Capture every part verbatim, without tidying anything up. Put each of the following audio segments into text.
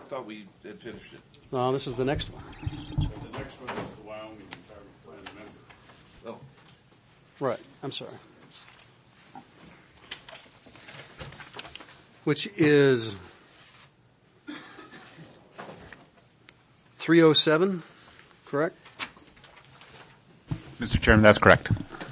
thought we had finished it. No, this is the next one. So the next one is the Wyoming Retirement Plan member. Oh. Right. I'm sorry. Which is three oh seven, correct? Mister Chairman, that's correct.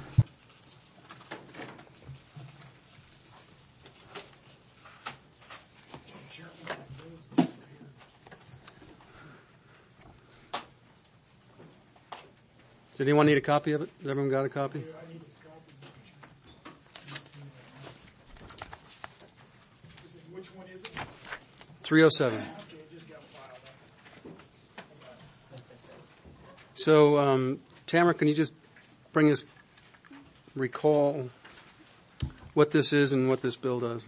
Did anyone need a copy of it? Has everyone got a copy? Which one is it? three oh seven. Okay, just got filed up. So, um, Tamara, can you just bring us, recall what this is and what this bill does?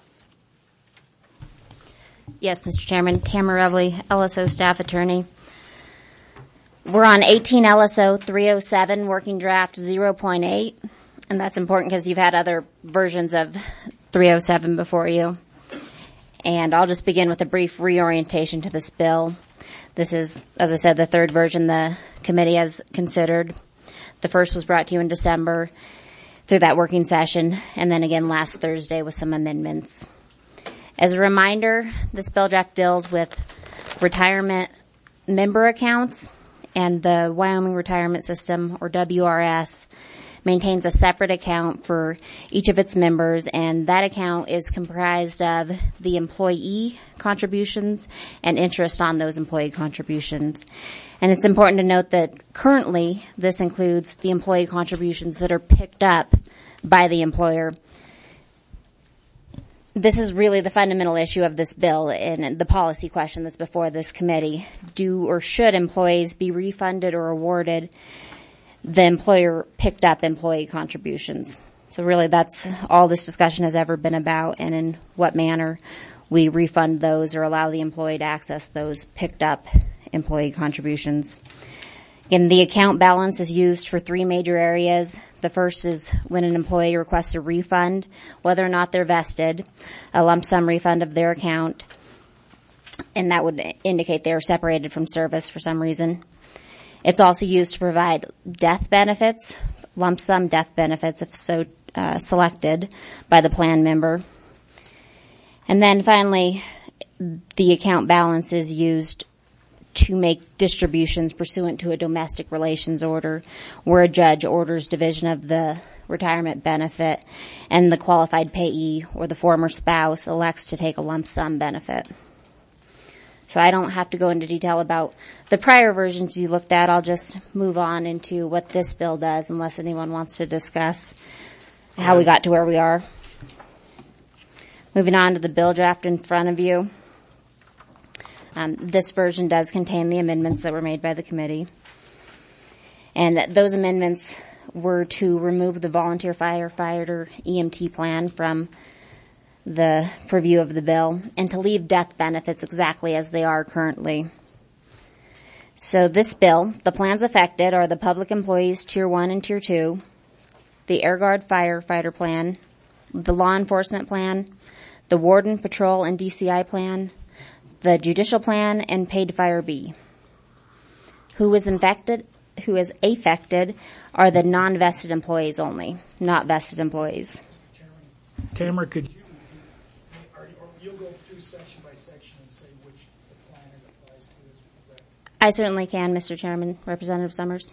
Yes, Mister Chairman. Tamara Revely, L S O staff attorney. We're on eighteen L S O three oh seven, working draft zero point eight, and that's important because you've had other versions of three oh seven before you. And I'll just begin with a brief reorientation to this bill. This is, as I said, the third version the committee has considered. The first was brought to you in December through that working session, and then again last Thursday with some amendments. As a reminder, this bill draft deals with retirement member accounts, and the Wyoming Retirement System, or W R S, maintains a separate account for each of its members, and that account is comprised of the employee contributions and interest on those employee contributions. And it's important to note that currently this includes the employee contributions that are picked up by the employer. This is really the fundamental issue of this bill and the policy question that's before this committee. Do or should employees be refunded or awarded the employer picked up employee contributions? So really that's all this discussion has ever been about, and in what manner we refund those or allow the employee to access those picked up employee contributions. Again, the account balance is used for three major areas. The first is when an employee requests a refund, whether or not they're vested, a lump sum refund of their account, and that would indicate they're separated from service for some reason. It's also used to provide death benefits, lump sum death benefits if so uh, selected by the plan member. And then finally, the account balance is used to make distributions pursuant to a domestic relations order where a judge orders division of the retirement benefit and the qualified payee or the former spouse elects to take a lump sum benefit. So I don't have to go into detail about the prior versions you looked at. I'll just move on into what this bill does unless anyone wants to discuss how we got to where we are. Moving on to the bill draft in front of you. Um, this version does contain the amendments that were made by the committee. And those amendments were to remove the volunteer firefighter E M T plan from the purview of the bill and to leave death benefits exactly as they are currently. So this bill, the plans affected are the public employees Tier one and Tier two, the Air Guard firefighter plan, the law enforcement plan, the warden, patrol, and D C I plan, the judicial plan, and paid fire B. Who is infected, who is affected are the non-vested employees only, not vested employees. Tamara, could you, or you'll go through section by section and say which the plan it applies to? Is, is that? I certainly can, Mister Chairman, Representative Summers.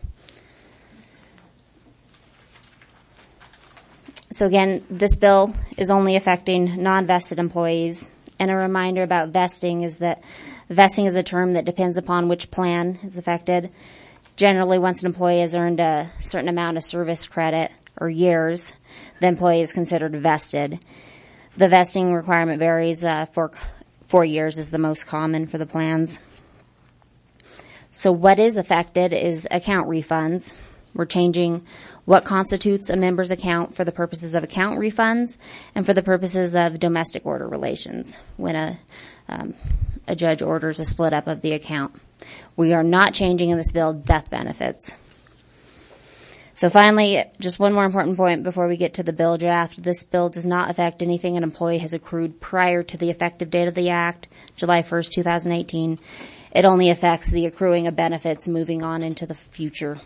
So again, this bill is only affecting non-vested employees. And a reminder about vesting is that vesting is a term that depends upon which plan is affected. Generally, once an employee has earned a certain amount of service credit or years, the employee is considered vested. The vesting requirement varies. Uh, for four years is the most common for the plans. So what is affected is account refunds. We're changing what constitutes a member's account for the purposes of account refunds and for the purposes of domestic order relations when a, um, a judge orders a split up of the account. We are not changing in this bill death benefits. So finally, just one more important point before we get to the bill draft. This bill does not affect anything an employee has accrued prior to the effective date of the Act, July first, two thousand eighteen. It only affects the accruing of benefits moving on into the future.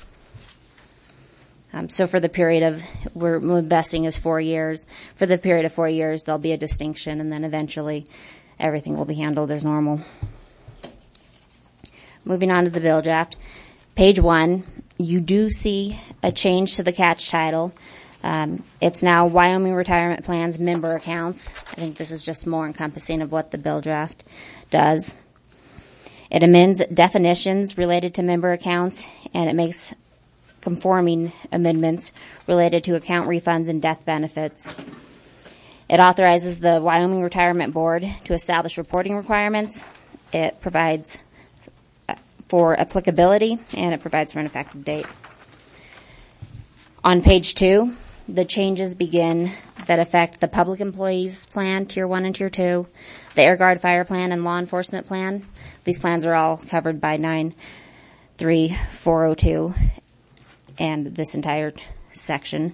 Um, so for the period of, we're investing is four years. For the period of four years, there'll be a distinction, and then eventually everything will be handled as normal. Moving on to the bill draft. Page one, you do see a change to the catch title. Um, it's now Wyoming Retirement Plans member accounts. I think this is just more encompassing of what the bill draft does. It amends definitions related to member accounts, and it makes conforming amendments related to account refunds and death benefits. It authorizes the Wyoming Retirement Board to establish reporting requirements. It provides for applicability, and it provides for an effective date. On page two, the changes begin that affect the public employees plan, tier one and tier two, the Air Guard Fire Plan, and law enforcement plan. These plans are all covered by nine three four oh two and this entire section.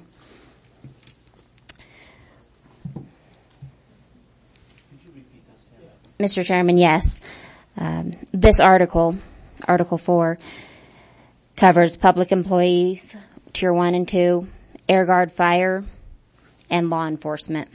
Mister Chairman, yes. Um, this article, Article four, covers public employees, tier one and two, Air Guard Fire, and law enforcement.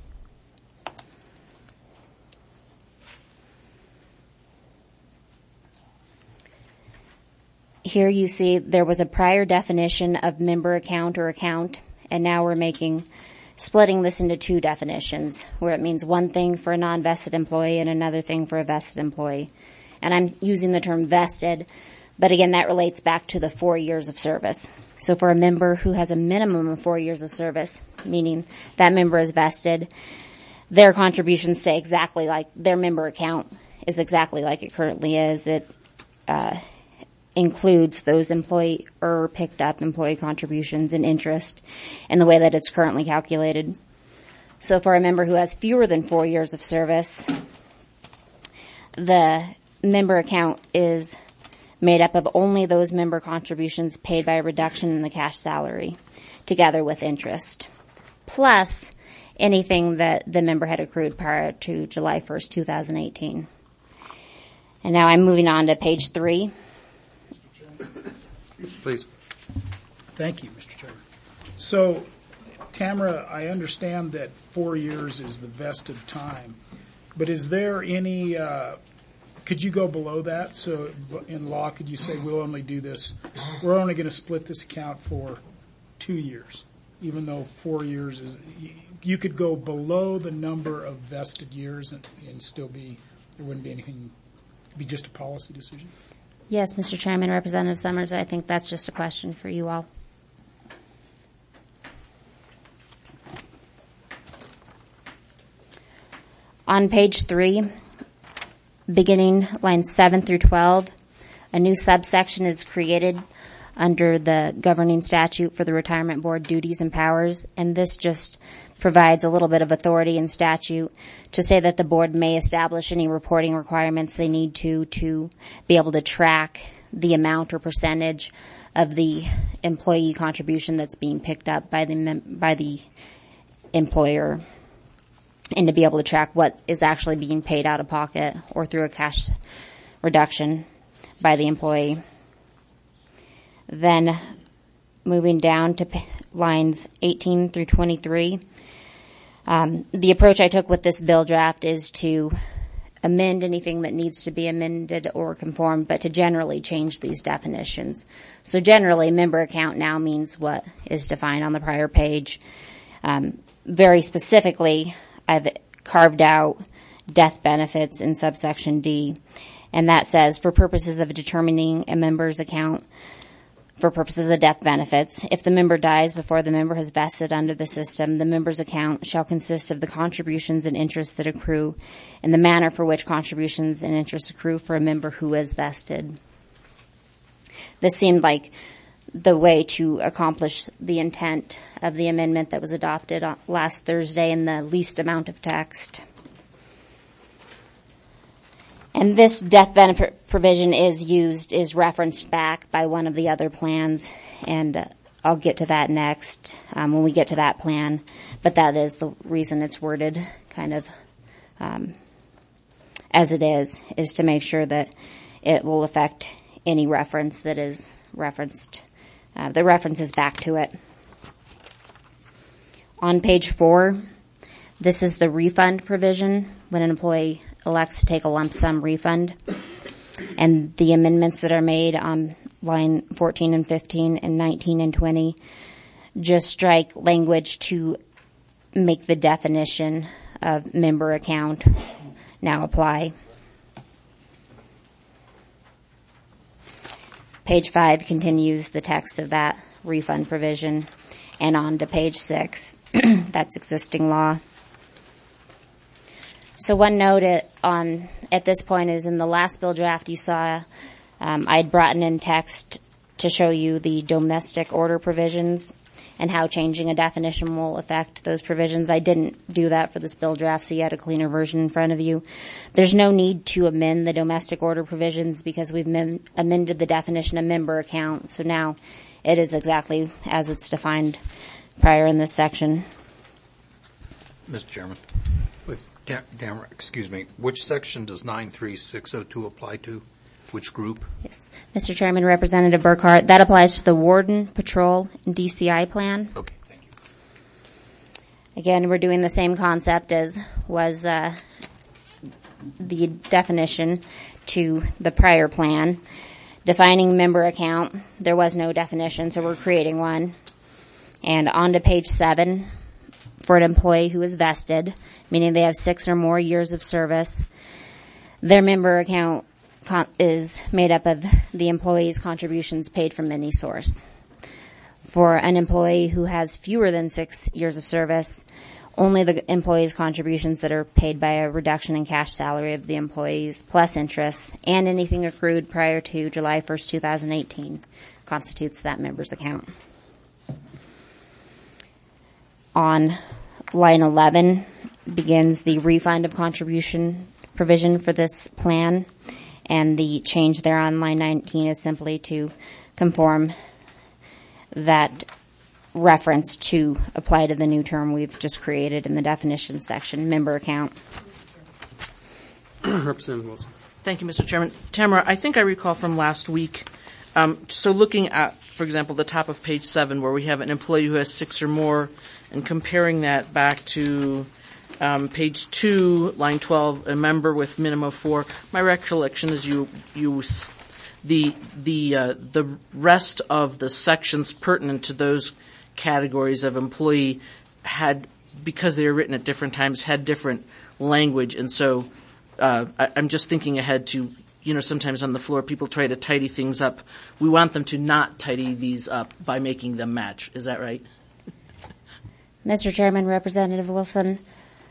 Here you see there was a prior definition of member account or account, and now we're making, splitting this into two definitions, where it means one thing for a non-vested employee and another thing for a vested employee. And I'm using the term vested, but again, that relates back to the four years of service. So for a member who has a minimum of four years of service, meaning that member is vested, their contributions stay exactly like, their member account is exactly like it currently is. It, uh, includes those employee or picked up employee contributions and interest in the way that it's currently calculated. So for a member who has fewer than four years of service, the member account is made up of only those member contributions paid by a reduction in the cash salary, together with interest, plus anything that the member had accrued prior to July first, two thousand eighteen. And now I'm moving on to page three. Please. Thank you, Mister Chairman. So, Tamara, I understand that four years is the vested time, but is there any, uh, could you go below that? So in law, could you say we'll only do this, we're only going to split this account for two years, even though four years is, you could go below the number of vested years and, and still be, there wouldn't be anything, it'd be just a policy decision? Yes, Mister Chairman, Representative Summers, I think that's just a question for you all. On page three, beginning lines seven through twelve, a new subsection is created under the governing statute for the Retirement Board duties and powers, and this just provides a little bit of authority in statute to say that the board may establish any reporting requirements they need to to be able to track the amount or percentage of the employee contribution that's being picked up by the mem- by the employer, and to be able to track what is actually being paid out of pocket or through a cash reduction by the employee. Then moving down to p- lines eighteen through twenty-three, um, the approach I took with this bill draft is to amend anything that needs to be amended or conformed, but to generally change these definitions. So generally, member account now means what is defined on the prior page. Um, very specifically, I've carved out death benefits in subsection D, and that says, for purposes of determining a member's account, for purposes of death benefits, if the member dies before the member has vested under the system, the member's account shall consist of the contributions and interests that accrue in the manner for which contributions and interests accrue for a member who is vested. This seemed like the way to accomplish the intent of the amendment that was adopted last Thursday in the least amount of text. And this death benefit provision is used, is referenced back by one of the other plans, and uh, I'll get to that next um, when we get to that plan. But that is the reason it's worded kind of um, as it is, is to make sure that it will affect any reference that is referenced, uh, the references back to it. On page four, this is the refund provision when an employee elects to take a lump sum refund. And the amendments that are made on line fourteen and fifteen and nineteen and twenty just strike language to make the definition of member account now apply. Page five continues the text of that refund provision, and on to page six, that's existing law. So one note at, on at this point is in the last bill draft you saw, um, I'd brought in text to show you the domestic order provisions and how changing a definition will affect those provisions. I didn't do that for this bill draft, so you had a cleaner version in front of you. There's no need to amend the domestic order provisions because we've mem- amended the definition of member account, so now it is exactly as it's defined prior in this section. Mister Chairman. Please. Da- Dammer, excuse me. Which section does nine three six oh two apply to? Which group? Yes. Mister Chairman, Representative Burkhart, that applies to the Warden, Patrol, and D C I plan. Okay, thank you. Again, we're doing the same concept as was uh, the definition to the prior plan. Defining member account, there was no definition, so we're creating one. And on to page seven, for an employee who is vested, meaning they have six or more years of service, their member account con- is made up of the employee's contributions paid from any source. For an employee who has fewer than six years of service, only the employee's contributions that are paid by a reduction in cash salary of the employees plus interest and anything accrued prior to July first, two thousand eighteen constitutes that member's account. On line eleven begins the refund of contribution provision for this plan, and the change there on line nineteen is simply to conform that reference to apply to the new term we've just created in the definition section, member account. Representative Wilson. Thank you, Mister Chairman. Tamara, I think I recall from last week, um, so looking at, for example, the top of page seven where we have an employee who has six or more and comparing that back to um, page two, line twelve, a member with minimum of four, my recollection is you, you, the, the, uh, the rest of the sections pertinent to those categories of employee had, because they were written at different times, had different language. And so uh, I, I'm just thinking ahead to, you know, sometimes on the floor people try to tidy things up. We want them to not tidy these up by making them match. Is that right? Mister Chairman, Representative Wilson,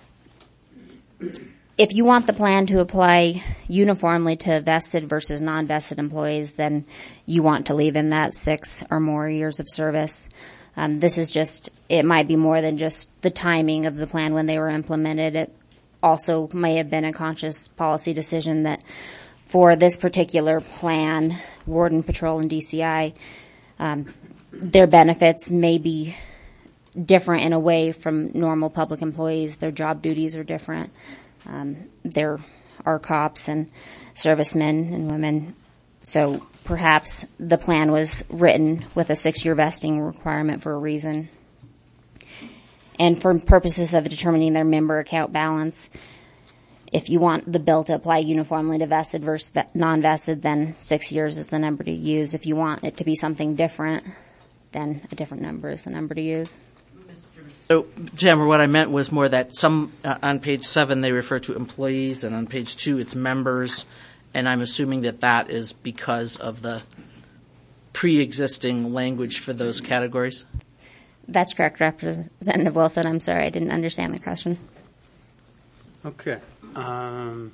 if you want the plan to apply uniformly to vested versus non-vested employees, then you want to leave in that six or more years of service. Um, this is just, it might be more than just the timing of the plan when they were implemented. It also may have been a conscious policy decision that for this particular plan, Warden, Patrol, and D C I, um, their benefits may be different in a way from normal public employees. Their job duties are different. Um, there are cops and servicemen and women. So perhaps the plan was written with a six-year vesting requirement for a reason. And for purposes of determining their member account balance, if you want the bill to apply uniformly to vested versus non-vested, then six years is the number to use. If you want it to be something different, then a different number is the number to use. So, Tamara, what I meant was more that some, uh, on page seven, they refer to employees, and on page two, it's members, and I'm assuming that that is because of the pre-existing language for those categories? That's correct, Representative Wilson. I'm sorry, I didn't understand the question. Okay. Um,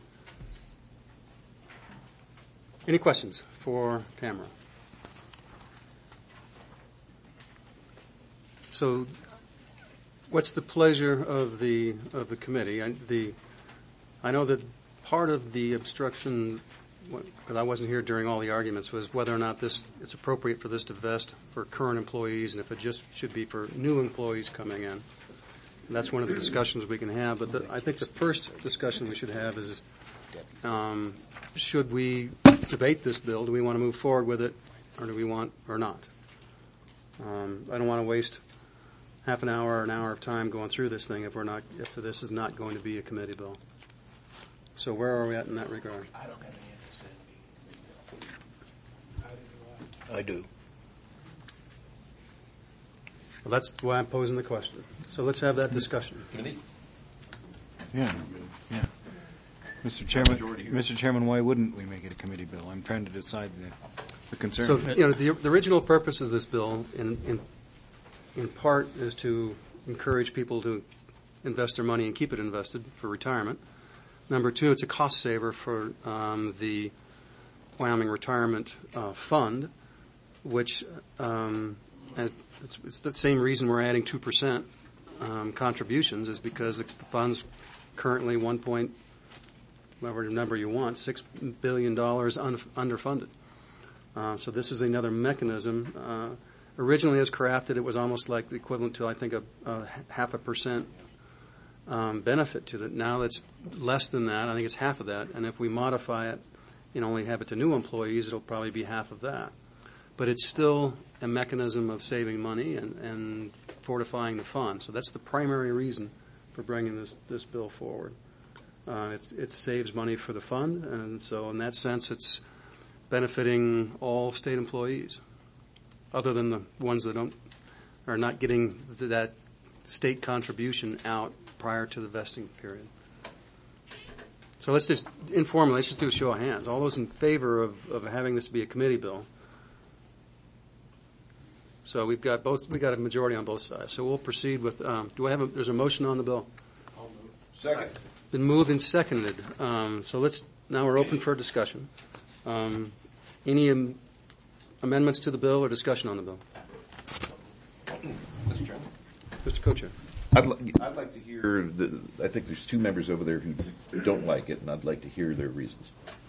any questions for Tamara? So, what's the pleasure of the of the committee? I, the I know that part of the obstruction because I wasn't here during all the arguments, was whether or not this, it's appropriate for this to vest for current employees, and if it just should be for new employees coming in. And that's one of the discussions we can have. But the, I think the first discussion we should have is, um, should we debate this bill? Do we want to move forward with it, or do we want, or not? Um, I don't want to waste half an hour or an hour of time going through this thing if we're not, if this is not going to be a committee bill. So where are we at in that regard? I don't have any interest in it being. I do. Well, that's why I'm posing the question. So let's have that discussion. Yeah, yeah. Mister Chairman, Mister Chairman, why wouldn't we make it a committee bill? I'm trying to decide the, the concern. So, you know, the, the original purpose of this bill, in, in, in part, is to encourage people to invest their money and keep it invested for retirement. Number two, it's a cost saver for um, the Wyoming Retirement uh, Fund, which um, has, it's, it's the same reason we're adding two percent um, contributions, is because the fund's currently one point, whatever number you want, six billion dollars un, underfunded. Uh, so this is another mechanism. Uh, originally, as crafted, it was almost like the equivalent to, I think, a, a half a percent Um, benefit to it. Now that's less than that. I think it's half of that. And if we modify it and only have it to new employees, it'll probably be half of that. But it's still a mechanism of saving money and, and fortifying the fund. So that's the primary reason for bringing this, this bill forward. Uh, it's, it saves money for the fund, and so in that sense it's benefiting all state employees, other than the ones that don't, are not getting that state contribution out prior to the vesting period. So let's just, informally, let's just do a show of hands. All those in favor of, of having this be a committee bill. So we've got both, we've got a majority on both sides. So we'll proceed with, um, do I have a, there's a motion on the bill? Second. Been moved and seconded. Um, so let's, now we're open for discussion. Um, any am, amendments to the bill or discussion on the bill? Mister Chairman. Mister Co-Chair. I'd, li- I'd like to hear, the, I think there's two members over there who don't like it, and I'd like to hear their reasons.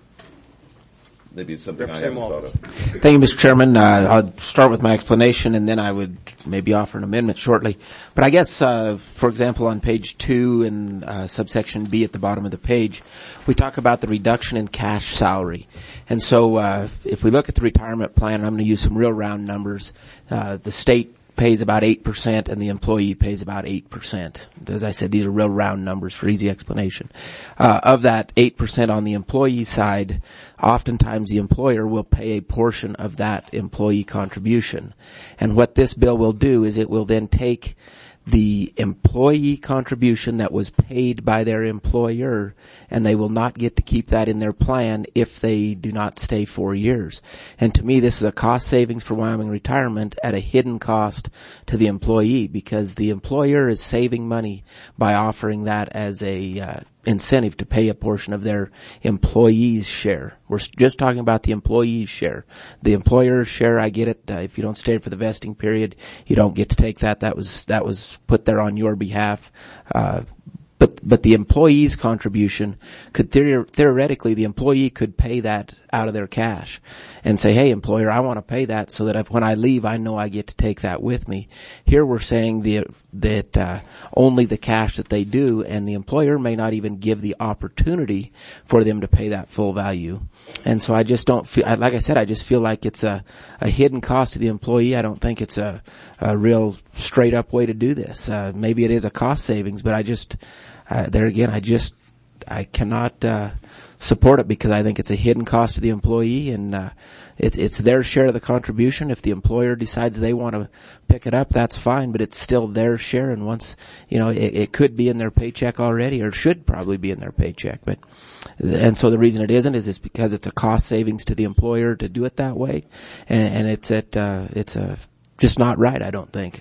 Maybe it's something I haven't thought of. Thank you, Mister Chairman. Uh, I'll start with my explanation, and then I would maybe offer an amendment shortly. But I guess, uh, for example, on page two in uh, subsection B at the bottom of the page, we talk about the reduction in cash salary. And so uh, if we look at the retirement plan, I'm going to use some real round numbers. Uh, the state pays about eight percent and the employee pays about eight percent. As I said, these are real round numbers for easy explanation. Uh, of that eight percent on the employee side, oftentimes the employer will pay a portion of that employee contribution. And what this bill will do is it will then take the employee contribution that was paid by their employer, and they will not get to keep that in their plan if they do not stay four years. And to me, this is a cost savings for Wyoming Retirement at a hidden cost to the employee, because the employer is saving money by offering that as a uh, incentive to pay a portion of their employees' share. We're just talking about the employees' share. The employer's share, I get it. Uh, if you don't stay for the vesting period, you don't get to take that. That was that was put there on your behalf. Uh, but but the employee's contribution could theor- theoretically, the employee could pay that out of their cash and say, hey, employer, I want to pay that so that if, when I leave, I know I get to take that with me. Here we're saying the, that uh, only the cash that they do, and the employer may not even give the opportunity for them to pay that full value. And so I just don't feel, like I said, I just feel like it's a, a hidden cost to the employee. I don't think it's a, a real straight up way to do this. Uh, maybe it is a cost savings, but I just, uh, there again, I just, I cannot uh support it because I think it's a hidden cost to the employee, and uh it's it's their share of the contribution. If the employer decides they want to pick it up, that's fine, but it's still their share, and once, you know, it, it could be in their paycheck already, or should probably be in their paycheck. But and so the reason it isn't is it's because it's a cost savings to the employer to do it that way, and, and it's at uh it's a just not right, I don't think.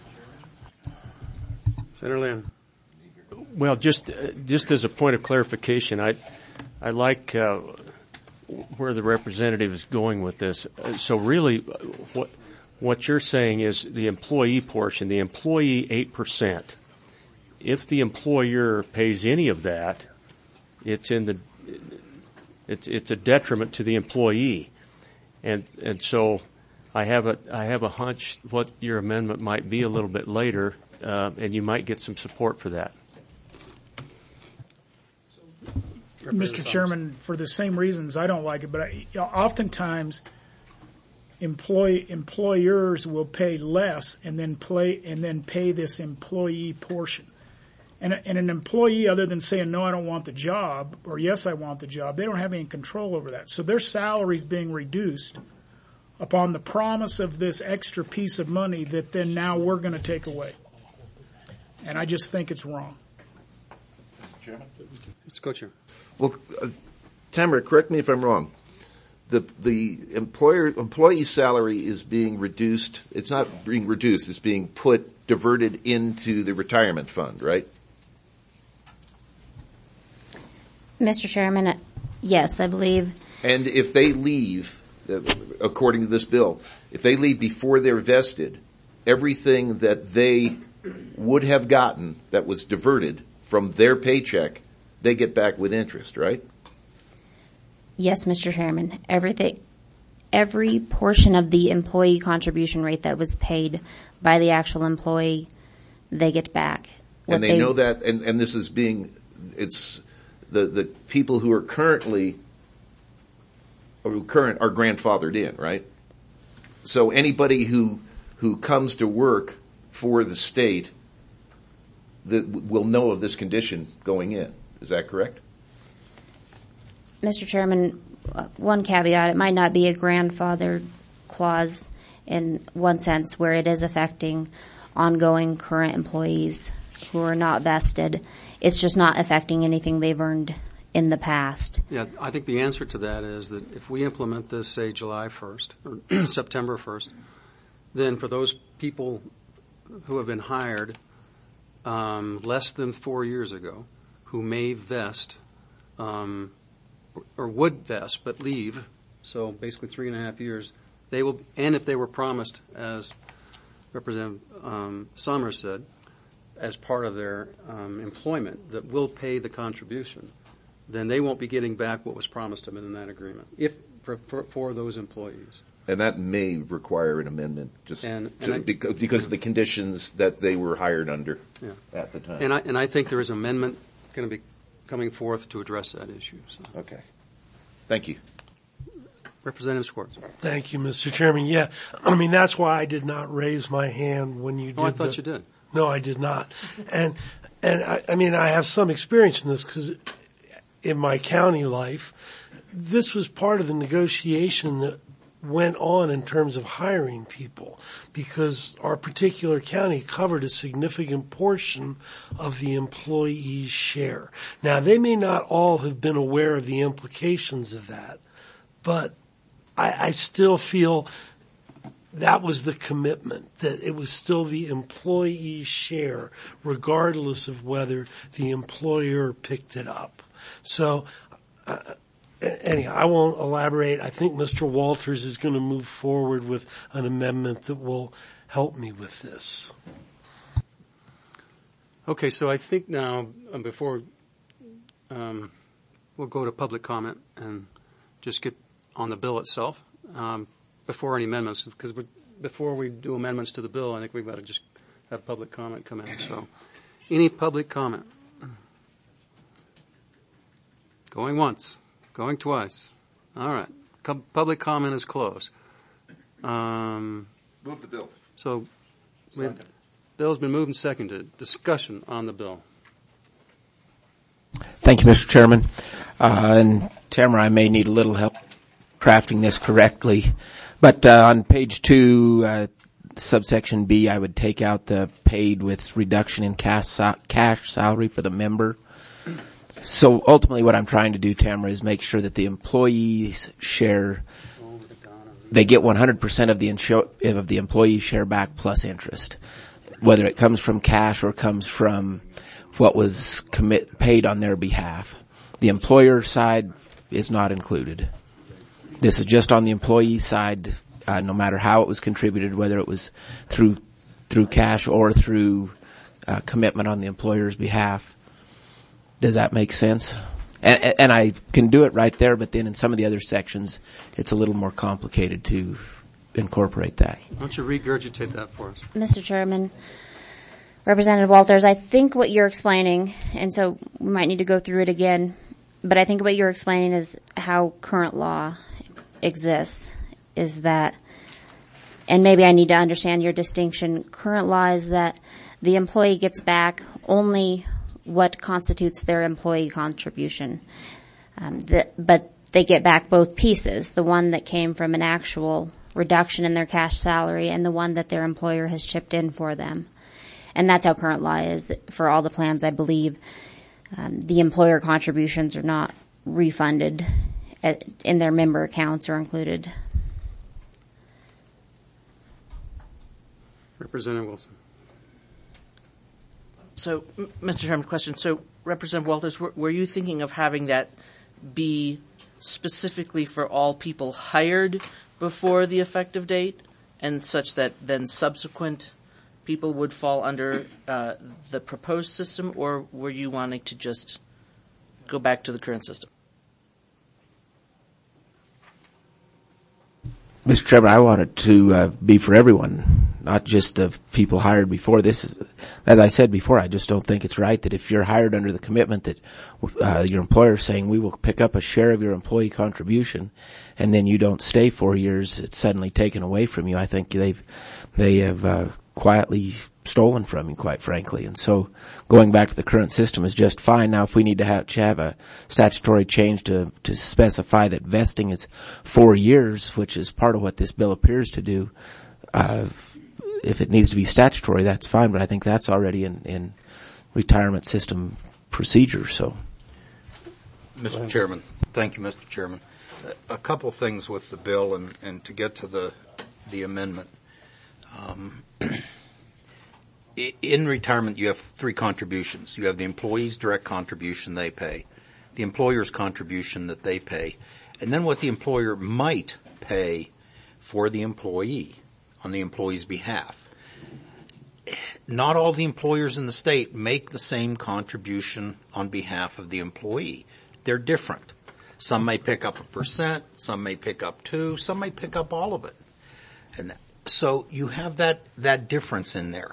Senator Lamb. Well, just uh, just as a point of clarification, I I like uh, where the representative is going with this. Uh, so really, uh, what what you're saying is the employee portion, the employee eight percent. If the employer pays any of that, it's in the It's it's a detriment to the employee, and and so I have a I have a hunch what your amendment might be a little bit later, uh, and you might get some support for that. Mister Chairman, for the same reasons, I don't like it, but I, you know, oftentimes employ, employers will pay less and then play and then pay this employee portion. And, and an employee, other than saying, no, I don't want the job, or yes, I want the job, they don't have any control over that. So their salary is being reduced upon the promise of this extra piece of money that then now we're going to take away. And I just think it's wrong. Mister Chairman? Mister Co-Chair. Well, uh, Tamara, correct me if I'm wrong. The the employer employee salary is being reduced. It's not being reduced. It's being put diverted into the retirement fund, right? Mister Chairman, yes, I believe. And if they leave, uh, according to this bill, if they leave before they're vested, everything that they would have gotten that was diverted from their paycheck, they get back with interest, right? Yes, Mister Chairman. Everything, every portion of the employee contribution rate that was paid by the actual employee, they get back. What And they, they know that, and, and this is being, it's the, the people who are currently, or who current are grandfathered in, right? So anybody who, who comes to work for the state that will know of this condition going in. Is that correct? Mister Chairman, one caveat, it might not be a grandfather clause in one sense where it is affecting ongoing current employees who are not vested. It's just not affecting anything they've earned in the past. Yeah, I think the answer to that is that if we implement this, say, July first or September first, then for those people who have been hired um, less than four years ago, who may vest um, or, or would vest but leave, so basically three and a half years, they will, and if they were promised, as Representative um, Summers said, as part of their um, employment, that will pay the contribution, then they won't be getting back what was promised them in that agreement, if for, for, for those employees. And that may require an amendment, just And- to- and I- because, because of the conditions that they were hired under Yeah. at the time. And I, and I think there is an amendment going to be coming forth to address that issue. So. Okay. Thank you. Representative Schwartz. Thank you, Mister Chairman. Yeah, I mean, that's why I did not raise my hand when you did Oh, I thought the- you did. No, I did not. And, and I, I mean, I have some experience in this because in my county life, this was part of the negotiation that went on in terms of hiring people because our particular county covered a significant portion of the employee's share. Now, they may not all have been aware of the implications of that, but I, I still feel that was the commitment, that it was still the employee's share, regardless of whether the employer picked it up. So, uh, anyhow, I won't elaborate. I think Mister Walters is going to move forward with an amendment that will help me with this. Okay, so I think now, uh, before um, we'll go to public comment and just get on the bill itself um, before any amendments, because before we do amendments to the bill, I think we've got to just have public comment come in. So, any public comment? Going once, going twice. All right, Com- public comment is closed. Um, Move the bill. so, we bill's been moved and seconded. Discussion on the bill. Thank you, Mister Chairman. Uh, and Tamara, I may need a little help crafting this correctly. But uh, on page two, uh, subsection B, I would take out the paid with reduction in cash, sa- cash salary for the member. So ultimately what I'm trying to do, Tamara, is make sure that the employees share, they get one hundred percent of the insur- of the employee share back plus interest, whether it comes from cash or comes from what was commit paid on their behalf. The employer side is not included. This is just on the employee side, uh, no matter how it was contributed, whether it was through through cash or through uh, commitment on the employer's behalf. Does that make sense? And, and I can do it right there, but then in some of the other sections, it's a little more complicated to incorporate that. Why don't you regurgitate that for us? Mister Chairman, Representative Walters, I think what you're explaining, and so we might need to go through it again, but I think what you're explaining is how current law exists, is that, and maybe I need to understand your distinction, current law is that the employee gets back only what constitutes their employee contribution. Um, the, but they get back both pieces, the one that came from an actual reduction in their cash salary and the one that their employer has chipped in for them. And that's how current law is for all the plans, I believe. Um, the employer contributions are not refunded at, in their member accounts are included. Representative Wilson. So, M- Mister Chairman, question. So, Representative Walters, were, were you thinking of having that be specifically for all people hired before the effective date, and such that then subsequent people would fall under uh, the proposed system, or were you wanting to just go back to the current system? Mister Chairman, I want it to uh, be for everyone, not just the people hired before. This is, as I said before, I just don't think it's right that if you're hired under the commitment that uh, your employer is saying we will pick up a share of your employee contribution, and then you don't stay four years, it's suddenly taken away from you. I think they've they have uh, quietly stolen from you, quite frankly. And so going back to the current system is just fine. Now, if we need to have, to have a statutory change to, to specify that vesting is four years, which is part of what this bill appears to do, uh, if it needs to be statutory, that's fine, but I think that's already in, in retirement system procedure, so. Mister Chairman, thank you, Mister Chairman. A, a couple things with the bill and, and to get to the, the amendment. Um, In retirement, you have three contributions. You have the employee's direct contribution they pay, the employer's contribution that they pay, and then what the employer might pay for the employee on the employee's behalf. Not all the employers in the state make the same contribution on behalf of the employee. They're different. Some may pick up a percent, some may pick up two, some may pick up all of it. And so you have that, that difference in there.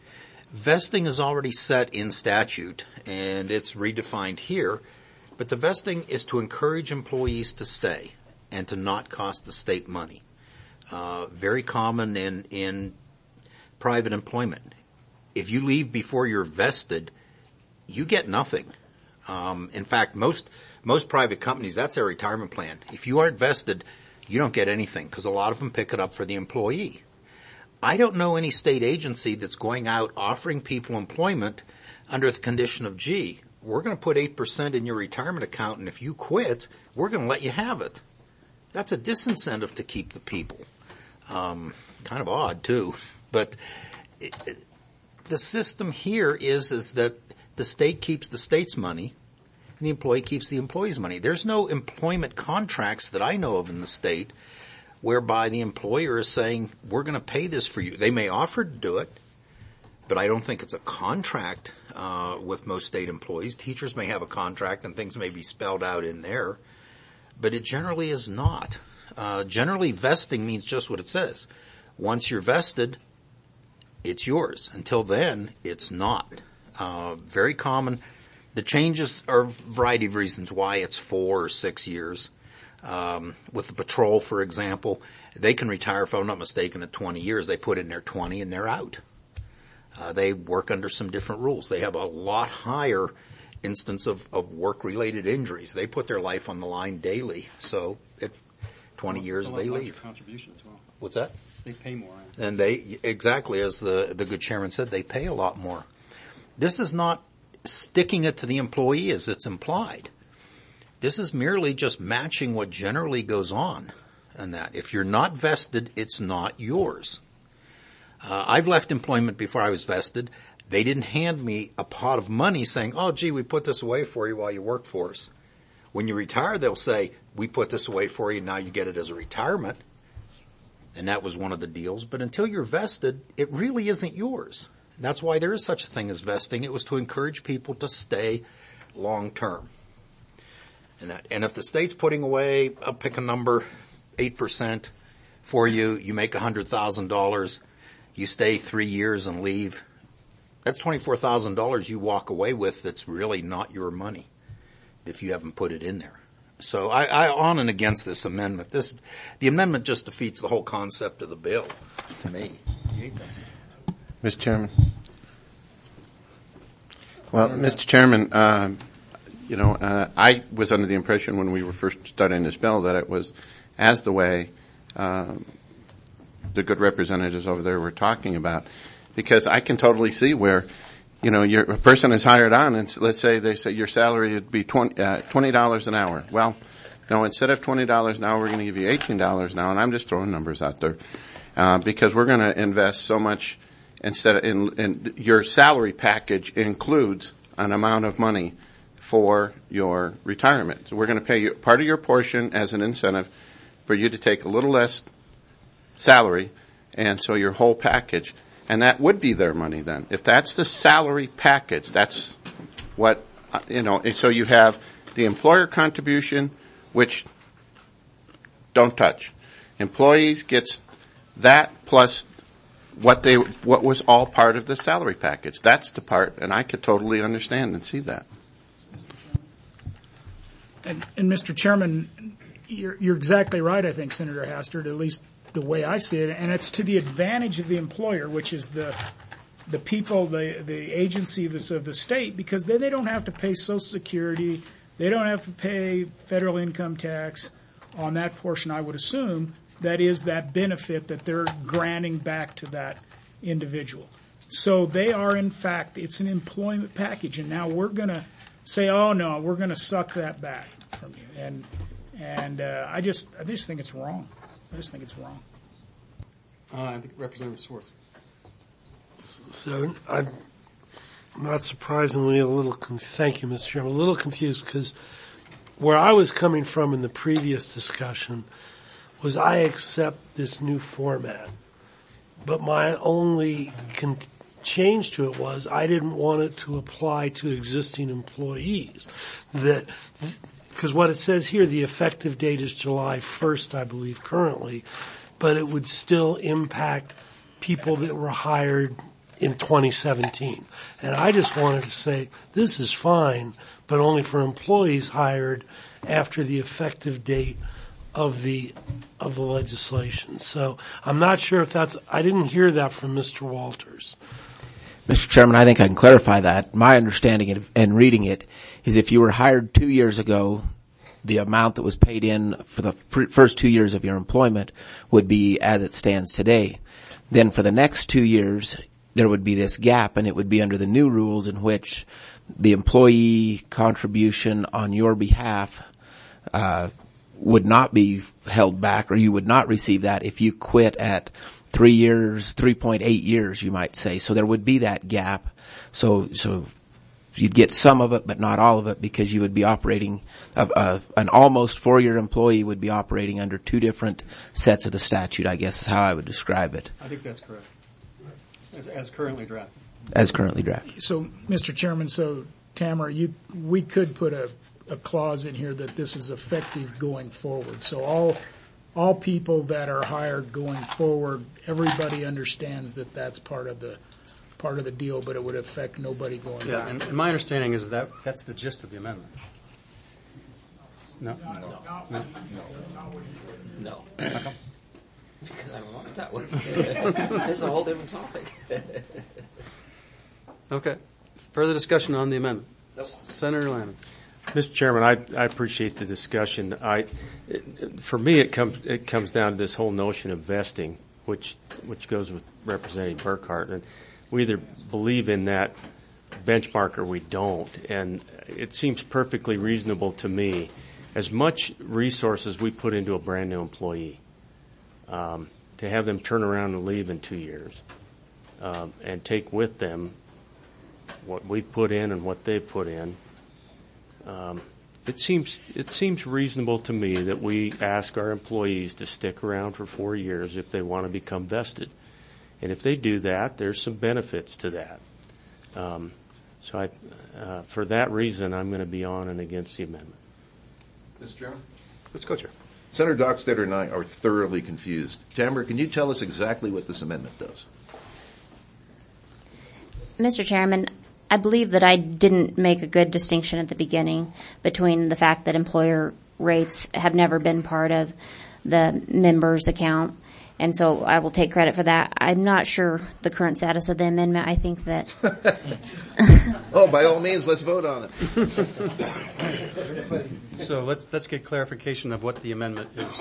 Vesting is already set in statute, and it's redefined here, but the vesting is to encourage employees to stay and to not cost the state money. Uh, very common in, in private employment. If you leave before you're vested, you get nothing. Um, in fact, most, most private companies, that's their retirement plan. If you aren't vested, you don't get anything because a lot of them pick it up for the employee. I don't know any state agency that's going out offering people employment under the condition of, gee, we're going to put eight percent in your retirement account, and if you quit, we're going to let you have it. That's a disincentive to keep the people. Um, kind of odd, too. But it, it, the system here is, is that the state keeps the state's money, and the employee keeps the employee's money. There's no employment contracts that I know of in the state whereby the employer is saying, we're going to pay this for you. They may offer to do it, but I don't think it's a contract uh, with most state employees. Teachers may have a contract and things may be spelled out in there, but it generally is not. Uh, generally, vesting means just what it says. Once you're vested, it's yours. Until then, it's not. Uh, very common. The changes are a variety of reasons why it's four or six years. Um, with the patrol, for example, they can retire, if I'm not mistaken, at twenty years. They put in their twenty and they're out. Uh, they work under some different rules. They have a lot higher instance of, of work-related injuries. They put their life on the line daily. So at twenty years, they leave. Contribution as well. What's that? They pay more. And they, exactly as the, the good chairman said, they pay a lot more. This is not sticking it to the employee as it's implied. This is merely just matching what generally goes on in that. If you're not vested, it's not yours. Uh, I've left employment before I was vested. They didn't hand me a pot of money saying, oh, gee, we put this away for you while you work for us. When you retire, they'll say, we put this away for you, now you get it as a retirement. And that was one of the deals. But until you're vested, it really isn't yours. That's why there is such a thing as vesting. It was to encourage people to stay long term. And that, and if the state's putting away, I'll pick a number, eight percent for you, you make one hundred thousand dollars, you stay three years and leave, that's twenty-four thousand dollars you walk away with that's really not your money if you haven't put it in there. So I, I on and against this amendment. This, the amendment just defeats the whole concept of the bill to me. Mister Chairman. Well, Mister Chairman, uh, you know, uh, I was under the impression when we were first studying this bill that it was as the way uh, the good representatives over there were talking about, because I can totally see where, you know, your, a person is hired on, and let's say they say your salary would be twenty uh, twenty dollars an hour. Well, no, instead of twenty dollars an hour, we're going to give you eighteen dollars an hour, and I'm just throwing numbers out there uh, because we're going to invest so much. Instead of in, in your salary package includes an amount of money for your retirement. So we're going to pay you part of your portion as an incentive for you to take a little less salary, and so your whole package. And that would be their money then. If that's the salary package, that's what, you know, so you have the employer contribution, which don't touch. Employees gets that plus what they, what was all part of the salary package. That's the part, and I could totally understand and see that. And, and Mister Chairman, you're, you're exactly right, I think, Senator Hastert, at least the way I see it, and it's to the advantage of the employer, which is the the people, the the agency of the, of the state, because then they don't have to pay Social Security, they don't have to pay federal income tax on that portion, I would assume. That is that benefit that they're granting back to that individual. So they are, in fact, it's an employment package, and now we're going to say, oh no, we're going to suck that back from you. And and uh, I just I just think it's wrong. I just think it's wrong. Uh, I think Representative Swartz. So I'm not surprisingly a little. Conf- thank you, Mister Chairman. A little confused because where I was coming from in the previous discussion was I accept this new format, but my only con- change to it was I didn't want it to apply to existing employees. That because what it says here, the effective date is July first, I believe, currently, but it would still impact people that were hired in twenty seventeen. And I just wanted to say this is fine, but only for employees hired after the effective date of the of the legislation. So I'm not sure if that's, I didn't hear that from Mister Walters. Mister Chairman, I think I can clarify that. My understanding and reading it is if you were hired two years ago, the amount that was paid in for the first two years of your employment would be as it stands today. Then for the next two years, there would be this gap, and it would be under the new rules in which the employee contribution on your behalf uh would not be held back, or you would not receive that if you quit at three years, three point eight years, you might say. So there would be that gap. So, so you'd get some of it, but not all of it, because you would be operating, uh, uh, an almost four-year employee would be operating under two different sets of the statute, I guess is how I would describe it. I think that's correct. As, as currently drafted. As currently drafted. So, Mister Chairman, so Tamara, you, we could put a a clause in here that this is effective going forward. So all all people that are hired going forward, everybody understands that that's part of the part of the deal, but it would affect nobody going Yeah, back. and, and my understanding is that that's the gist of the amendment. No? No. No? No. How come? Because I don't want it that way. It's a whole different topic. Okay. Further discussion on the amendment. Nope. Senator Lamon. Mister Chairman, I, I appreciate the discussion. I, it, for me, it comes it comes down to this whole notion of vesting, which which goes with Representative Burkhart, and we either believe in that benchmark or we don't. And it seems perfectly reasonable to me, as much resources we put into a brand new employee, um, to have them turn around and leave in two years, um, and take with them what we've put in and what they've put in. Um, it seems it seems reasonable to me that we ask our employees to stick around for four years if they want to become vested, and if they do that, there's some benefits to that. Um, so, I, uh, for that reason, I'm going to be on and against the amendment. Mister Chairman? Let's go, Chair. Senator Dockstader and I are thoroughly confused. Tamara, can you tell us exactly what this amendment does? Mister Chairman, I believe that I didn't make a good distinction at the beginning between the fact that employer rates have never been part of the member's account, and so I will take credit for that. I'm not sure the current status of the amendment. I think that... Oh, by all means, let's vote on it. So let's let's get clarification of what the amendment is.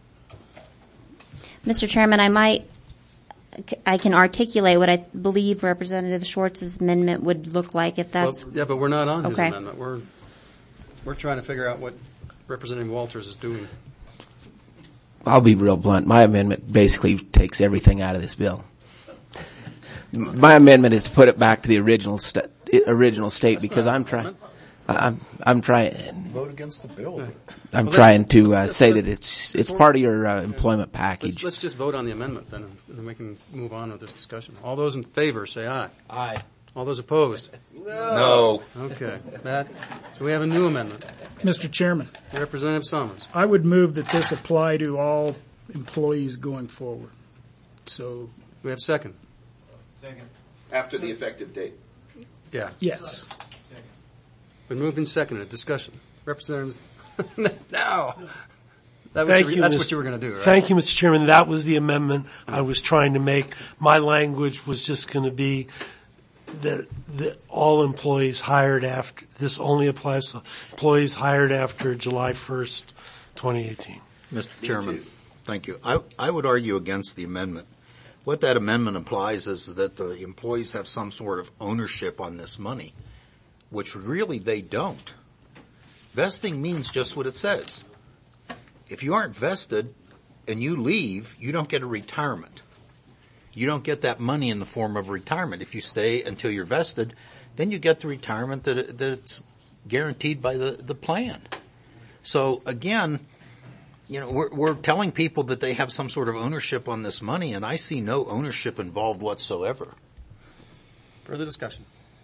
Mister Chairman, I might... I can articulate what I believe Representative Schwartz's amendment would look like if that's... Well, yeah, but we're not on his okay. amendment. We're we're trying to figure out what Representative Walters is doing. I'll be real blunt. My amendment basically takes everything out of this bill. My amendment is to put it back to the original sta- original state That's because I'm trying. I'm I'm trying. Vote against the bill. I'm well, trying to uh, say that it's it's part of your uh, employment package. Let's, let's just vote on the amendment then, and then we can move on with this discussion. All those in favor, say aye. Aye. All those opposed? No. Okay. Matt, so we have a new amendment. Mister Chairman, Representative Summers. I would move that this apply to all employees going forward. So, We have second. Second. After the effective date. Yeah. yes. Been moved and seconded. Discussion. Representatives. Now. That was Thank your, you, that's Mister what you were going to do, right? Thank you, Mister Chairman. That was the amendment I was trying to make. My language was just going to be that, that all employees hired after, this only applies to employees hired after July first, twenty eighteen. Mister Chairman, thank you. I, I would argue against the amendment. What that amendment implies is that the employees have some sort of ownership on this money, which really they don't. Vesting means just what it says. If you aren't vested and you leave, you don't get a retirement. You don't get that money in the form of retirement. If you stay until you're vested, then you get the retirement that that's guaranteed by the, the plan. So again, you know, we're, we're telling people that they have some sort of ownership on this money, and I see no ownership involved whatsoever. Further discussion.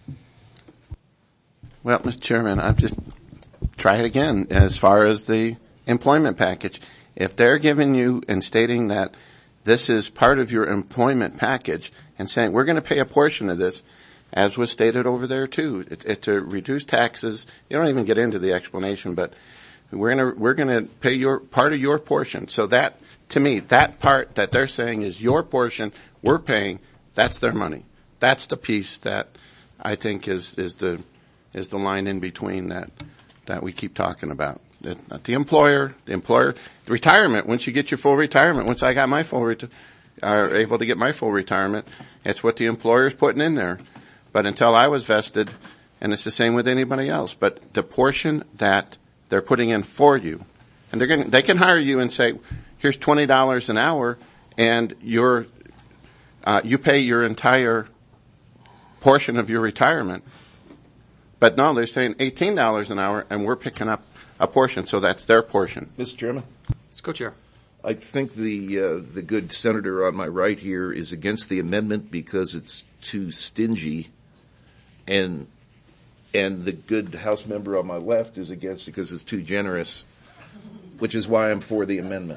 Well, Mister Chairman, I've just try it again as far as the employment package. If they're giving you and stating that this is part of your employment package and saying we're going to pay a portion of this, as was stated over there too, it, it, to reduce taxes. You don't even get into the explanation, but we're going to we're going to pay your part of your portion. So that, to me, that part that they're saying is your portion, we're paying. That's their money. That's the piece that I think is is the is the line in between that that we keep talking about. Not the employer, the employer, the retirement. Once you get your full retirement, once I got my full, reti- are able to get my full retirement, it's what the employer's putting in there. But until I was vested, and it's the same with anybody else. But the portion that they're putting in for you, and they're going, they can hire you and say, here's twenty dollars an hour, and you're, uh, you pay your entire portion of your retirement. But no, they're saying eighteen dollars an hour, and we're picking up a portion, so that's their portion. Mister Chairman? Let's go, Chair. I think the uh, the good senator on my right here is against the amendment because it's too stingy, and and the good House member on my left is against it because it's too generous, which is why I'm for the amendment.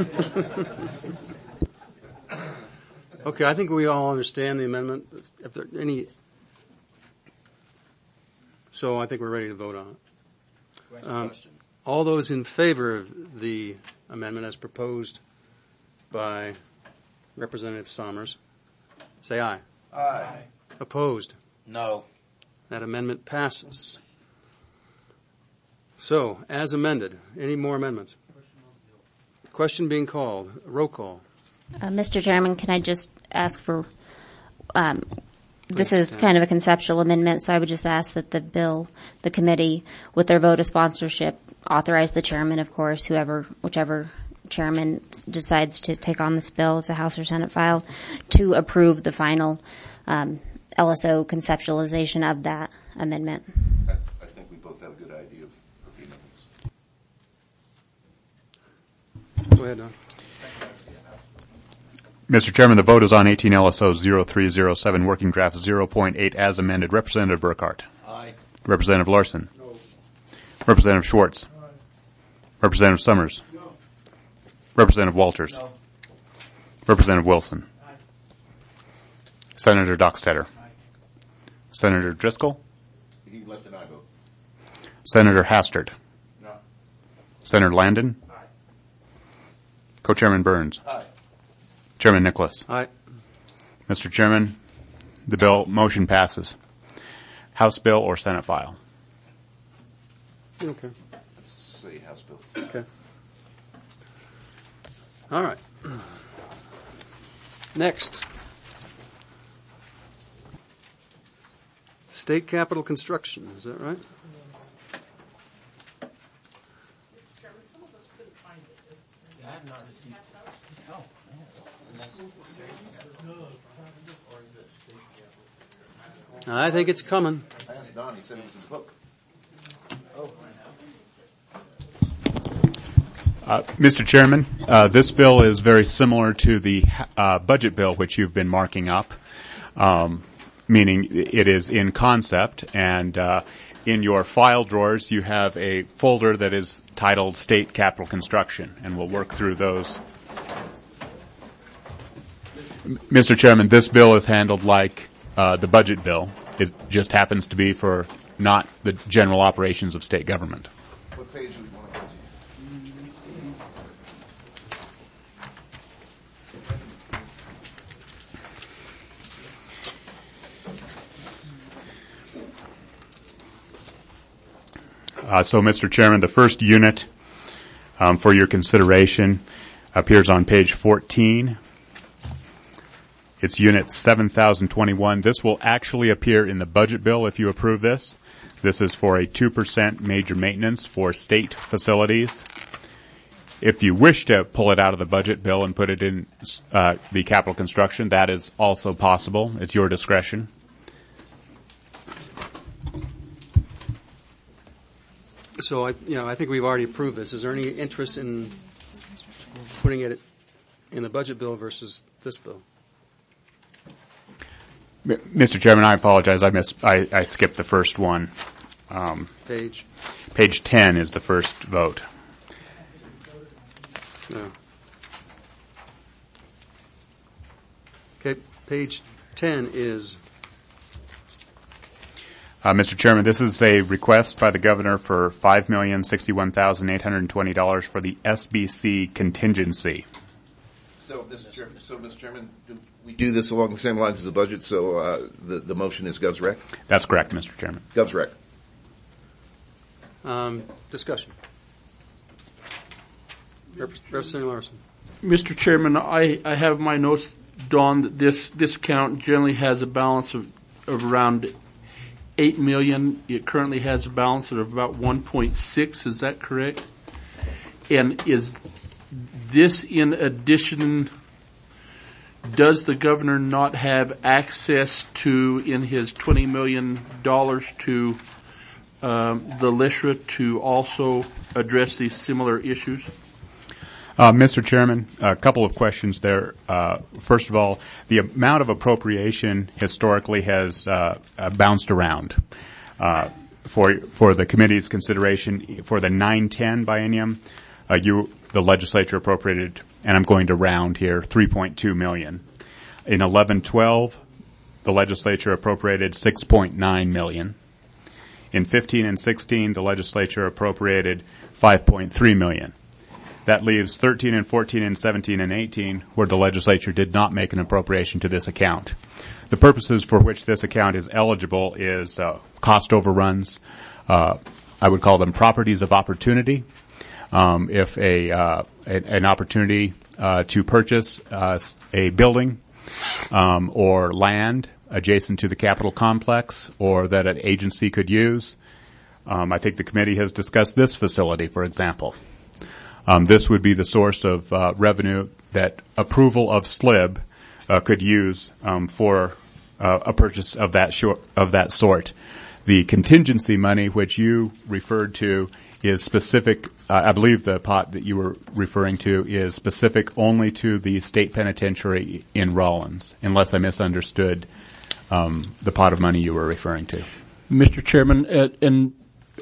Okay, I think we all understand the amendment. If there are any, so I think we're ready to vote on it. Um, all those in favor of the amendment as proposed by Representative Sommers, say aye. Aye. Opposed? No. That amendment passes. So, as amended, any more amendments? Question being called. Roll call. Uh, Mister Chairman, can I just ask for, um, this is kind of a conceptual amendment, so I would just ask that the bill, the committee, with their vote of sponsorship, authorize the chairman, of course, whoever, whichever chairman decides to take on this bill, it's a House or Senate file, to approve the final um, L S O conceptualization of that amendment. I, I think we both have a good idea of the amendments. Go ahead, Don. Mister Chairman, the vote is on eighteen L S O zero three zero seven, working draft zero point eight as amended. Representative Burkhart. Aye. Representative Larson. No. Representative Schwartz. Aye. Representative Summers? No. Representative Walters? No. Representative Wilson? Aye. Senator Dockstader? Aye. Senator Driscoll? He left an aye vote. Senator Hastert? No. Senator Landon? Aye. Co-Chairman Burns? Aye. Chairman Nicholas? Aye. Mister Chairman, the bill motion passes. House bill or Senate file? Okay. Say House bill. Okay. All right. Next. State Capitol construction, is that right? I think it's coming. I asked Don, he said it was his book. Uh, Mister Chairman, uh, this bill is very similar to the uh, budget bill which you've been marking up, um, meaning it is in concept, and uh, in your file drawers you have a folder that is titled State Capital Construction, and we'll work through those. Mister Chairman, this bill is handled like uh, the budget bill. It just happens to be for not the general operations of state government. What page do we want to go to? Uh, so, Mister Chairman, the first unit um, for your consideration appears on page fourteen. It's unit seven thousand twenty-one. This will actually appear in the budget bill if you approve this. This is for a two percent major maintenance for state facilities. If you wish to pull it out of the budget bill and put it in uh, the capital construction, that is also possible. It's your discretion. So, I, you know, I think we've already approved this. Is there any interest in putting it in the budget bill versus this bill? Mister Chairman, I apologize. I missed. I, I skipped the first one. Um, Page. Page ten is the first vote. No. Okay. Page ten is. Uh, Mister Chairman, this is a request by the governor for five million sixty-one thousand eight hundred twenty dollars for the S B C contingency. So, Mister Chairman, so, Mister Chairman, do we do this along the same lines as the budget? So, uh, the the motion is Gov's rec. That's correct, Mister Chairman. Gov's rec. Um, discussion. Representative Larson. Mister Chairman, I, I have my notes, Don, that this, this account generally has a balance of, of around eight million. It currently has a balance of about one point six. Is that correct? And is this in addition, does the governor not have access to, in his twenty million dollars to um, the L I S R A to also address these similar issues? Uh, Mister Chairman, a couple of questions there. Uh, first of all, the amount of appropriation historically has uh, uh, bounced around. Uh, for for the committee's consideration for the nine ten biennium, uh, you the legislature appropriated, and I'm going to round here, three point two million. In eleven twelve, the legislature appropriated six point nine million. In fifteen and sixteen, the legislature appropriated five point three million. That leaves thirteen and fourteen and seventeen and eighteen where the legislature did not make an appropriation to this account. The purposes for which this account is eligible is uh, cost overruns. Uh, I would call them properties of opportunity. Um, if a, uh, a an opportunity uh, to purchase uh, a building um, or land adjacent to the Capitol complex, or that an agency could use. Um, I think the committee has discussed this facility, for example. Um, this would be the source of uh, revenue that approval of S L I B uh, could use um, for uh, a purchase of that short, of that sort. The contingency money, which you referred to, is specific. Uh, I believe the pot that you were referring to is specific only to the state penitentiary in Rawlins, unless I misunderstood um, the pot of money you were referring to. Mister Chairman, uh, and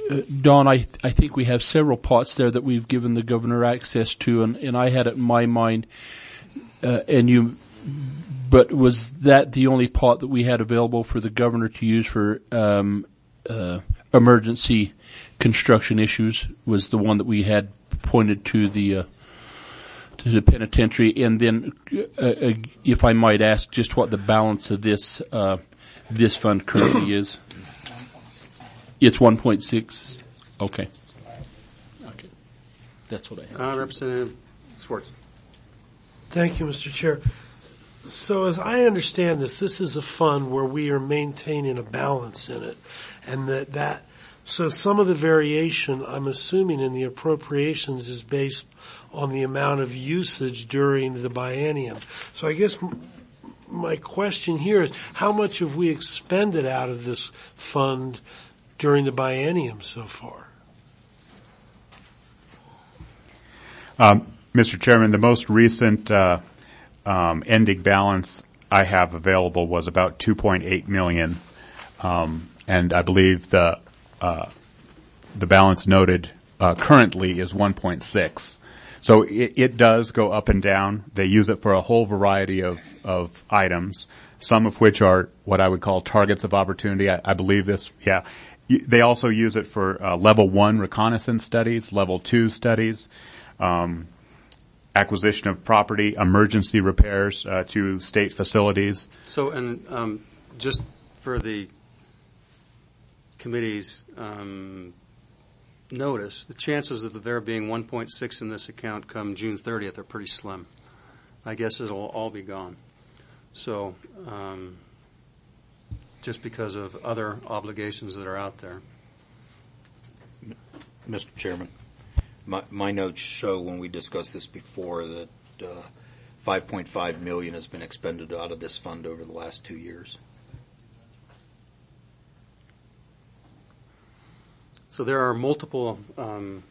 uh, Don, I I think we have several pots there that we've given the governor access to, and, and I had it in my mind, uh, and you, but was that the only pot that we had available for the governor to use for um, uh, emergency construction issues? Was the one that we had pointed to the uh, to the penitentiary? And then, uh, uh, if I might ask, just what the balance of this uh, this fund currently is? It's one point six. Okay. Okay. That's what I have. Uh, Representative Schwartz. Thank you, Mister Chair. So as I understand this, this is a fund where we are maintaining a balance in it, and that, that so some of the variation, I'm assuming, in the appropriations is based on the amount of usage during the biennium. So I guess m- my question here is, how much have we expended out of this fund during the biennium so far? Um, Mister Chairman, the most recent uh, um, ending balance I have available was about two point eight million dollars, um, and I believe the uh, the balance noted uh, currently is one point six. So it, it does go up and down. They use it for a whole variety of, of items, some of which are what I would call targets of opportunity. I, I believe this, yeah. They also use it for uh, level one reconnaissance studies, level two studies, um, acquisition of property, emergency repairs uh, to state facilities. So, and um, just for the committee's um, notice, the chances of there being one point six in this account come June thirtieth are pretty slim. I guess it'll all be gone. So, um, just because of other obligations that are out there. Mister Chairman, my, my notes show when we discussed this before that uh, five point five million dollars has been expended out of this fund over the last two years. So there are multiple um,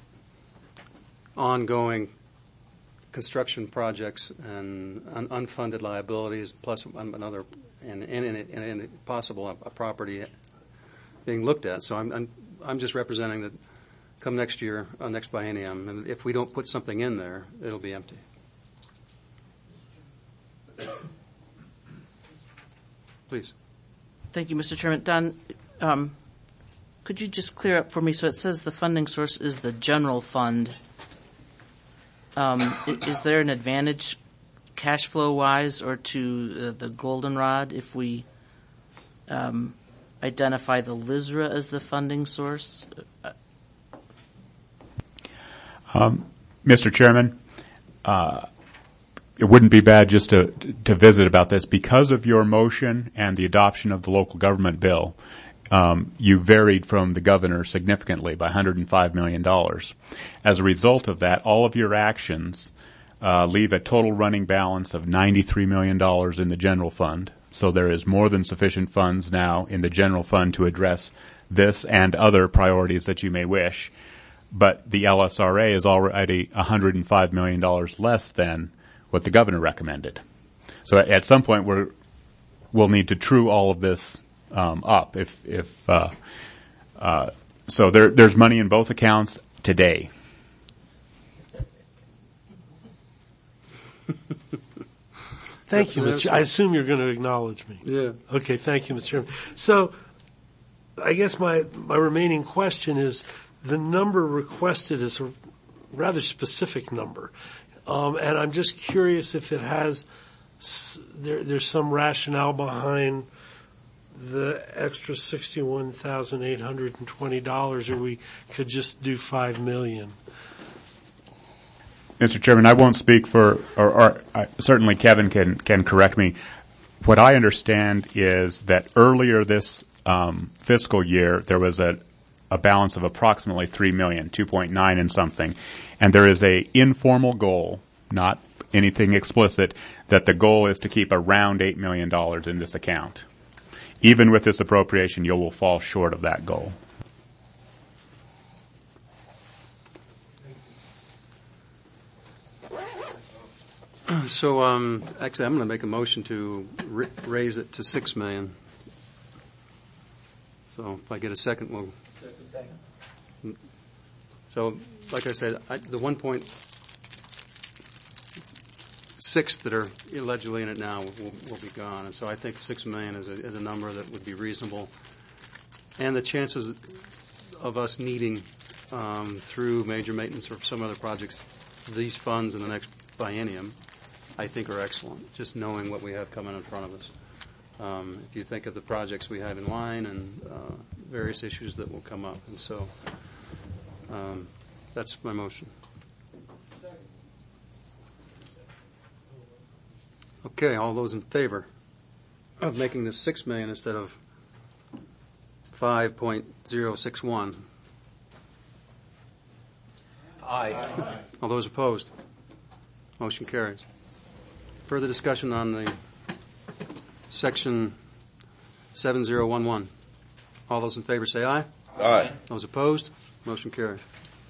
ongoing construction projects and un- unfunded liabilities, plus another, and, and, and, and, and possible a, a property being looked at. So I'm, I'm I'm just representing that come next year, uh, next biennium, and if we don't put something in there, it'll be empty. Please. Thank you, Mister Chairman. Don, um, could you just clear up for me? So it says the funding source is the general fund. Um, is there an advantage cash flow wise or to uh, the goldenrod if we um, identify the L I S R A as the funding source? Um, Mister Chairman, uh, it wouldn't be bad just to to visit about this. Because of your motion and the adoption of the local government bill, um, you varied from the governor significantly by one hundred five million dollars. As a result of that, all of your actions uh, leave a total running balance of ninety-three million dollars in the general fund. So there is more than sufficient funds now in the general fund to address this and other priorities that you may wish. But the L S R A is already one hundred five million dollars less than what the governor recommended. So at some point we're, we'll need to true all of this um, up. If, if uh, uh, so, there, there's money in both accounts today. Thank you, Mister I assume you're going to acknowledge me. Yeah. Okay, thank you, Mister Chairman. So, I guess my, my remaining question is, the number requested is a rather specific number. Um, and I'm just curious if it has, there, there's some rationale behind the extra sixty-one thousand eight hundred twenty dollars, or we could just do five million dollars. Mister Chairman, I won't speak for, or, or uh, certainly Kevin can, can correct me. What I understand is that earlier this um, fiscal year, there was a, a balance of approximately three million dollars, two point nine and something, and there is a informal goal, not anything explicit, that the goal is to keep around eight million dollars in this account. Even with this appropriation, you will fall short of that goal. So, um, actually, I'm going to make a motion to r- raise it to six million. So, if I get a second, we'll. Second. So, like I said, I, the one point six that are allegedly in it now will, will be gone, and so I think six million is a, is a number that would be reasonable. And the chances of us needing, um, through major maintenance or some other projects, these funds in the next biennium, I think are excellent, just knowing what we have coming in front of us. Um, if you think of the projects we have in line and uh, various issues that will come up. And so um, that's my motion. Okay, all those in favor of making this six million instead of five point zero six one? Aye. All those opposed? Motion carries. Further discussion on the section seven zero one one. All those in favor say aye. Aye. Those opposed? Motion carries.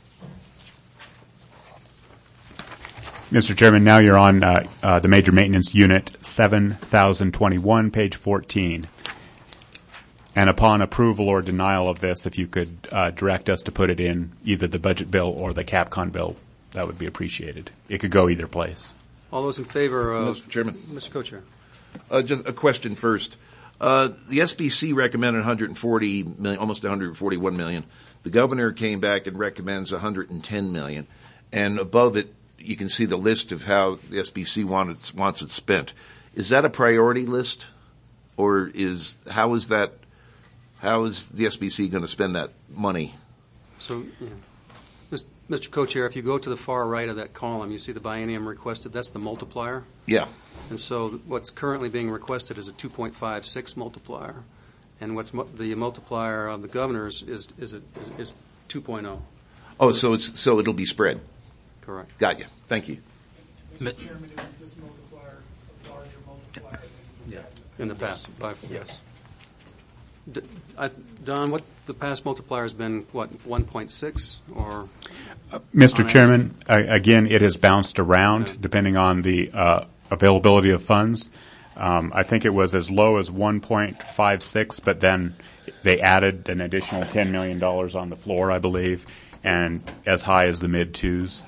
Mister Chairman, now you're on uh, uh, the Major Maintenance Unit seven thousand twenty-one, page fourteen. And upon approval or denial of this, if you could uh, direct us to put it in either the budget bill or the CapCon bill, that would be appreciated. It could go either place. All those in favor of... Mister Chairman. Mister Co-Chair. Uh, just a question first. Uh, the S B C recommended one hundred forty million, almost one hundred forty-one million. The governor came back and recommends one hundred ten million. And above it, you can see the list of how the S B C wants, wants it spent. Is that a priority list? Or is, how is that, how is the S B C going to spend that money? So, yeah. Mister Co-Chair, if you go to the far right of that column, you see the biennium requested. That's the multiplier. Yeah. And so what's currently being requested is a two point five six multiplier. And what's mu- the multiplier of the governor's is is, a, is, is two point oh. Oh, so it's, so it'll be spread. Correct. Got you. Thank you. Mister Chairman, isn't this multiplier a larger multiplier than Yeah. In the past. By, Yes. D- I, Don, what the past multiplier has been, what, one point six or? Uh, Mister Chairman, uh, again, it has bounced around yeah. depending on the uh, availability of funds. Um, I think it was as low as one point five six, but then they added an additional ten million dollars on the floor, I believe, and as high as the mid twos.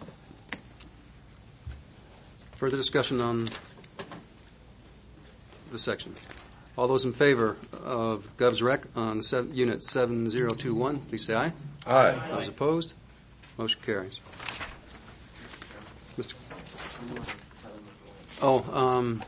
Further discussion on the section. All those in favor of Gov's Rec on seven, Unit seven zero two one, please say aye. Aye. Those opposed? Motion carries. Mister Oh, um,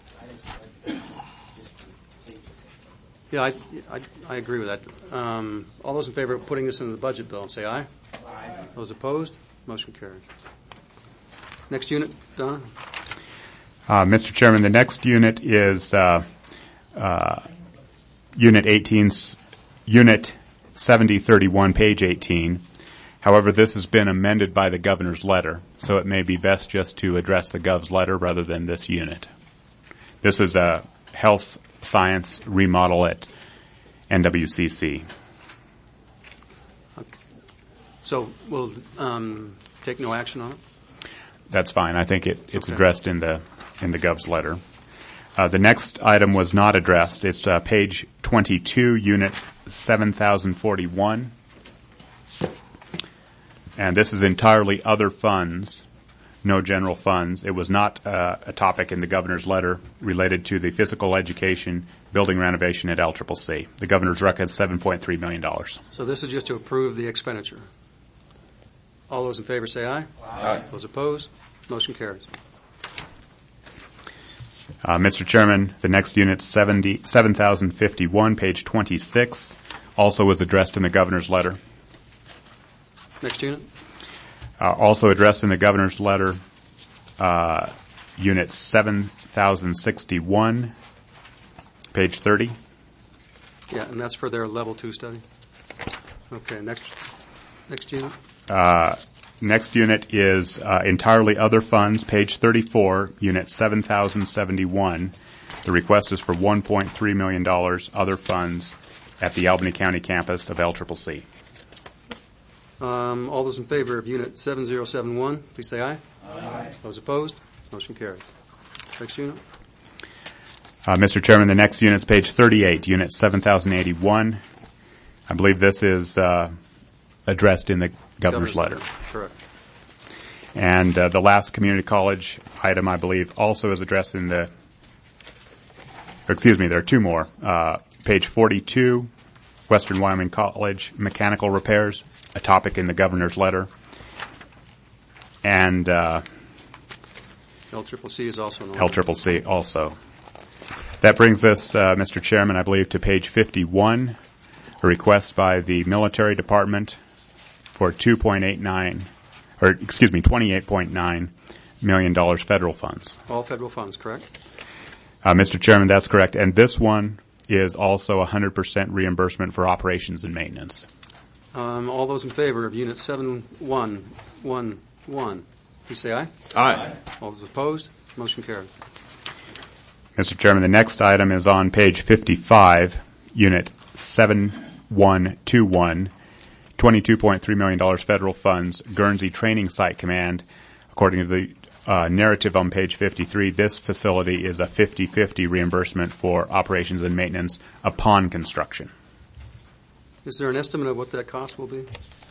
yeah, I, I, I agree with that. Um, all those in favor of putting this in the budget bill, say aye. Aye. Those opposed? Motion carries. Next unit, Don? Uh, Mister Chairman, the next unit is uh, uh, Unit eighteen, Unit seventy thirty-one, page eighteen. However, this has been amended by the governor's letter, so it may be best just to address the gov's letter rather than this unit. This is a health science remodel at N W C C. Okay. So we'll um, take no action on it? That's fine. I think it, it's okay. addressed in the in the gov's letter. Uh, the next item was not addressed. It's uh, page twenty-two, Unit seven thousand forty-one. And this is entirely other funds, no general funds. It was not uh, a topic in the governor's letter related to the physical education building renovation at L C C C. The governor's record is seven point three million dollars. So this is just to approve the expenditure. All those in favor say aye. Aye. Those opposed? Motion carries. Uh, Mister Chairman, the next unit, seven thousand fifty-one, page twenty-six, also was addressed in the governor's letter. Next unit. Uh, also addressed in the governor's letter, uh, unit seven thousand sixty-one, page thirty. Yeah, and that's for their level two study. Okay, next, next unit. Uh, next unit is uh, entirely other funds, page thirty-four, unit seven thousand seventy-one. The request is for one point three million dollars, other funds, at the Albany County campus of L C C C. Um, all those in favor of Unit seven zero seven one, please say aye. Aye. Those opposed? Motion carries. Next unit. Uh, Mister Chairman, the next unit is page thirty-eight, unit seven thousand eighty-one. I believe this is uh, addressed in the governor's, Governor's letter. letter. Correct. And uh, the last community college item, I believe, also is addressed in the, excuse me, there are two more. Uh, page forty-two, Western Wyoming College mechanical repairs, a topic in the governor's letter. And uh, L C C C is also an L C C C also. That brings us, uh, Mister Chairman, I believe, to page fifty-one, a request by the military department for two point eight nine, or excuse me, twenty-eight point nine million dollars federal funds. All federal funds, correct? Uh, Mister Chairman, that's correct. And this one is also one hundred percent reimbursement for operations and maintenance. Um, all those in favor of Unit seven one one one, please say aye. Aye. All those opposed, motion carried. Mister Chairman, the next item is on page fifty-five, Unit seven one two one, twenty-two point three million dollars federal funds, Guernsey Training Site Command. According to the uh, narrative on page fifty-three, this facility is a fifty-fifty reimbursement for operations and maintenance upon construction. Is there an estimate of what that cost will be?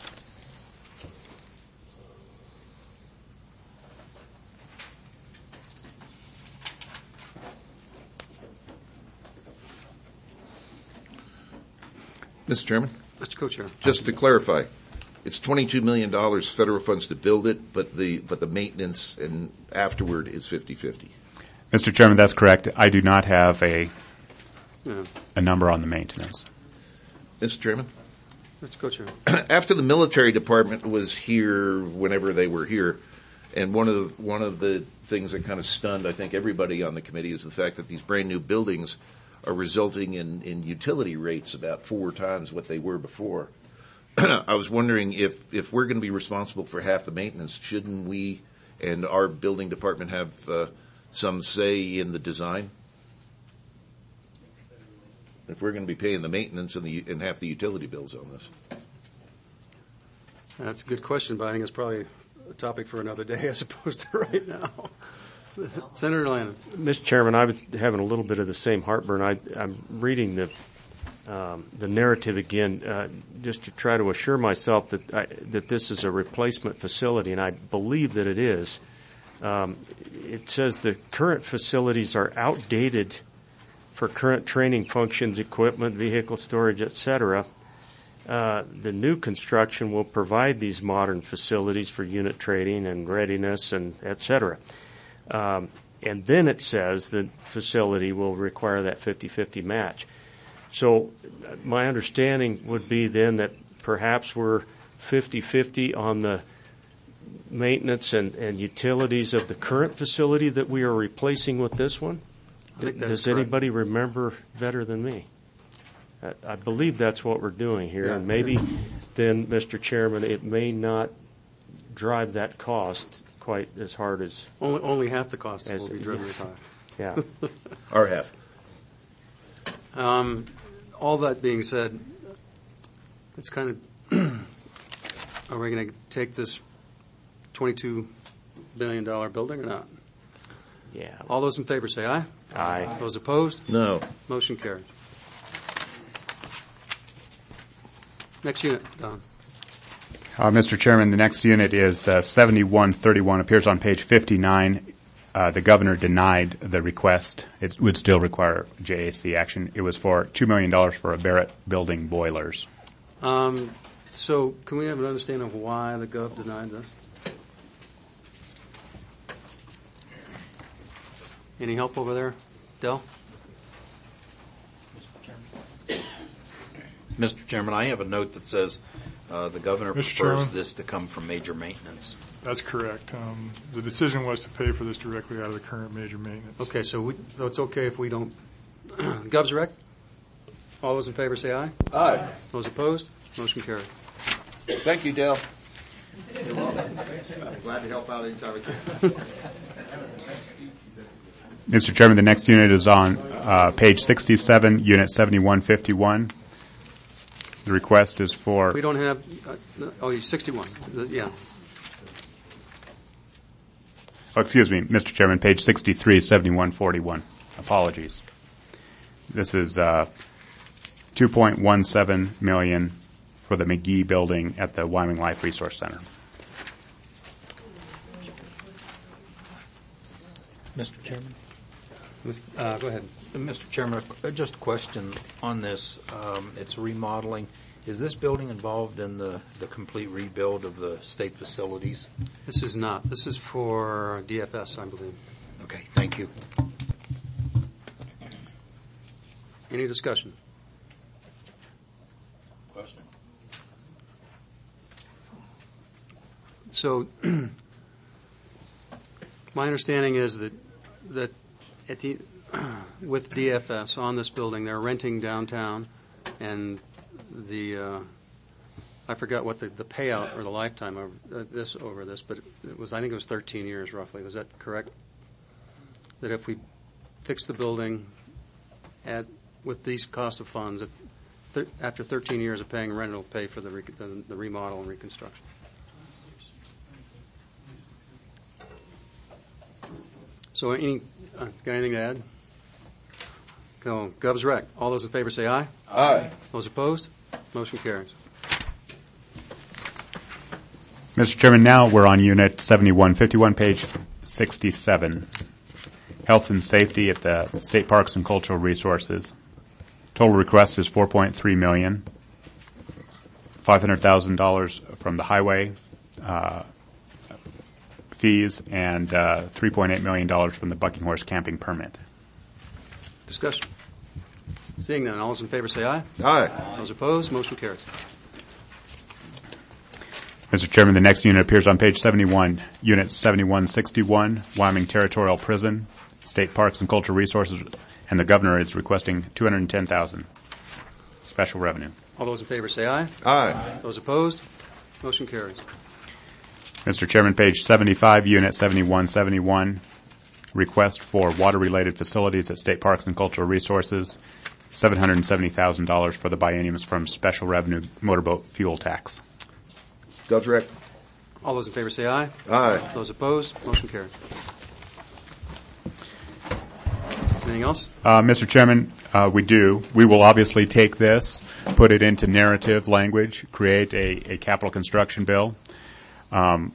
Mister Chairman? Mister Co-Chair. Just to clarify, it's twenty-two million dollars federal funds to build it, but the, but the maintenance and afterward is fifty-fifty. Mister Chairman, that's correct. I do not have a, Yeah. a number on the maintenance. Mister Chairman? Mister Co-Chair. After the military department was here, whenever they were here, and one of the, one of the things that kind of stunned, I think, everybody on the committee is the fact that these brand new buildings are resulting in, in utility rates about four times what they were before. I was wondering if, if we're going to be responsible for half the maintenance, shouldn't we and our building department have uh, some say in the design? If we're going to be paying the maintenance and, the, and half the utility bills on this. That's a good question, but I think it's probably a topic for another day as opposed to right now. Senator Lannon. Mister Chairman, I was having a little bit of the same heartburn. I, I'm reading the um, the narrative again uh, just to try to assure myself that I, that this is a replacement facility, and I believe that it is. Um, it says the current facilities are outdated for current training functions, equipment, vehicle storage, et cetera. Uh, the new construction will provide these modern facilities for unit training and readiness and et cetera. Um, and then it says the facility will require that fifty-fifty match. So uh, my understanding would be then that perhaps we're fifty-fifty on the maintenance and, and utilities of the current facility that we are replacing with this one. I think that's Does correct. anybody remember better than me? I, I believe that's what we're doing here, Yeah. and maybe then, Mister Chairman, it may not drive that cost quite as hard as Only, only half the cost As- will be driven as high. yeah. Our half. Um, all that being said, it's kind of, are we going to take this twenty-two billion dollars building or not? Yeah. All those in favor say aye. Aye. Those opposed? No. Motion carries. Next unit, Don. Uh, Mister Chairman, the next unit is uh, seventy-one thirty-one, appears on page fifty-nine. Uh, the governor denied the request. It would still require J A C action. It was for two million dollars for a Barrett building boilers. Um, so can we have an understanding of why the Gov denied this? Any help over there, Del? Mister Chairman, I have a note that says uh, the governor Mister prefers Chairman? this to come from major maintenance. That's correct. Um, the decision was to pay for this directly out of the current major maintenance. Okay, so, we, so it's okay if we don't. Gov's rec? All those in favor say aye. Aye. Those opposed? Motion carried. Thank you, Dale. You're welcome. Glad to help out anytime I can. Mister Chairman, the next unit is on uh, page sixty-seven, unit seventy-one fifty-one. The request is for... We don't have, uh, no- oh, you're sixty-one. The- Yeah. Oh, excuse me, Mister Chairman, page sixty-three, seventy-one forty-one. Apologies. This is uh, two point one seven million dollars for the McGee building at the Wyoming Life Resource Center. Mister Chairman? Uh, go ahead. Mister Chairman, uh, just a question on this. Um, it's remodeling. Is this building involved in the, the complete rebuild of the state facilities? This is not. This is for D F S, I believe. Okay, thank you. Any discussion? Question. So, my understanding is that that at the with D F S on this building, they're renting downtown, and the uh, I forgot what the, the payout or the lifetime of uh, this over this, but it was I think it was thirteen years roughly. Was that correct? That if we fix the building at with these costs of funds, if thir- after thirteen years of paying rent, it'll pay for the, re- the, the remodel and reconstruction. So, any uh, got anything to add? Go, Gov's rec. All those in favor say aye. Aye. Those opposed? Motion carries. Mister Chairman, now we're on Unit seventy-one fifty-one, page sixty-seven. Health and Safety at the State Parks and Cultural Resources. Total request is four point three million dollars. five hundred thousand dollars from the highway uh, fees and uh, three point eight million dollars from the Bucking Horse camping permit. Discussion. Seeing none, all those in favor say aye. Aye. Those opposed? Motion carries. Mister Chairman, the next unit appears on page seventy-one, Unit seventy-one sixty-one, Wyoming Territorial Prison, State Parks and Cultural Resources, and the Governor is requesting two hundred ten thousand dollars special revenue. All those in favor say aye. Aye. Those opposed? Motion carries. Mister Chairman, page seventy-five, Unit seventy-one seventy-one, request for water-related facilities at State Parks and Cultural Resources, seven hundred seventy thousand dollars for the bienniums from special revenue motorboat fuel tax. Gov's rec. All those in favor say aye. Aye. Those opposed? Motion carries. Anything else? Uh, Mister Chairman, uh, we do. We will obviously take this, put it into narrative language, create a, a capital construction bill. Um,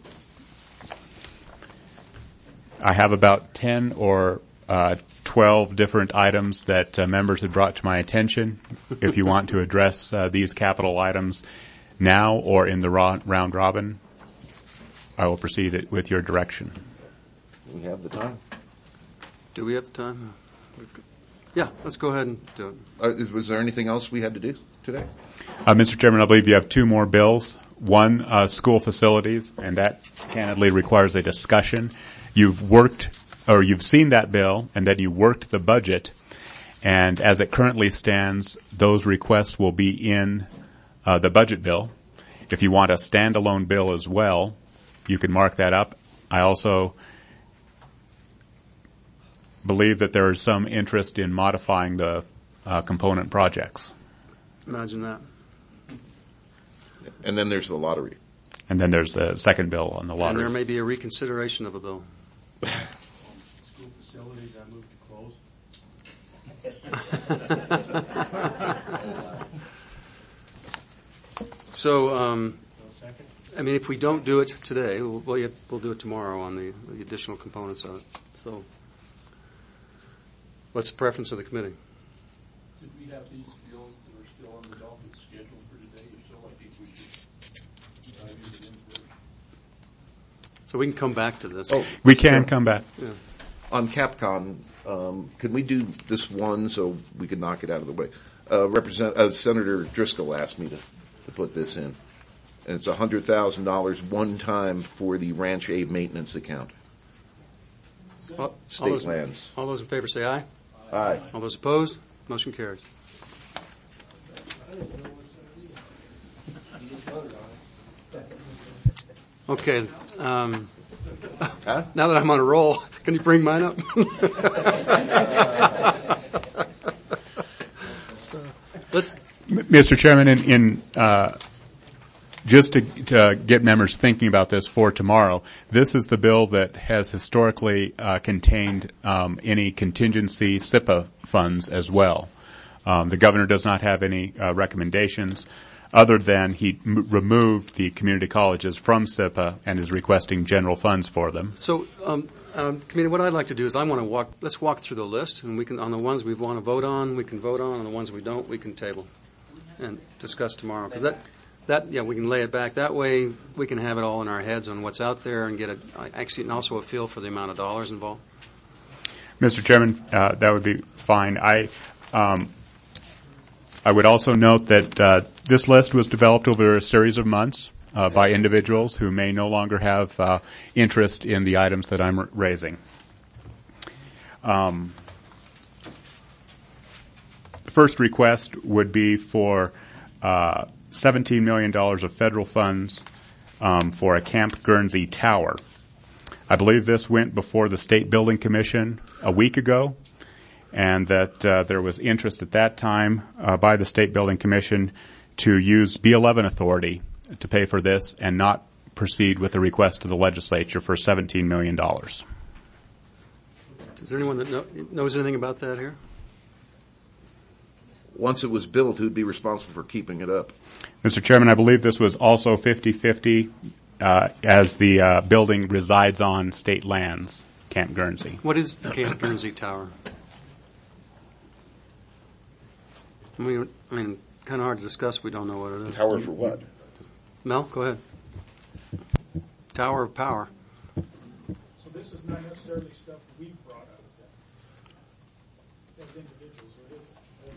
I have about ten or uh, twelve different items that uh, members had brought to my attention. If you want to address uh, these capital items now or in the ro- round robin, I will proceed it with your direction. We have the time. Do we have the time? Yeah, let's go ahead and do it. Uh, was there anything else we had to do today? Uh, Mister Chairman, I believe you have two more bills. One, uh, school facilities, and that candidly requires a discussion. You've worked, or you've seen that bill, and then you worked the budget, and as it currently stands, those requests will be in uh, the budget bill. If you want a standalone bill as well, you can mark that up. I also believe that there is some interest in modifying the uh, component projects. Imagine that. And then there's the lottery. And then there's the second bill on the lottery. And there may be a reconsideration of a bill. School facilities, I move to close. So, um, I mean, if we don't do it today, we'll, we'll, we'll do it tomorrow on the, the additional components of it. So, what's the preference of the committee? Did we have these bills that are still on the docket scheduled for today? If so, I think we should dive into them first. So we can come back to this. Oh, we can sure. come back. Yeah. On Capcom, um, can we do this one so we can knock it out of the way? Uh, Represent, uh, Senator Driscoll asked me to, to put this in. And it's one hundred thousand dollars one time for the Ranch A maintenance account. All, State all those, lands. All those in favor say aye. Aye. All those opposed? Motion carries. Okay. Um, huh? Now that I'm on a roll, can you bring mine up? Let's. Mister Chairman, in, in uh, just to, to get members thinking about this for tomorrow, this is the bill that has historically uh, contained um, any contingency S I P A funds as well. Um, the governor does not have any uh, recommendations. other than he m- removed the community colleges from S I P A and is requesting general funds for them. So, um, um, committee, what I'd like to do is I want to walk, let's walk through the list, and we can, on the ones we want to vote on, we can vote on, on the ones we don't, we can table and discuss tomorrow. Because that, that, yeah, we can lay it back. That way, we can have it all in our heads on what's out there and get a, actually, and also a feel for the amount of dollars involved. Mister Chairman, uh, that would be fine. I, um, I would also note that uh, this list was developed over a series of months uh, by individuals who may no longer have uh, interest in the items that I'm r- raising. Um, the first request would be for uh, seventeen million dollars of federal funds um, for a Camp Guernsey tower. I believe this went before the State Building Commission a week ago, and that uh, there was interest at that time uh, by the State Building Commission to use B eleven authority to pay for this and not proceed with the request to the legislature for seventeen million dollars. Is there anyone that know, knows anything about that here? Once it was built, who'd be responsible for keeping it up? Mister Chairman, I believe this was also fifty-fifty uh, as the uh, building resides on state lands, Camp Guernsey. What is the Camp Guernsey Tower? I mean, I mean, kind of hard to discuss if we don't know what it is. Tower for what? Mel, go ahead. Tower of Power. So this is not necessarily stuff we brought out of that as individuals, or is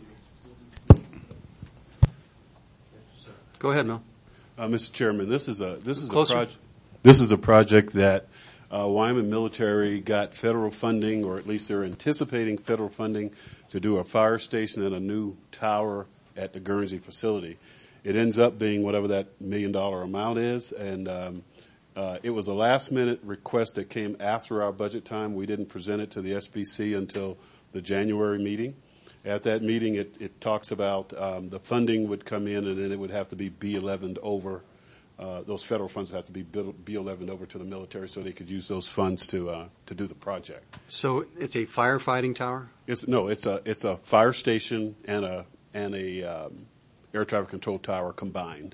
it? Go ahead, Mel. Uh, Mister Chairman, this is a this is Closer. a project. This is a project that uh, Wyoming Military got federal funding, or at least they're anticipating federal funding to do a fire station and a new tower at the Guernsey facility. It ends up being whatever that million dollar amount is, and um, uh, it was a last minute request that came after our budget time. We didn't present it to the S B C until the January meeting. At that meeting, it, it talks about um, the funding would come in, and then it would have to be B elevened over. Uh, those federal funds have to be B elevened over to the military, so they could use those funds to uh, to do the project. So it's a firefighting tower? It's no, it's a it's a fire station and a and a um, air traffic control tower combined.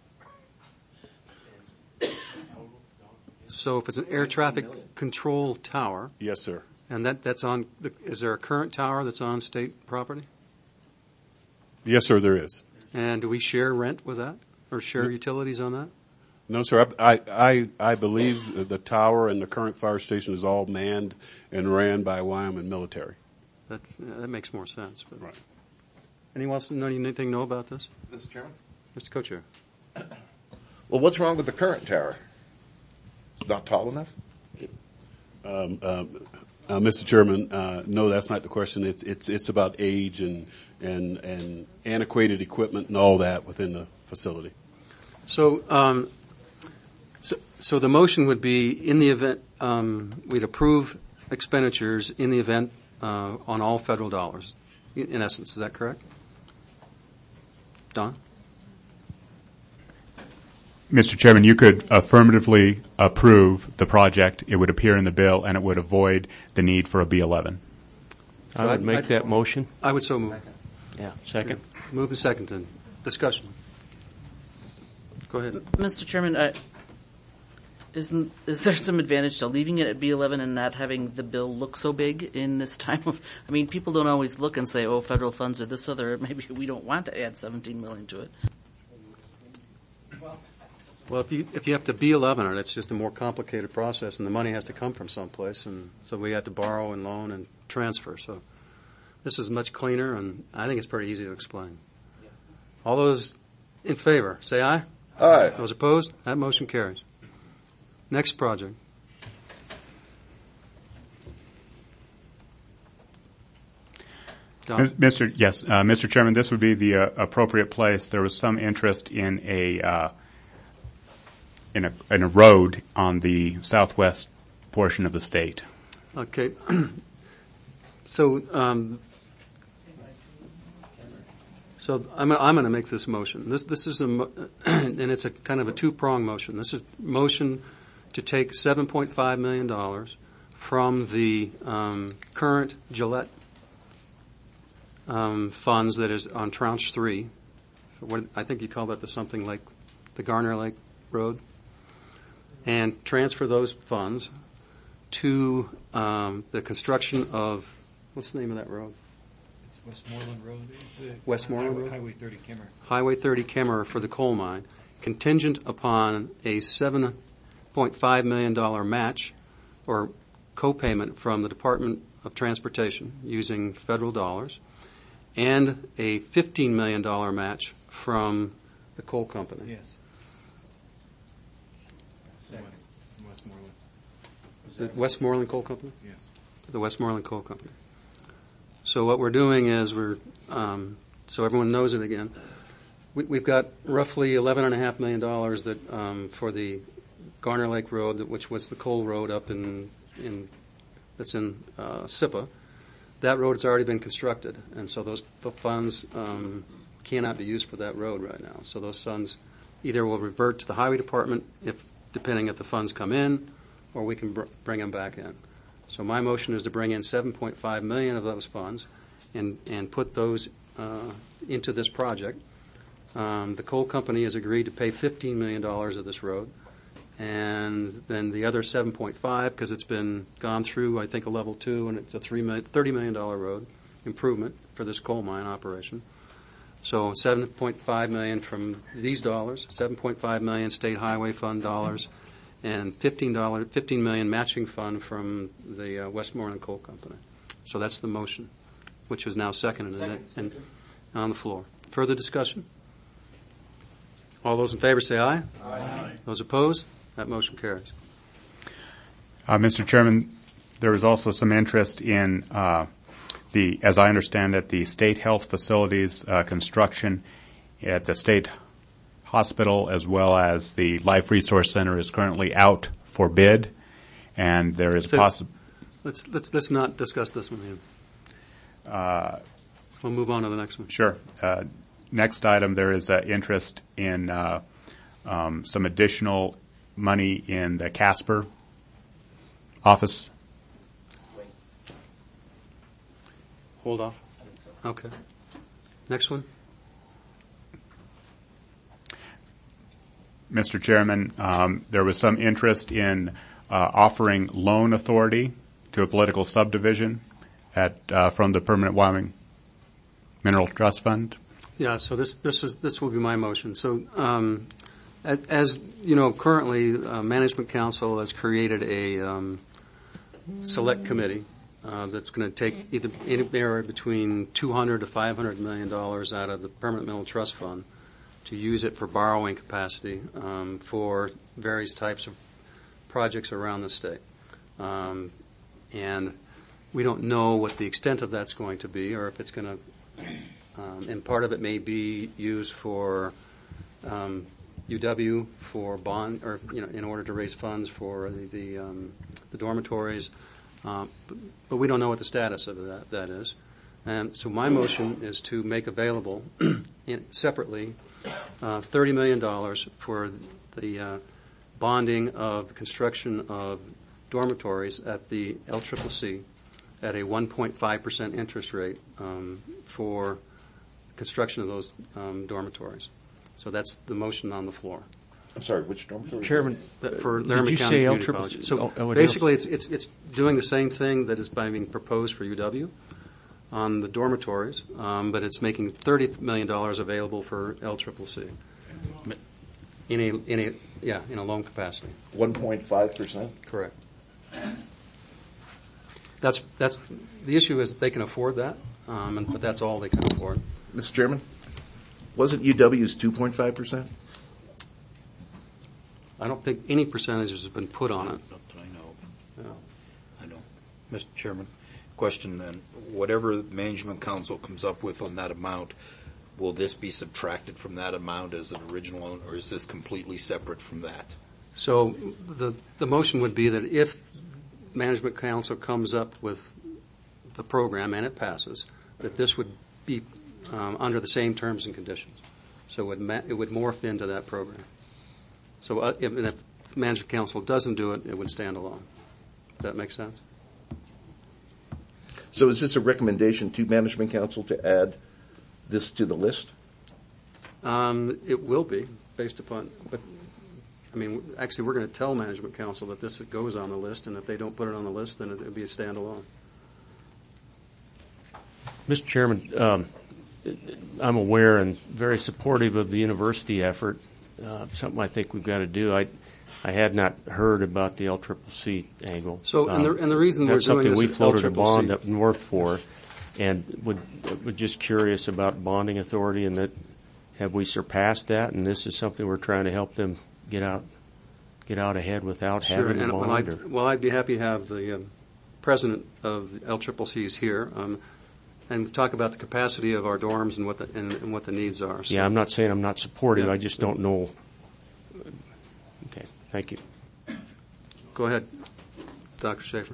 So if it's an air traffic control tower, yes, sir. And that that's on. The, is there a current tower that's on state property? Yes, sir. There is. And do we share rent with that, or share utilities on that? No, sir. I I I believe the tower and the current fire station is all manned and ran by Wyoming Military. That yeah, that makes more sense. But. Right. Anyone else know anything know about this? Mister Chairman? Mister Co-Chair. Well, what's wrong with the current tower? It's not tall enough? Um, um, uh, Mister Chairman, uh, no, that's not the question. It's it's it's about age and and and antiquated equipment and all that within the facility. So, um, so, so the motion would be in the event um, we'd approve expenditures in the event uh, on all federal dollars. In, in essence, is that correct? Don? Mister Chairman, you could affirmatively approve the project. It would appear in the bill, and it would avoid the need for a B eleven. I would I'd- make I'd- that motion. I would so move. Yeah, second. Move and second. Then discussion. Go ahead. Mister Chairman, uh, isn't is there some advantage to leaving it at B eleven and not having the bill look so big in this time of? I mean, people don't always look and say, "Oh, federal funds or this other." Maybe we don't want to add seventeen million to it. Well, if you if you have to B eleven it, it's just a more complicated process, and the money has to come from someplace, and so we have to borrow and loan and transfer. So this is much cleaner, and I think it's pretty easy to explain. All those in favor, say aye. Aye. Those opposed, that motion carries. Next project. Don. Mister Yes, uh, Mister Chairman, this would be the uh, appropriate place. There was some interest in a uh, in a in a road on the southwest portion of the state. Okay. So, um, so I'm I'm going to make this motion. This this is a mo- and it's a kind of a two prong motion. This is motion to take seven point five million dollars from the um, current Gillette um, funds that is on tranche three, what I think you call that the something like the Garner Lake Road, and transfer those funds to um, the construction of, what's the name of that road? It's Westmoreland Road. It's uh, Westmoreland Highway, Road? Highway thirty Kimmer. Highway thirty Kemmerer for the coal mine, contingent upon a seven point five million dollars match or co-payment from the Department of Transportation using federal dollars, and a fifteen million dollars match from the coal company. Yes. Westmoreland. The Westmoreland Coal Company? Yes. The Westmoreland Coal Company. So what we're doing is we're, um, so everyone knows it again, we, we've got roughly eleven and a half million dollars that, um, for the Garner Lake Road, that- which was the coal road up in, in, that's in, uh, SIPA. That road has already been constructed, and so those the funds, um, cannot be used for that road right now. So those funds either will revert to the highway department, if, depending if the funds come in, or we can br- bring them back in. So my motion is to bring in seven point five million dollars of those funds and, and put those uh, into this project. Um, the coal company has agreed to pay fifteen million dollars of this road, and then the other seven point five, because it's been gone through, I think, a level two, and it's a three million, thirty million dollars road improvement for this coal mine operation. So seven point five million dollars from these dollars, seven point five million dollars state highway fund dollars, and fifteen dollars, fifteen million dollars matching fund from the uh, Westmoreland Coal Company. So that's the motion, which is now seconded and, and on the floor. Further discussion? All those in favor say aye. Aye. Those opposed? That motion carries. Uh, Mister Chairman, there was also some interest in uh, the, as I understand it, the state health facilities uh, construction at the state hospital, as well as the Life Resource Center, is currently out for bid, and there is So, possible. Let's let's let's not discuss this one here. Uh, we'll move on to the next one. Sure. Uh, next item, there is uh, interest in uh, um, some additional money in the Casper office. Hold off. Okay. Next one. Mister Chairman, um, there was some interest in uh, offering loan authority to a political subdivision at uh, from the Permanent Wyoming Mineral Trust Fund. Yeah. So this this is this will be my motion. So um, as, as you know, currently uh, Management Council has created a um, select committee uh, that's going to take either anywhere between two hundred to five hundred million dollars out of the Permanent Mineral Trust Fund to use it for borrowing capacity um, for various types of projects around the state. Um, and we don't know what the extent of that's going to be, or if it's going to, um, and part of it may be used for um, U W for bond, or you know, in order to raise funds for the the, um, the dormitories. Um, but, but we don't know what the status of that that is. And so my motion is to make available in, separately uh, thirty million dollars for the uh, bonding of the construction of dormitories at the L C C C at a one point five percent interest rate um, for construction of those um, dormitories. So that's the motion on the floor. I'm sorry, which dormitory? Chairman, That for did Laramie you County say L Community C C C? College. So Oh, oh, it basically, is. it's, it's it's doing the same thing that is being proposed for U W on the dormitories, um, but it's making thirty million dollars available for L C C C in a in a yeah in a loan capacity. one point five percent? Correct. That's that's the issue is they can afford that, um, and, but that's all they can afford. Mister Chairman, wasn't U W's two point five percent? I don't think any percentages have been put on it. Not that I know of. Yeah. I know. Mister Chairman, question then. Whatever the Management Council comes up with on that amount, will this be subtracted from that amount as an original loan, or is this completely separate from that? So the the motion would be that if Management Council comes up with the program and it passes, that this would be um, under the same terms and conditions. So it would ma- it would morph into that program. So uh, if, and if Management Council doesn't do it, it would stand alone. Does that make sense? So is this a recommendation to Management Council to add this to the list? Um, it will be based upon, but I mean, actually, we're going to tell Management Council that this goes on the list, and if they don't put it on the list, then it would be a standalone. Mister Chairman, um, I'm aware and very supportive of the university effort. Uh, something I think we've got to do. I, I had not heard about the L C C C angle. So, and the, and the reason um, we're that's doing something this we at floated a L C C C bond up north for, and would would just curious about bonding authority, and that have we surpassed that? And this is something we're trying to help them get out, get out ahead without Sure, having a and well, bond. I'd, Or, well, I'd be happy to have the um, president of the L C C Cs here. Um, and talk about the capacity of our dorms and what the and, and what the needs are. So. Yeah, I'm not saying I'm not supportive. Yeah. I just don't know. Okay, thank you. Go ahead, Doctor Schaefer.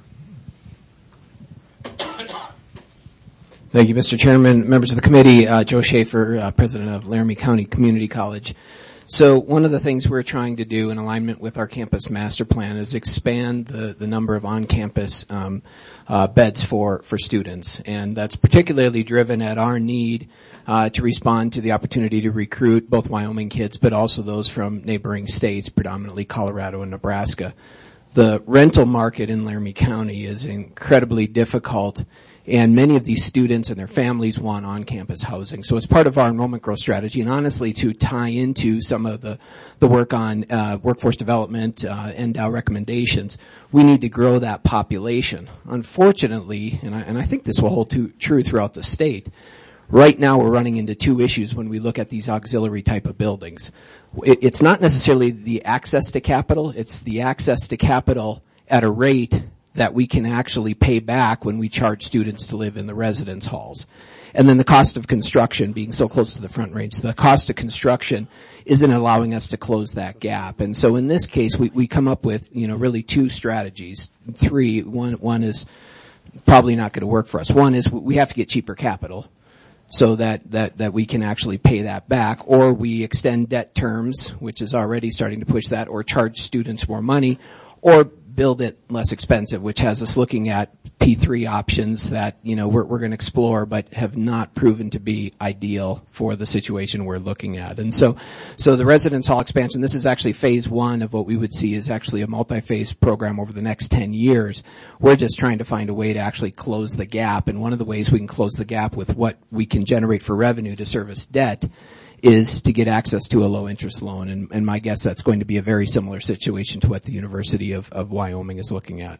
Thank you, Mister Chairman, members of the committee. Uh, Joe Schaefer, uh, president of Laramie County Community College. So one of the things we're trying to do in alignment with our campus master plan is expand the, the number of on-campus um, uh, beds for, for students. And that's particularly driven at our need uh, to respond to the opportunity to recruit both Wyoming kids, but also those from neighboring states, predominantly Colorado and Nebraska. The rental market in Laramie County is incredibly difficult, and many of these students and their families want on-campus housing. So as part of our enrollment growth strategy, and honestly to tie into some of the, the work on uh, workforce development, uh, N D O W recommendations, we need to grow that population. Unfortunately, and I, and I think this will hold to, true throughout the state, right now we're running into two issues when we look at these auxiliary type of buildings. It, it's not necessarily the access to capital, it's the access to capital at a rate that we can actually pay back when we charge students to live in the residence halls. And then the cost of construction being so close to the Front Range. The cost of construction isn't allowing us to close that gap. And so in this case, we, we come up with, you know, really two strategies. Three, one, one is probably not going to work for us. One is we have to get cheaper capital so that, that, that we can actually pay that back, or we extend debt terms, which is already starting to push that, or charge students more money, or build it less expensive, which has us looking at P three options that, you know, we're, we're going to explore, but have not proven to be ideal for the situation we're looking at. And so, so the residence hall expansion, this is actually phase one of what we would see is actually a multi-phase program over the next ten years. We're just trying to find a way to actually close the gap. And one of the ways we can close the gap with what we can generate for revenue to service debt is to get access to a low interest loan. And, and my guess that's going to be a very similar situation to what the University of, of Wyoming is looking at.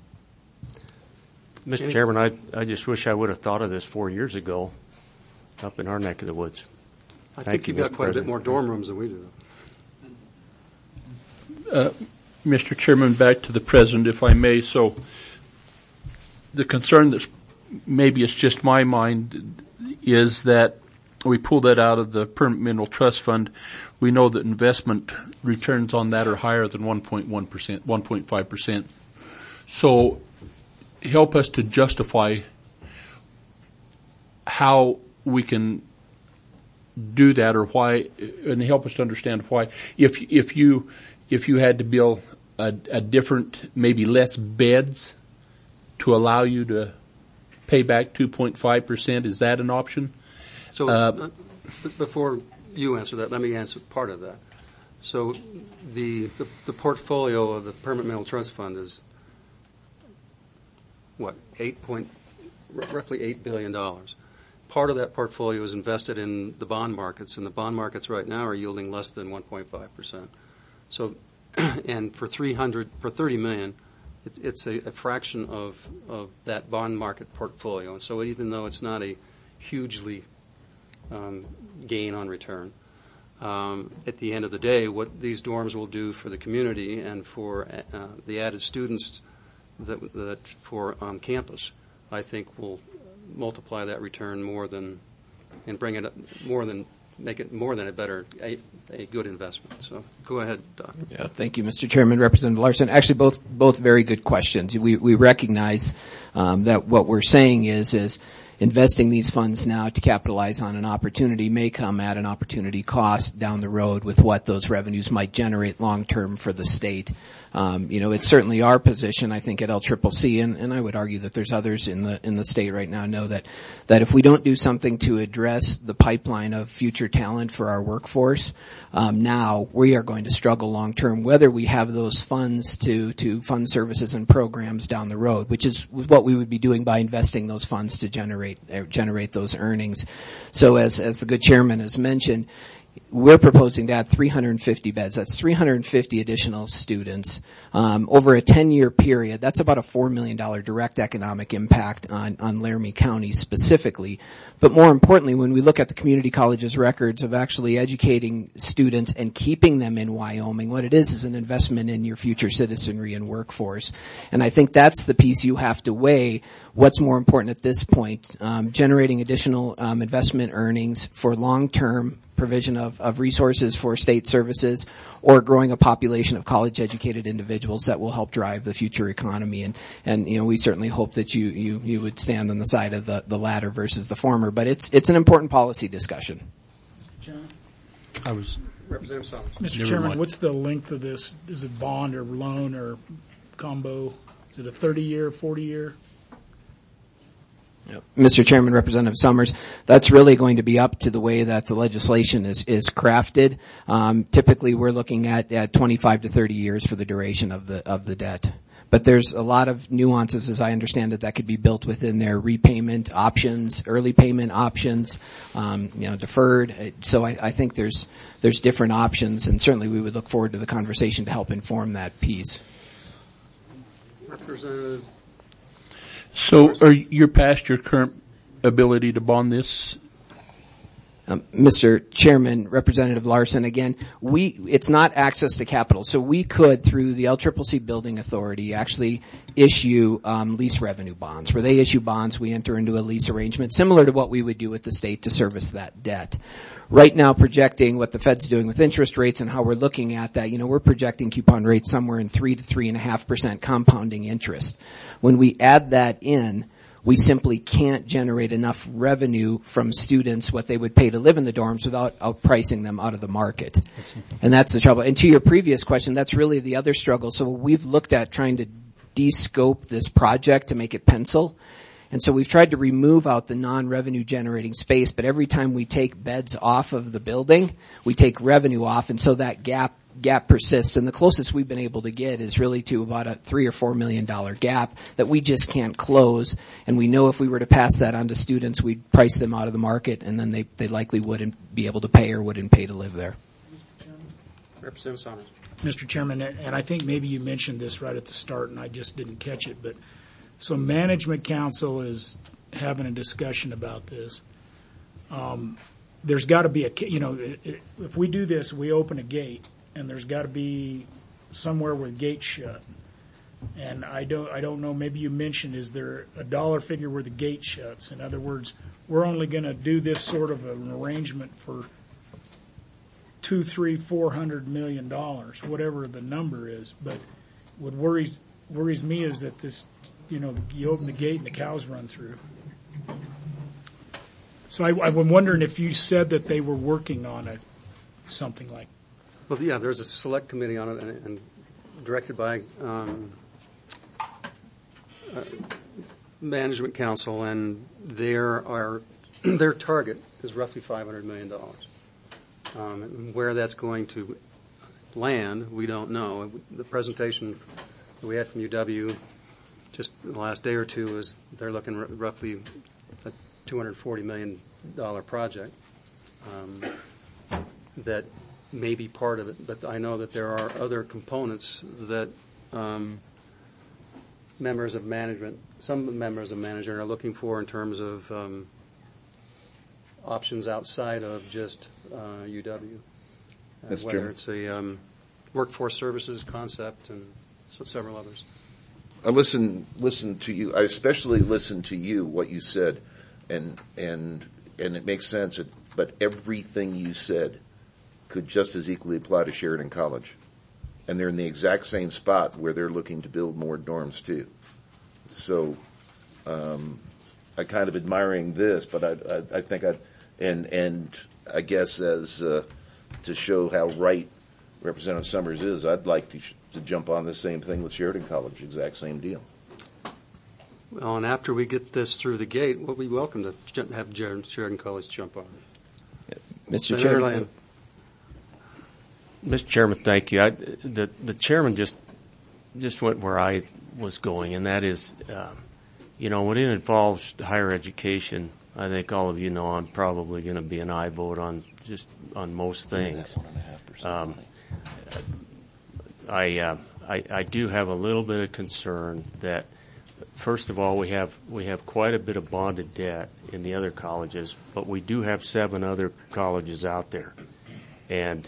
Mister Chairman, I, I just wish I would have thought of this four years ago up in our neck of the woods. I Thank think you, you've got Mister quite President. a bit more dorm rooms than we do. Uh, Mister Chairman, back to the President, if I may. So the concern that maybe it's just my mind is that we pull that out of the Permanent Mineral Trust Fund. We know that investment returns on that are higher than one point one percent, one point five percent. So help us to justify how we can do that, or why, and help us to understand why. If if you if you had to build a, a different, maybe less beds to allow you to pay back two point five percent, is that an option? So Uh, uh, b- before you answer that, let me answer part of that. So the, the, the portfolio of the Permanent Mineral Trust Fund is, what, eight point, r- roughly eight billion dollars. Part of that portfolio is invested in the bond markets, and the bond markets right now are yielding less than one point five percent. So, and for three hundred, for thirty million, it's, it's a, a fraction of, of that bond market portfolio. And so even though it's not a hugely um, gain on return, um, at the end of the day, what these dorms will do for the community and for uh, the added students that, that for on campus, I think will multiply that return more than, and bring it up more than, make it more than a better, a, a good investment. So go ahead, Doc. Yeah, thank you, Mister Chairman, Representative Larson. Actually, both both very good questions. We we recognize um, that what we're saying is is investing these funds now to capitalize on an opportunity may come at an opportunity cost down the road with what those revenues might generate long term for the state. Um, you know, it's certainly our position, I think, at L C C C, and, and I would argue that there's others in the in the state right now know that that if we don't do something to address the pipeline of future talent for our workforce, um, now we are going to struggle long term, whether we have those funds to to fund services and programs down the road, which is what we would be doing by investing those funds to generate uh, generate those earnings. So, as as the good chairman has mentioned, we're proposing to add three hundred fifty beds. That's three hundred fifty additional students um, over a ten-year period. That's about a four million dollars direct economic impact on, on Laramie County specifically. But more importantly, when we look at the community college's records of actually educating students and keeping them in Wyoming, what it is is an investment in your future citizenry and workforce. And I think that's the piece you have to weigh. What's more important at this point, um, generating additional um, investment earnings for long-term provision of, of resources for state services, or growing a population of college-educated individuals that will help drive the future economy. And, and you know, we certainly hope that you, you, you would stand on the side of the, the latter versus the former. But it's it's an important policy discussion. Mister Chairman? I was Representative Summers. Mister Chairman, what's the length of this? Is it bond or loan or combo? Is it a thirty-year, forty-year? Mister Chairman, Representative Summers, that's really going to be up to the way that the legislation is, is crafted. Um, typically, we're looking at, at twenty-five to thirty years for the duration of the of the debt. But there's a lot of nuances, as I understand it, that could be built within their repayment options, early payment options, um, you know, deferred. So I, I think there's there's different options, and certainly we would look forward to the conversation to help inform that piece. Representative. So are you past your current ability to bond this? Um, Mister Chairman, Representative Larson, again, we, it's not access to capital. So we could, through the L C C C Building Authority, actually issue um, lease revenue bonds. Where they issue bonds, we enter into a lease arrangement, similar to what we would do with the state to service that debt. Right now, projecting what the Fed's doing with interest rates and how we're looking at that, you know, we're projecting coupon rates somewhere in three to three and a half percent compounding interest. When we add that in, we simply can't generate enough revenue from students, what they would pay to live in the dorms, without outpricing them out of the market. And that's the trouble. And to your previous question, that's really the other struggle. So we've looked at trying to de-scope this project to make it pencil. And so we've tried to remove out the non-revenue generating space, but every time we take beds off of the building, we take revenue off, and so that gap gap persists. And the closest we've been able to get is really to about a three or four million dollar gap that we just can't close. And we know if we were to pass that on to students, we'd price them out of the market, and then they they likely wouldn't be able to pay or wouldn't pay to live there. Representative Summers. Mister Chairman, and I think maybe you mentioned this right at the start, and I just didn't catch it, but so Management Council is having a discussion about this. Um, there's got to be a, you know, if we do this, we open a gate, and there's got to be somewhere where the gate's shut. And I don't, I don't know. Maybe you mentioned, is there a dollar figure where the gate shuts? In other words, we're only going to do this sort of an arrangement for two, three, four hundred million dollars, whatever the number is. But what worries worries me is that this, you know, you open the gate and the cows run through. So I, I'm wondering if you said that they were working on it, something like. Well, yeah, there's a select committee on it, and, and directed by um, uh, Management Council, and their are their target is roughly five hundred million dollars. Um, and where that's going to land, we don't know. The presentation that we had from U W just the last day or two is they're looking r- roughly a two hundred forty million dollars project um, that may be part of it, but I know that there are other components that um, members of management, some members of management are looking for in terms of um, options outside of just uh, U W, uh, That's whether true. it's a um, workforce services concept and so several others. I listen, listen to you. I especially listen to you, what you said, and and and it makes sense. But everything you said could just as equally apply to Sheridan College, and they're in the exact same spot where they're looking to build more dorms too. So, um, I kind of admiring this, but I, I, I think I, and and I guess as uh, to show how right Representative Summers is, I'd like to, to jump on the same thing with Sheridan College, exact same deal. Well, and after we get this through the gate, we'll be welcome to ju- have Jer- Sheridan College jump on it. Mister Senator Chairman. Land. Mister Chairman, thank you. I, the the chairman just just went where I was going, and that is, uh, you know, when it involves higher education, I think all of you know I'm probably going to be an aye vote on just on most things. Um, I, uh, I I do have a little bit of concern that, first of all, we have we have quite a bit of bonded debt in the other colleges, but we do have seven other colleges out there, and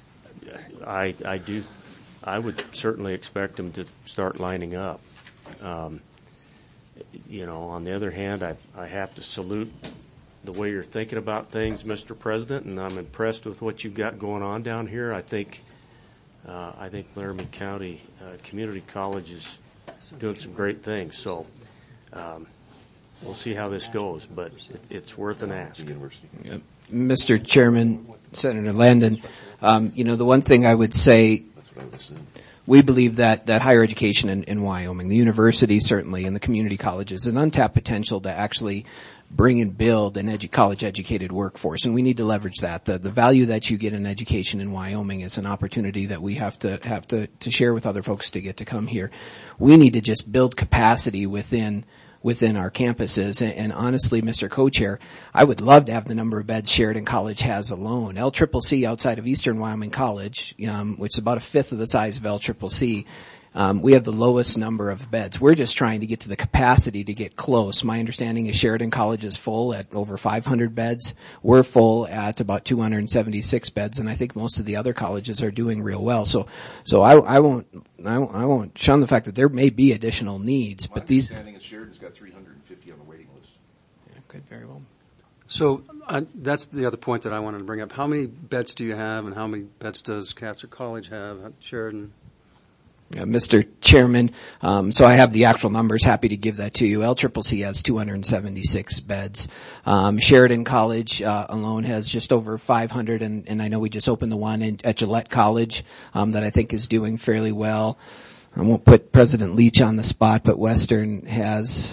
I I do I would certainly expect them to start lining up. Um, you know, on the other hand, I I have to salute the way you're thinking about things, Mister President, and I'm impressed with what you've got going on down here. I think uh, I think Laramie County uh, Community College is doing some great things. So um, we'll see how this goes, but it, it's worth an ask. Yep. Mister Chairman, Senator Landon, um, you know, the one thing I would say, we believe that, that higher education in, in Wyoming, the university certainly, and the community colleges, an untapped potential to actually bring and build an edu- college-educated workforce, and we need to leverage that. The, the value that you get in education in Wyoming is an opportunity that we have to have to, to share with other folks to get to come here. We need to just build capacity within within our campuses, and, and honestly, Mister Co-Chair, I would love to have the number of beds Sheridan College has alone. L C C C outside of Eastern Wyoming College, um, which is about a fifth of the size of L C C C, Um, we have the lowest number of beds. We're just trying to get to the capacity to get close. My understanding is Sheridan College is full at over five hundred beds. We're full at about two hundred seventy-six beds, and I think most of the other colleges are doing real well. So, so I, I won't, I won't, I won't shun the fact that there may be additional needs, My but these. understanding is Sheridan's got three hundred fifty on the waiting list. Yeah, could very well. So uh, that's the other point that I wanted to bring up. How many beds do you have, and how many beds does Castor College have at Sheridan? Uh, Mister Chairman, um, so I have the actual numbers. Happy to give that to you. L C C C has two hundred seventy-six beds. Um, Sheridan College uh, alone has just over five hundred, and, and I know we just opened the one in, at Gillette College um, that I think is doing fairly well. I won't put President Leach on the spot, but Western has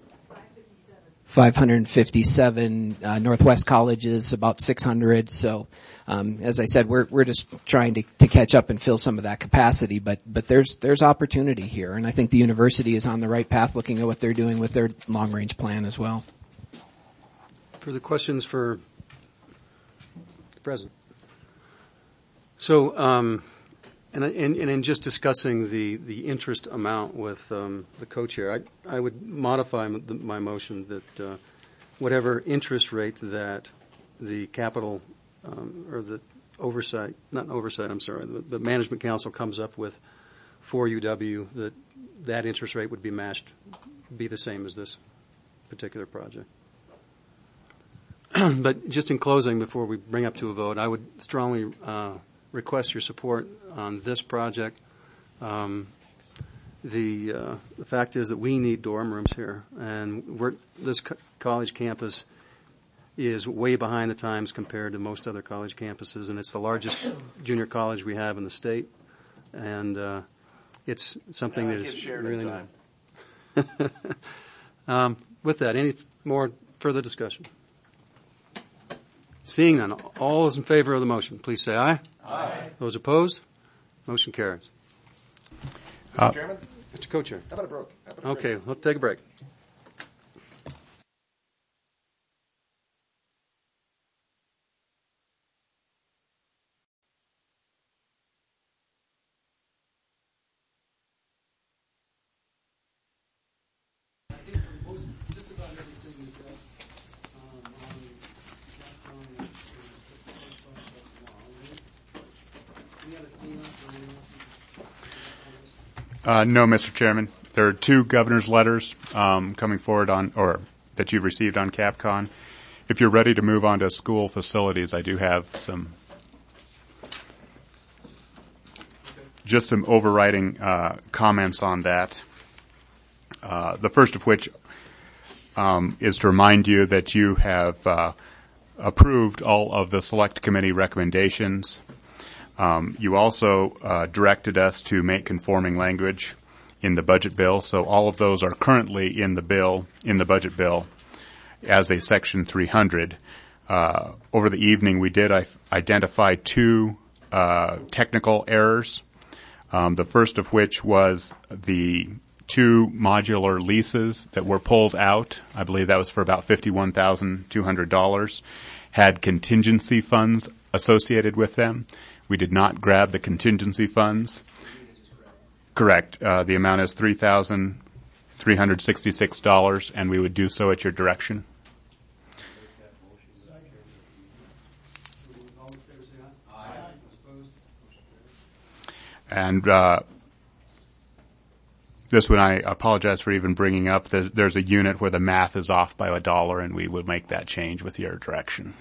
five hundred fifty-seven. Uh, Northwest College is about six hundred. So, um, as I said, we're we're just trying to, to catch up and fill some of that capacity. But but there's there's opportunity here, and I think the university is on the right path, looking at what they're doing with their long range plan as well. Further questions for the President? So, um, and, and and in just discussing the the interest amount with um, the co-chair, I I would modify m- the, my motion that uh, whatever interest rate that the capital um, or the oversight, not oversight, I'm sorry, the, the management council comes up with for U W, that that interest rate would be matched, be the same as this particular project. But just in closing, before we bring up to a vote, I would strongly uh, request your support on this project. Um, the, uh, the fact is that we need dorm rooms here, and we're, this co- college campus is way behind the times compared to most other college campuses, and it's the largest junior college we have in the state, and uh, it's something that is really not. um, with that, any more further discussion? Seeing none, all those in favor of the motion, please say aye. Aye. Those opposed? Motion carries. Mister Uh, Chairman? Mister Co-Chair. How about a break? How about a Okay, break? let's take a break. Uh, no, Mister Chairman. There are two governor's letters um, coming forward on, or that you've received on CapCon. If you're ready to move on to school facilities, I do have some, just some overriding uh, comments on that. Uh, the first of which um, is to remind you that you have uh, approved all of the select committee recommendations. Um, you also uh, directed us to make conforming language in the budget bill, so all of those are currently in the bill, in the budget bill, as a Section three hundred. Uh, over the evening, we did I- identify two uh, technical errors. Um, the first of which was the two modular leases that were pulled out. I believe that was for about fifty-one thousand two hundred dollars. Had contingency funds associated with them. We did not grab the contingency funds. Correct. Uh, the amount is three thousand three hundred sixty-six dollars, and we would do so at your direction. And uh, this one, I apologize for even bringing up. There's a unit where the math is off by a dollar, and we would make that change with your direction.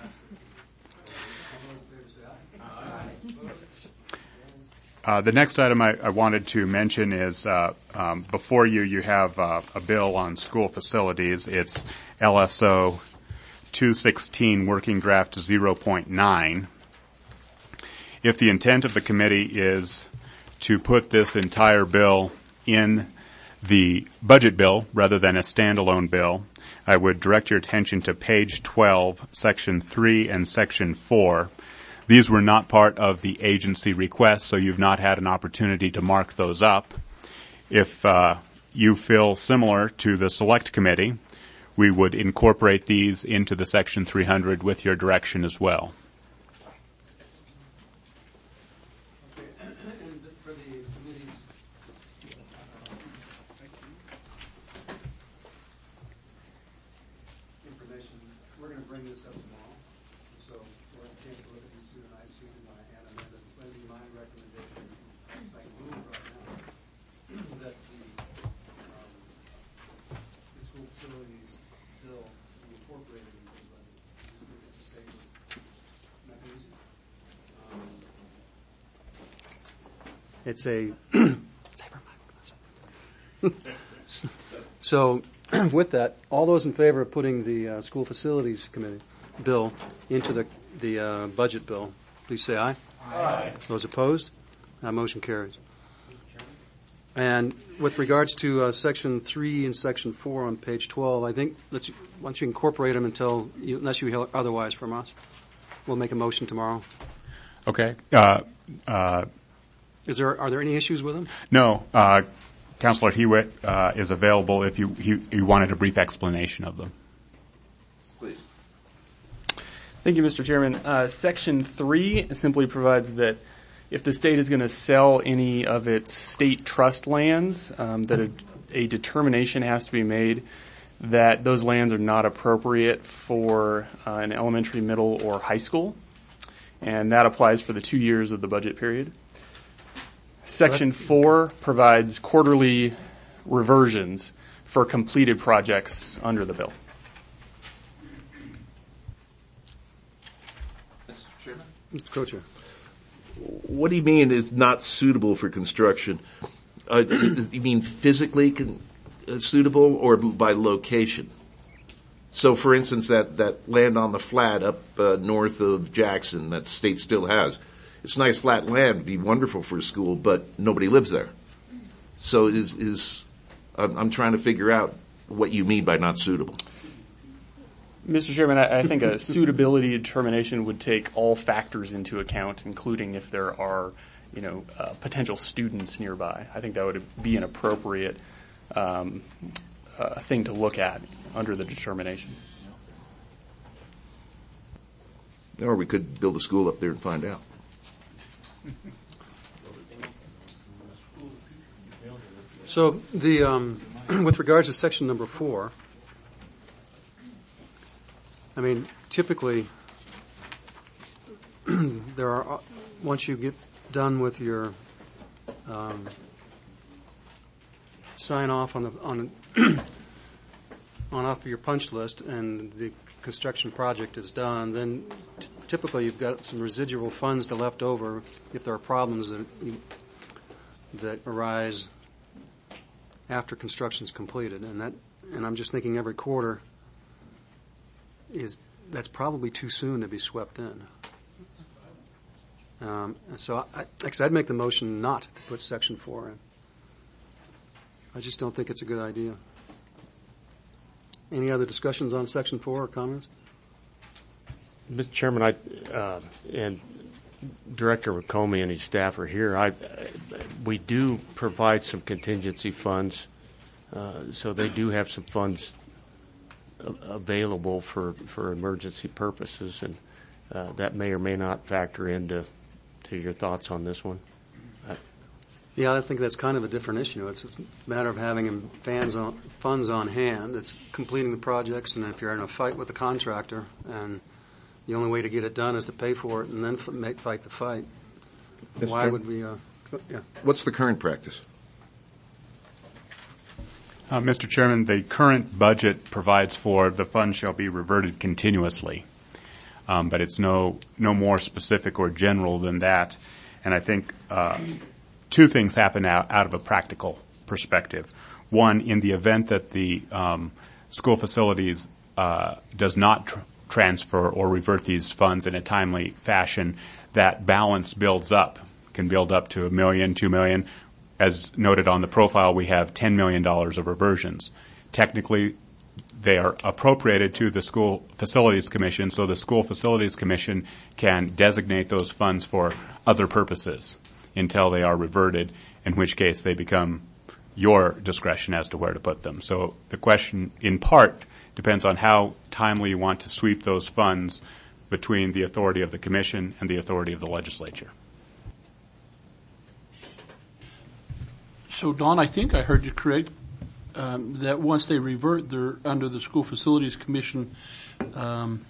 Uh, the next item I, I wanted to mention is uh, um, before you, you have uh, a bill on school facilities. It's L S O two sixteen Working Draft zero point nine. If the intent of the committee is to put this entire bill in the budget bill rather than a standalone bill, I would direct your attention to page twelve, section three and section four. These were not part of the agency request, so you've not had an opportunity to mark those up. If uh, you feel similar to the select committee, we would incorporate these into the section three hundred with your direction as well. It's a so with that, all those in favor of putting the uh, school facilities committee bill into the the uh, budget bill, please say aye. Aye. Those opposed? That motion carries. And with regards to uh, section three and section four on page twelve, I think let's why don't you incorporate them until you, unless you hear otherwise from us. We'll make a motion tomorrow. Okay. Uh, uh, Is there are there any issues with them? No. Uh, Councilor Hewitt uh, is available if you he, you wanted a brief explanation of them. Please. Thank you, Mister Chairman. Uh, section three simply provides that if the state is going to sell any of its state trust lands, um, that a, a determination has to be made that those lands are not appropriate for uh, an elementary, middle, or high school. And that applies for the two years of the budget period. Section four provides quarterly reversions for completed projects under the bill. Mister Chairman? Co-Chair. What do you mean is not suitable for construction? Uh, you mean physically con- uh, suitable or by location? So, for instance, that, that land on the flat up uh, north of Jackson that state still has, it's nice flat land, it'd be wonderful for a school, but nobody lives there. So is, is I'm, I'm trying to figure out what you mean by not suitable. Mister Chairman, I, I think a suitability determination would take all factors into account, including if there are, you know, uh, potential students nearby. I think that would be an appropriate um, uh, thing to look at under the determination. Or we could build a school up there and find out. So the um, with regards to section number four, I mean, typically there are once you get done with your um, sign off on the on on off your punch list and the construction project is done, then t- typically you've got some residual funds to left over if there are problems that you, that arise after construction is completed, and that and I'm just thinking every quarter is, that's probably too soon to be swept in. Um, and so I, actually I'd make the motion not to put section four in. I just don't think it's a good idea. Any other discussions on section four or comments? Mister Chairman, I, uh, and Director McComey and his staff are here. I, we do provide some contingency funds, uh, so they do have some funds available for, for emergency purposes, and uh, that may or may not factor into to your thoughts on this one. I, Yeah, I think that's kind of a different issue. It's a matter of having fans on, funds on hand. It's completing the projects, and if you're in a fight with the contractor, and the only way to get it done is to pay for it and then f- make, fight the fight. Mister Why Chair? would we? Uh, yeah. What's the current practice? Uh, Mister Chairman, the current budget provides for the funds shall be reverted continuously, um, but it's no no more specific or general than that. And I think uh, two things happen out, out of a practical perspective. One, in the event that the um, school facilities uh, does not tr- transfer or revert these funds in a timely fashion, that balance builds up, can build up to a million, two million. As noted on the profile, we have ten million dollars of reversions. Technically, they are appropriated to the School Facilities Commission, so the School Facilities Commission can designate those funds for other purposes until they are reverted, in which case they become your discretion as to where to put them. So the question, in part, depends on how timely you want to sweep those funds between the authority of the Commission and the authority of the legislature. So, Don, I think I heard you correct, um, that once they revert, they're under the School Facilities Commission, um,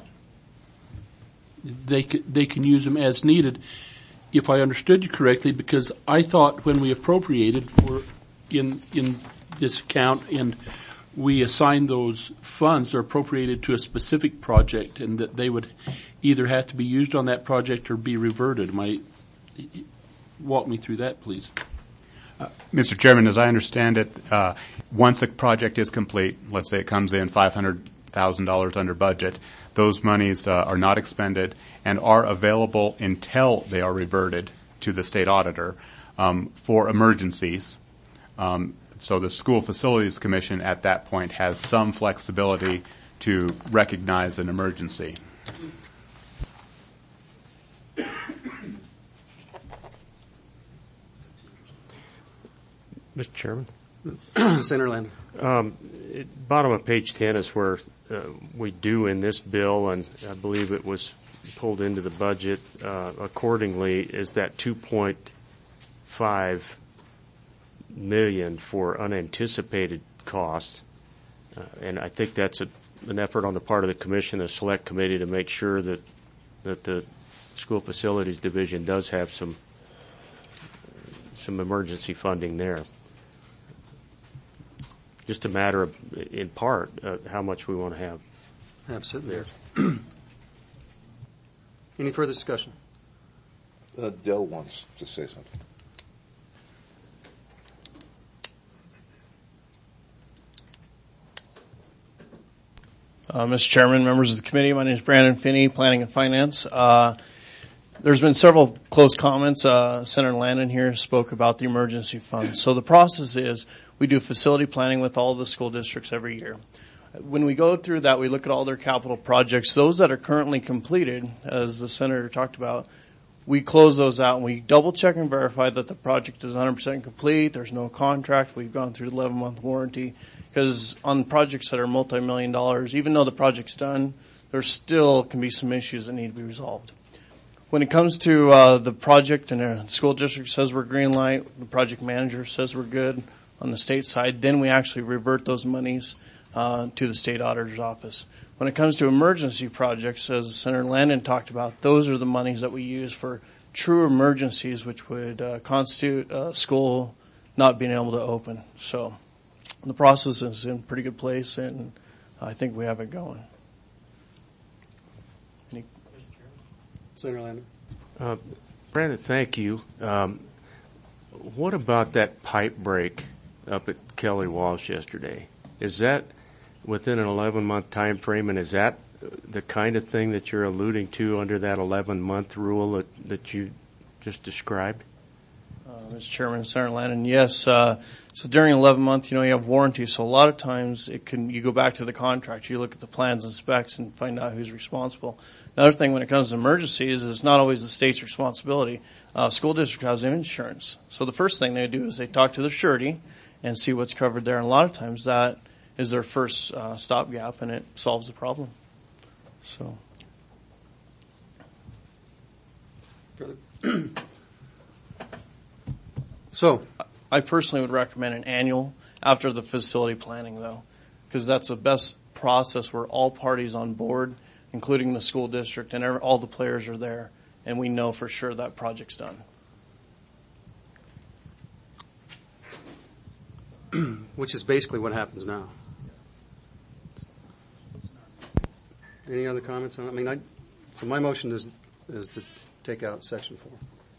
they, c- they can use them as needed. If I understood you correctly, because I thought when we appropriated for in in this account and we assigned those funds, they're appropriated to a specific project, and that they would either have to be used on that project or be reverted. Am I, walk me through that, please. Uh, Mister Chairman, as I understand it, uh, once a project is complete, let's say it comes in five hundred thousand dollars under budget, those monies uh, are not expended and are available until they are reverted to the state auditor um, for emergencies. Um, so the School Facilities Commission at that point has some flexibility to recognize an emergency. Mister Chairman? Senator Landon. Um, it, bottom of page ten is where uh, we do in this bill, and I believe it was pulled into the budget uh, accordingly, is that two point five million for unanticipated costs. Uh, and I think that's a, an effort on the part of the commission, the select committee, to make sure that that the School Facilities Division does have some some emergency funding there. Just a matter of, in part, uh, how much we want to have. Absolutely. Any further discussion? Uh, Dell wants to say something. Uh, Mister Chairman, members of the committee, my name is Brandon Finney, Planning and Finance. Uh, there's been several close comments. Uh, Senator Landon here spoke about the emergency fund. So the process is we do facility planning with all the school districts every year. When we go through that, we look at all their capital projects. Those that are currently completed, as the Senator talked about, we close those out and we double check and verify that the project is one hundred percent complete. There's no contract. We've gone through the eleven month warranty. Because on projects that are multi-million dollars, even though the project's done, there still can be some issues that need to be resolved. When it comes to uh, the project and the school district says we're green light, the project manager says we're good on the state side, then we actually revert those monies uh, to the state auditor's office. When it comes to emergency projects, as Senator Landon talked about, those are the monies that we use for true emergencies, which would uh, constitute a school not being able to open. So the process is in a pretty good place, and I think we have it going. Any- Senator Landon. Uh, Brandon, thank you. Um, what about that pipe break up at Kelly Walsh yesterday? Is that within an eleven-month time frame, and is that the kind of thing that you're alluding to under that eleven-month rule that, that you just described? Uh, Mister Chairman, Senator Landon, yes. Uh, so during eleven months, you know, you have warranty. So a lot of times it can, you go back to the contract, you look at the plans and specs and find out who's responsible. Another thing when it comes to emergencies is it's not always the state's responsibility. Uh, school district has insurance. So the first thing they do is they talk to the surety and see what's covered there. And a lot of times that is their first uh, stopgap, and it solves the problem. So. So, I personally would recommend an annual after the facility planning, though, because that's the best process where all parties on board, including the school district, and all the players are there, and we know for sure that project's done. Which is basically what happens now. Any other comments on it? I mean, I, so my motion is is to take out section four.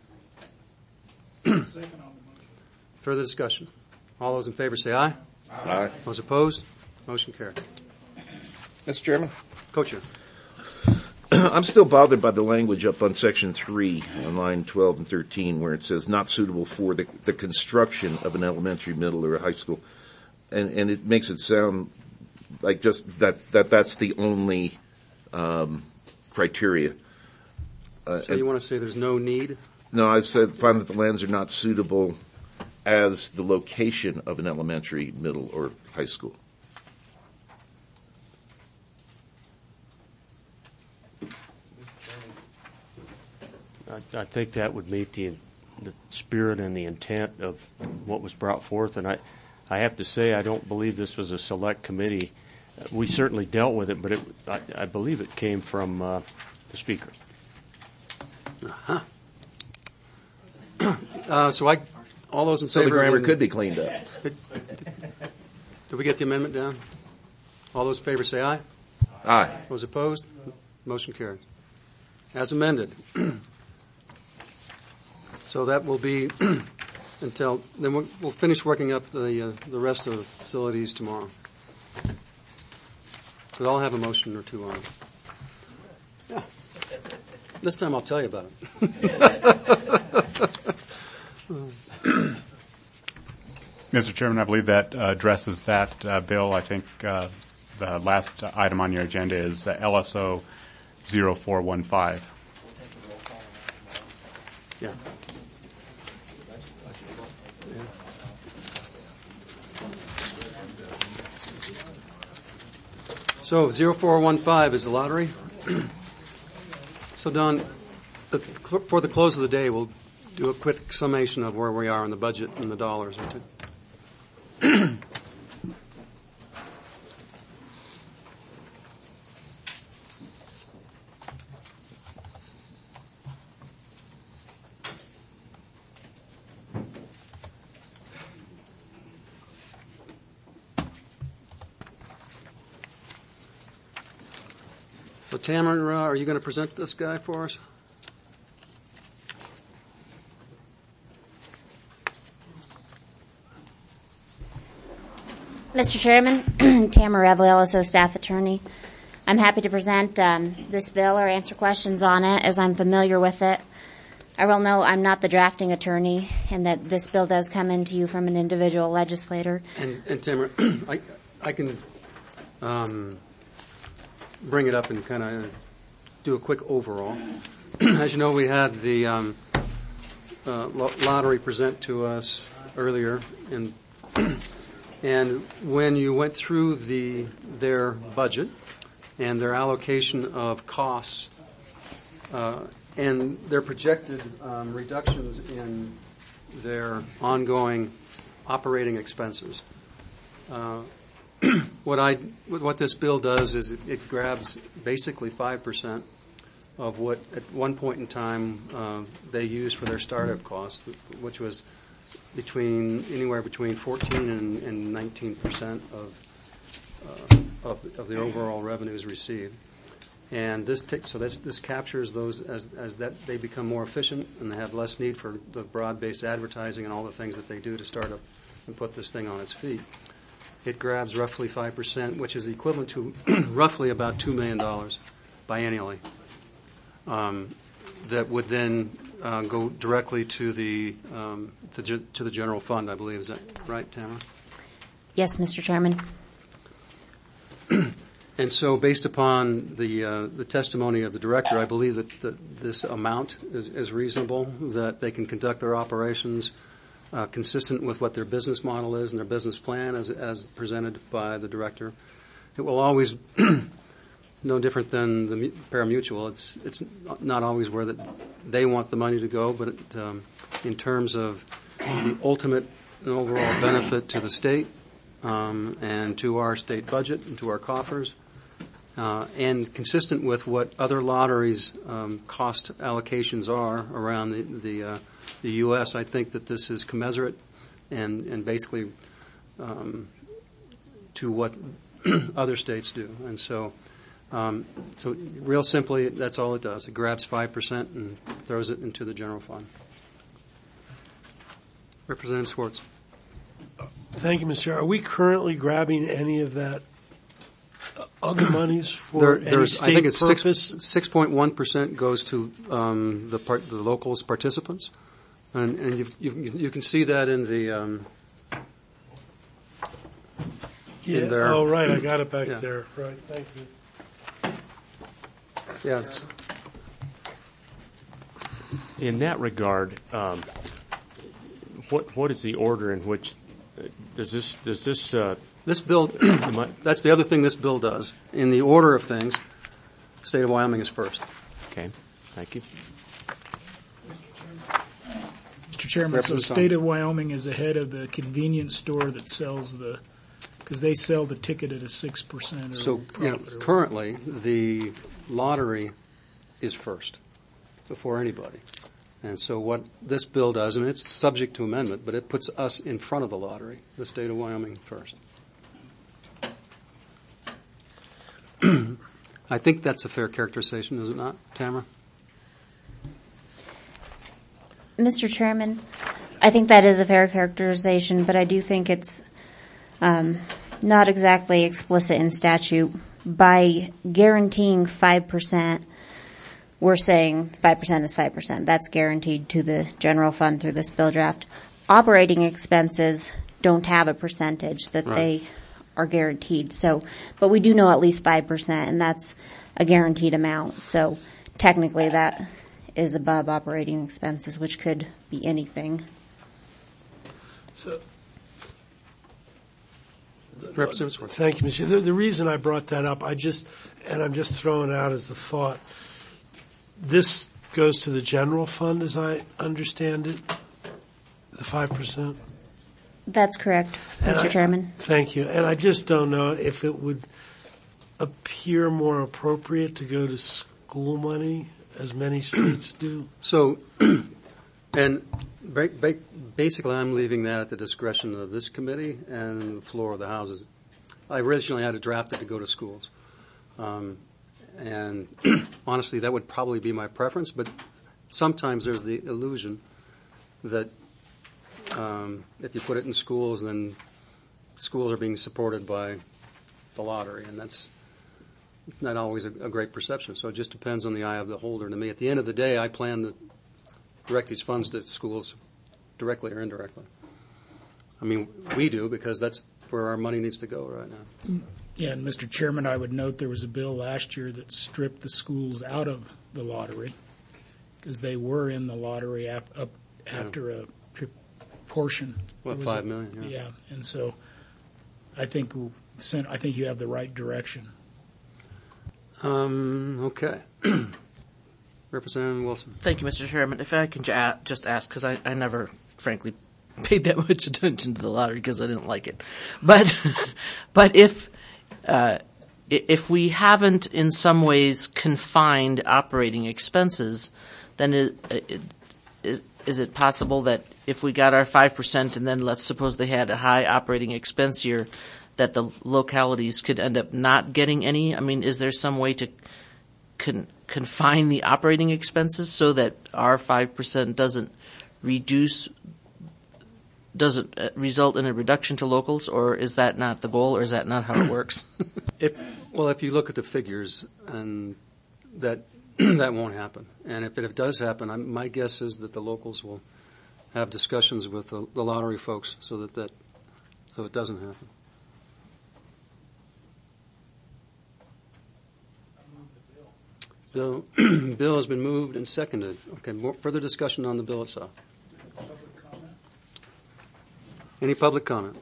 Further discussion. All those in favor say aye. Aye. Those opposed? Motion carried. Mister Chairman? Co-Chair. I'm still bothered by the language up on section three on line twelve and thirteen where it says not suitable for the, the construction of an elementary, middle, or a high school. And, and it makes it sound like just that, that that's the only um, criteria. Uh, So you want to say there's no need? No, I said find that the lands are not suitable as the location of an elementary, middle, or high school. I, I think that would meet the, the spirit and the intent of what was brought forth, and I, I have to say I don't believe this was a select committee. Uh, we certainly dealt with it, but it, I, I believe it came from uh, the speaker. Uh-huh. uh, so I, all those in So favor. the grammar of the, could be cleaned up. Did, did we get the amendment down? All those in favor say aye. Aye. Those opposed? Motion carried. As amended. So that will be until, then we'll, we'll finish working up the, uh, the rest of the facilities tomorrow. Because I'll have a motion or two on it. Yeah. This time I'll tell you about it. Mister Chairman, I believe that uh, addresses that uh, bill. I think uh, the last item on your agenda is uh, L S O zero four one five. Yeah. So zero four one five is the lottery. So Don, the, for the close of the day, we'll do a quick summation of where we are in the budget and the dollars. Okay? So Tamara, are you going to present this guy for us? Mister Chairman, Tamara Revel, L S O staff attorney. I'm happy to present um, this bill or answer questions on it as I'm familiar with it. I will note I'm not the drafting attorney and that this bill does come into you from an individual legislator. And, and Tamara, I, I can um, bring it up and kind of do a quick overall. As you know, we had the um, uh, lottery present to us earlier, and and when you went through the their budget and their allocation of costs uh, and their projected um, reductions in their ongoing operating expenses. Uh, what I what this bill does is it, it grabs basically five percent of what at one point in time uh, they used for their startup costs, which was between anywhere between fourteen and, and nineteen percent of uh, of, the, of the overall revenues received. And this t- so this this captures those as as that they become more efficient and they have less need for the broad-based advertising and all the things that they do to start up and put this thing on its feet. it grabs roughly five percent, which is equivalent to roughly about two million dollars biannually. Um, that would then uh, go directly to the, um, the to the general fund, I believe. Is that right, Tamara? Yes, Mister Chairman. And so, based upon the uh, the testimony of the director, I believe that the, this amount is, is reasonable, that they can conduct their operations uh, consistent with what their business model is and their business plan as, as presented by the director. It will always, no different than the pari-mutuel, it's, it's not always where that they want the money to go, but it, um, in terms of the ultimate and overall benefit to the state um, and to our state budget and to our coffers, Uh, and consistent with what other lotteries' um, cost allocations are around the the, uh, the U S, I think that this is commensurate and and basically um, to what other states do. And so, um, so real simply, that's all it does. It grabs five percent and throws it into the general fund. Representative Schwartz. Thank you, Mister Chair. Are we currently grabbing any of that other monies for there, any there's, state I think it's purpose? six point one percent goes to um, the part, the locals participants, and, and you, you, you can see that in the um, Yeah. in their, Oh, right. I got it back yeah. there. Right. Thank you. Yeah. It's, in that regard, um, what what is the order in which uh, does this does this uh, This bill, that's the other thing this bill does. In the order of things, the state of Wyoming is first. Okay, thank you. Mister Chairman, so the state of Wyoming is ahead of the convenience store that sells the, because they sell the ticket at a six percent. So, you know, currently, the lottery is first before anybody. And so what this bill does, and it's subject to amendment, but it puts us in front of the lottery, the state of Wyoming first. I think that's a fair characterization, is it not, Tamara? Mister Chairman, I think that is a fair characterization, but I do think it's um, not exactly explicit in statute. By guaranteeing five percent, we're saying five percent is five percent. That's guaranteed to the general fund through this bill draft. Operating expenses don't have a percentage that Right. they are guaranteed. So, but we do know at least five percent, and that's a guaranteed amount. So technically that is above operating expenses, which could be anything. So, Representative Schwartz. Thank you, Mister The, the reason I brought that up, I just, and I'm just throwing it out as a thought, this goes to the general fund as I understand it, the five percent? That's correct, Mister I- Chairman. Thank you. And I just don't know if it would appear more appropriate to go to school money, as many states do. So, and ba- ba- basically I'm leaving that at the discretion of this committee and the floor of the houses. I originally had it drafted to go to schools. Um, and honestly, that would probably be my preference, but sometimes there's the illusion that um, if you put it in schools, then schools are being supported by the lottery, and that's not always a, a great perception. So it just depends on the eye of the holder. To me, at the end of the day, I plan to direct these funds to schools directly or indirectly. I mean, we do, because that's where our money needs to go right now. Yeah, and Mister Chairman, I would note there was a bill last year that stripped the schools out of the lottery because they were in the lottery ap- up after a p- portion. What, It was five a- million, yeah. Yeah, and so I think I think you have the right direction. Um, okay. Representative Wilson. Thank you, Mister Chairman. If I can j- a- just ask, because I, I never, frankly, paid that much attention to the lottery because I didn't like it. But, but if, uh, i- if we haven't in some ways confined operating expenses, then it, it, is, is it possible that if we got our five percent and then let's suppose they had a high operating expense year, that the localities could end up not getting any? I mean, is there some way to con- confine the operating expenses so that our five percent doesn't reduce does it uh, result in a reduction to locals, or is that not the goal, or is that not how it works? If, well, if you look at the figures, and that that won't happen. And if it does happen, I'm, my guess is that the locals will have discussions with the, the lottery folks so that, that so it doesn't happen. So, bill has been moved and seconded. Okay, more, further discussion on the bill itself. Any public comment?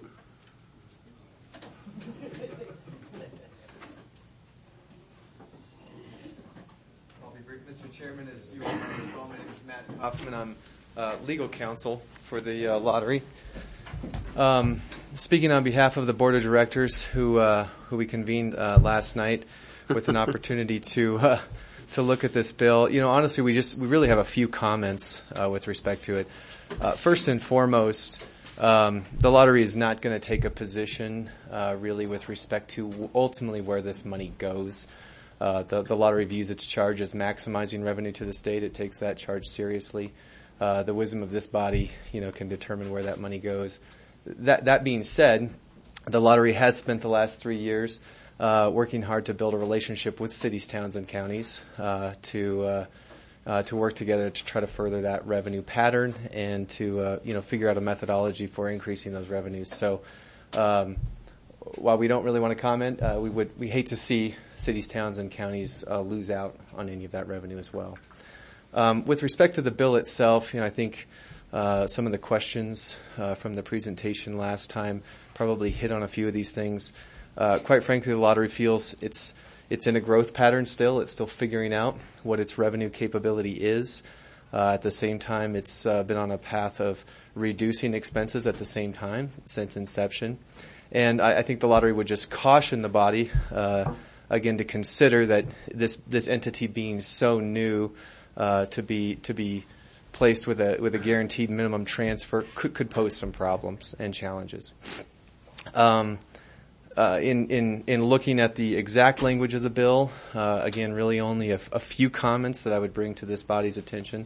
I'll be brief, Mister Chairman. As you all know, my name is Matt Hoffman. I'm uh, legal counsel for the uh, lottery. Um, speaking on behalf of the board of directors, who uh, who we convened uh, last night with an opportunity to. Uh, to look at this bill. You know, honestly, we just, we really have a few comments, uh, with respect to it. Uh, first and foremost, um, the lottery is not going to take a position, uh, really with respect to ultimately where this money goes. Uh, the, the lottery views its charge as maximizing revenue to the state. It takes that charge seriously. Uh, the wisdom of this body, you know, can determine where that money goes. That, that being said, the lottery has spent the last three years Uh, working hard to build a relationship with cities, towns, and counties uh, to uh, uh, to work together to try to further that revenue pattern and to uh, you know figure out a methodology for increasing those revenues. So, um, while we don't really want to comment, uh, we would we hate to see cities, towns, and counties uh, lose out on any of that revenue as well. Um, with respect to the bill itself, you know, I think uh, some of the questions uh, from the presentation last time probably hit on a few of these things. Uh, quite frankly, the lottery feels it's it's in a growth pattern still. It's still figuring out what its revenue capability is. Uh, at the same time, it's uh, been on a path of reducing expenses at the same time since inception. And I, I think the lottery would just caution the body, uh, again, to consider that this this entity being so new, uh, to be to be placed with a with a guaranteed minimum transfer could could pose some problems and challenges. Um, Uh, in, in, in looking at the exact language of the bill, uh, again, really only a, a few comments that I would bring to this body's attention.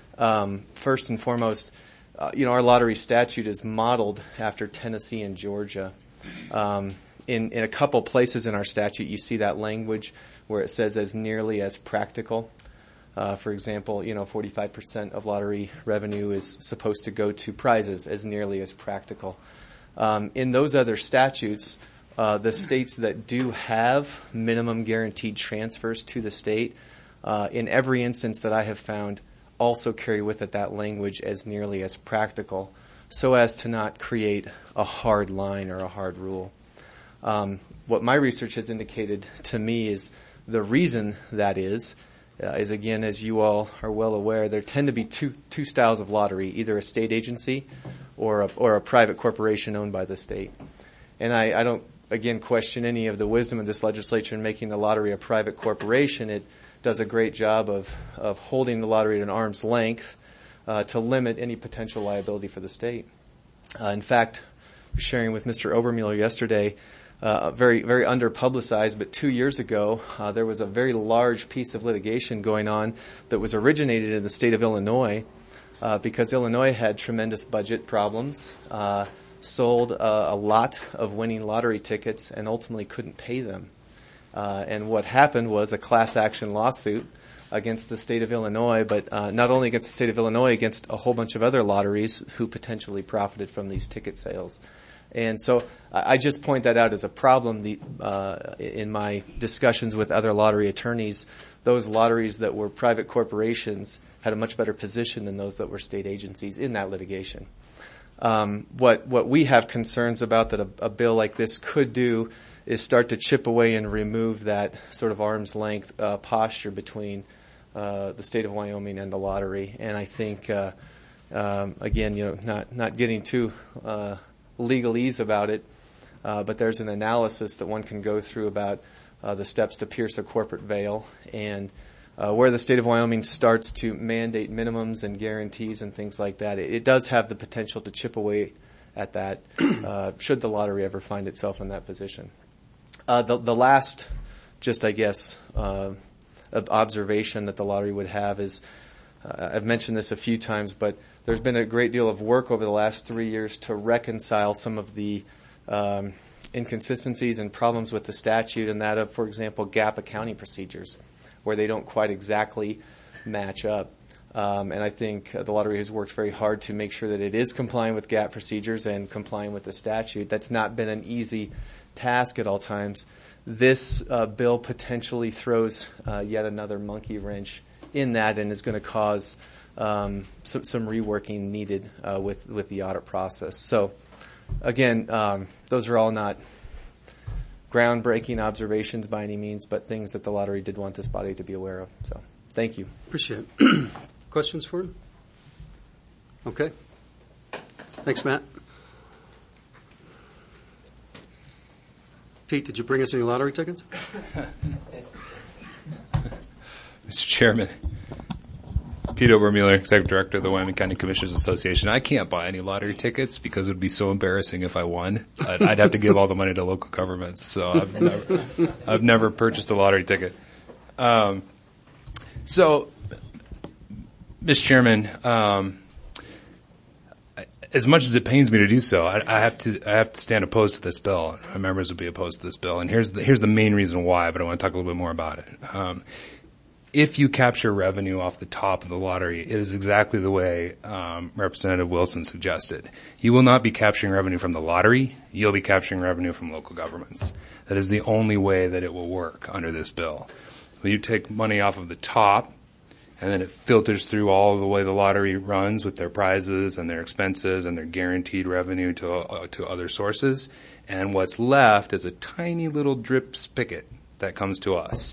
Um, first and foremost, uh, you know, our lottery statute is modeled after Tennessee and Georgia. Um, in, in a couple places in our statute, you see that language where it says as nearly as practical. Uh, for example, you know, forty-five percent of lottery revenue is supposed to go to prizes as nearly as practical. Um, in those other statutes, Uh, the states that do have minimum guaranteed transfers to the state, uh, in every instance that I have found, also carry with it that language as nearly as practical, so as to not create a hard line or a hard rule. Um, what my research has indicated to me is the reason that is, uh, is again, as you all are well aware, there tend to be two two styles of lottery, either a state agency or a, or a private corporation owned by the state. And I, I don't again, question any of the wisdom of this legislature in making the lottery a private corporation. It does a great job of, of holding the lottery at an arm's length uh, to limit any potential liability for the state. Uh, in fact, sharing with Mister Obermueller yesterday, uh, very, very under-publicized, but two years ago, uh, there was a very large piece of litigation going on that was originated in the state of Illinois uh, because Illinois had tremendous budget problems, uh, sold uh, a lot of winning lottery tickets and ultimately couldn't pay them. Uh, and what happened was a class action lawsuit against the state of Illinois, but uh, not only against the state of Illinois, against a whole bunch of other lotteries who potentially profited from these ticket sales. And so I just point that out as a problem. The, uh, in my discussions with other lottery attorneys, those lotteries that were private corporations had a much better position than those that were state agencies in that litigation. Um, what what we have concerns about that a, a bill like this could do is start to chip away and remove that sort of arm's length uh, posture between uh, the state of Wyoming and the lottery. And I think, uh, um, again, you know, not not getting too uh, legalese about it, uh, but there's an analysis that one can go through about uh, the steps to pierce a corporate veil and Uh, where the state of Wyoming starts to mandate minimums and guarantees and things like that. It, it does have the potential to chip away at that, uh, should the lottery ever find itself in that position. Uh, the, the last, just I guess, uh, observation that the lottery would have is, uh, I've mentioned this a few times, but there's been a great deal of work over the last three years to reconcile some of the um, inconsistencies and problems with the statute, and that of, for example, gap accounting procedures, where they don't quite exactly match up. Um, and I think uh, the lottery has worked very hard to make sure that it is complying with gap procedures and complying with the statute. That's not been an easy task at all times. This uh, bill potentially throws uh, yet another monkey wrench in that, and is going to cause um, some, some reworking needed uh, with with the audit process. So, again, um, those are all not groundbreaking observations by any means, but things that the lottery did want this body to be aware of. So, thank you. Appreciate it. Questions for him? Okay. Thanks, Matt. Pete, did you bring us any lottery tickets? Mister Chairman, Pete Obermueller, Executive Director of the Wyoming County Commissioners Association. I can't buy any lottery tickets because it would be so embarrassing if I won. I'd, I'd have to give all the money to local governments, so I've never, I've never purchased a lottery ticket. Um, so, Mister Chairman, um, as much as it pains me to do so, I, I have to I have to stand opposed to this bill. My members will be opposed to this bill, and here's the, here's the main reason why. But I want to talk a little bit more about it. Um, if you capture revenue off the top of the lottery, it is exactly the way um, Representative Wilson suggested. You will not be capturing revenue from the lottery. You'll be capturing revenue from local governments. That is the only way that it will work under this bill. When you take money off of the top, and then it filters through all the way the lottery runs with their prizes and their expenses and their guaranteed revenue to uh, to other sources. And what's left is a tiny little drip spigot that comes to us.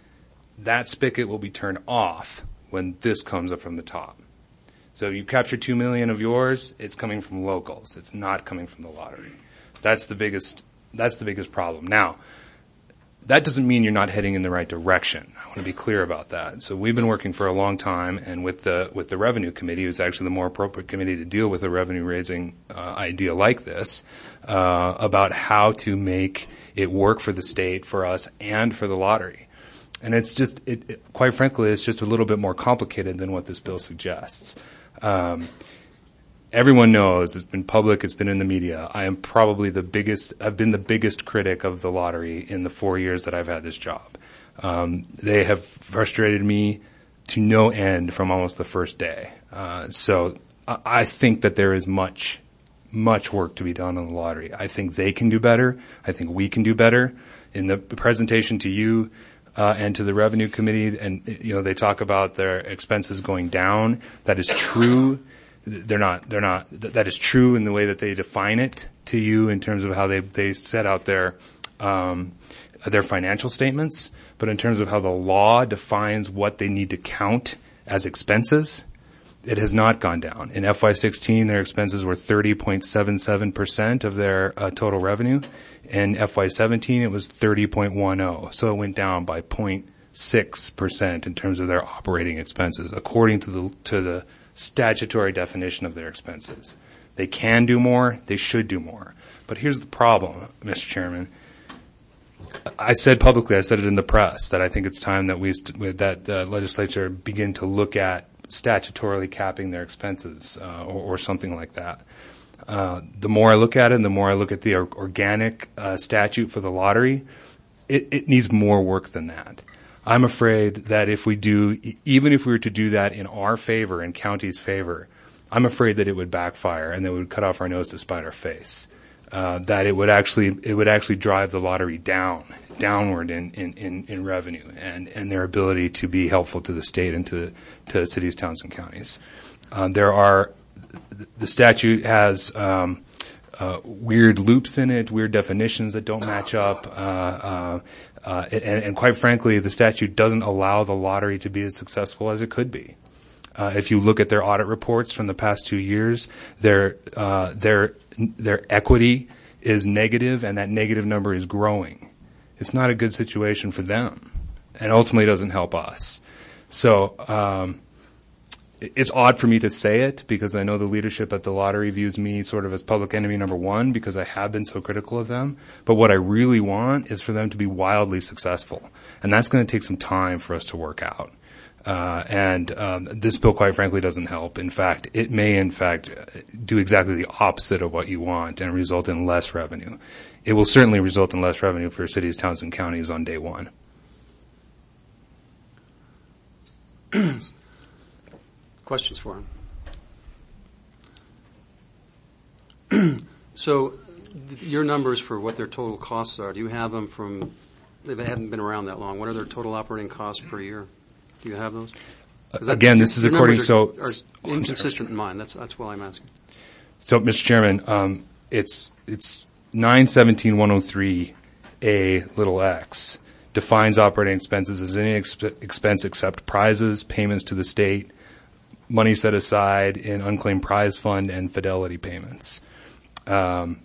That spigot will be turned off when this comes up from the top. So if you capture two million of yours, it's coming from locals. It's not coming from the lottery. That's the biggest, that's the biggest problem. Now, that doesn't mean you're not heading in the right direction. I want to be clear about that. So we've been working for a long time, and with the with the Revenue Committee, who's actually the more appropriate committee to deal with a revenue-raising uh, idea like this, uh, about how to make it work for the state, for us, and for the lottery. And it's just, it, it, quite frankly, it's just a little bit more complicated than what this bill suggests. Um, Everyone knows, it's been public, it's been in the media. I am probably the biggest, I've been the biggest critic of the lottery in the four years that I've had this job. Um, they have frustrated me to no end from almost the first day. Uh, so I, I think that there is much, much work to be done on the lottery. I think they can do better. I think we can do better. In the presentation to you, uh, and to the Revenue Committee, and, you know, they talk about their expenses going down. That is true. They're not, they're not, that is true in the way that they define it to you in terms of how they, they set out their, um, their financial statements. But in terms of how the law defines what they need to count as expenses, it has not gone down. In F Y sixteen, their expenses were thirty point seven seven percent of their uh, total revenue. In F Y seventeen, it was thirty point one zero. So it went down by zero point six percent in terms of their operating expenses, according to the, to the, statutory definition of their expenses. They can do more. They should do more. But here's the problem, Mister Chairman. I said publicly, I said it in the press, that I think it's time that we, that the legislature begin to look at statutorily capping their expenses, uh, or, or something like that. Uh, the more I look at it, and the more I look at the organic uh, statute for the lottery, it, it needs more work than that. I'm afraid that if we do, even if we were to do that in our favor, in county's favor, I'm afraid that it would backfire and that we would cut off our nose to spite our face. Uh, that it would actually, it would actually drive the lottery down, downward in, in, in, in revenue and, and their ability to be helpful to the state and to, to cities, towns, and counties. Um, there are, the statute has, um, Uh, weird loops in it, weird definitions that don't match up, uh, uh, uh, and, and quite frankly, the statute doesn't allow the lottery to be as successful as it could be. Uh, if you look at their audit reports from the past two years, their, uh, their, their equity is negative, and that negative number is growing. It's not a good situation for them, and ultimately doesn't help us. So, um, it's odd for me to say it because I know the leadership at the lottery views me sort of as public enemy number one because I have been so critical of them. But what I really want is for them to be wildly successful. And that's going to take some time for us to work out. Uh, and um, this bill, quite frankly, doesn't help. In fact, it may, in fact, do exactly the opposite of what you want and result in less revenue. It will certainly result in less revenue for cities, towns, and counties on day one. Questions for him? So, th- your numbers for what their total costs are, do you have them from, they haven't been around that long, what are their total operating costs per year? Do you have those? That, Again, this is your according, numbers so. Are, are inconsistent in mine, that's, that's why I'm asking. So, Mister Chairman, um, it's, it's nine seventeen one oh three A little x defines operating expenses as any exp- expense except prizes, payments to the state, money set aside in unclaimed prize fund, and fidelity payments. Um,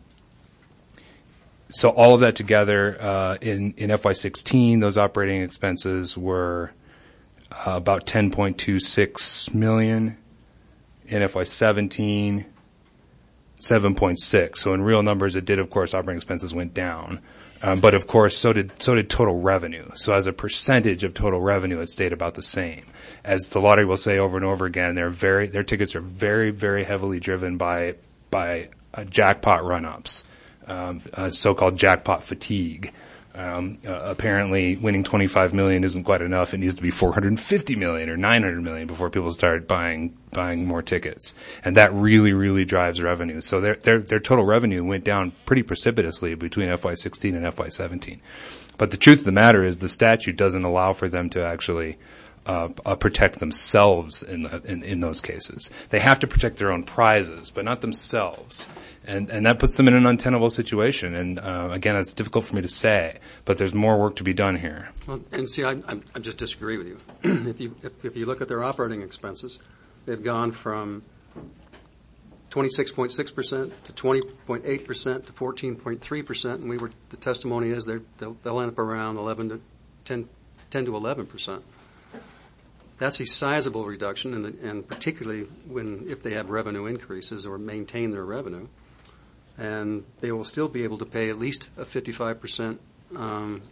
so all of that together, uh, in, in F Y sixteen, those operating expenses were uh, about ten point two six million. In F Y seventeen, seven point six. So in real numbers, it did, of course, operating expenses went down. Um, but of course, so did, so did total revenue. So as a percentage of total revenue, it stayed about the same. As the lottery will say over and over again, they're very, their tickets are very, very heavily driven by, by uh, jackpot run-ups, um, uh, so-called jackpot fatigue. Um, uh, apparently winning twenty-five million isn't quite enough. It needs to be four hundred fifty million or nine hundred million before people start buying, buying more tickets. And that really, really drives revenue. So their, their, their total revenue went down pretty precipitously between F Y sixteen and F Y seventeen. But the truth of the matter is the statute doesn't allow for them to actually Uh, uh, protect themselves in, the, in in those cases. They have to protect their own prizes, but not themselves, and and that puts them in an untenable situation. And uh, again, it's difficult for me to say, but there's more work to be done here. Well, and see, I, I, I just disagree with you. if you if, if you look at their operating expenses, they've gone from twenty-six point six percent to twenty point eight percent to fourteen point three percent, and we were the testimony is they're, they'll they'll end up around eleven to ten, ten to eleven percent. That's a sizable reduction, and, and particularly when if they have revenue increases or maintain their revenue, and they will still be able to pay at least a fifty-five percent um,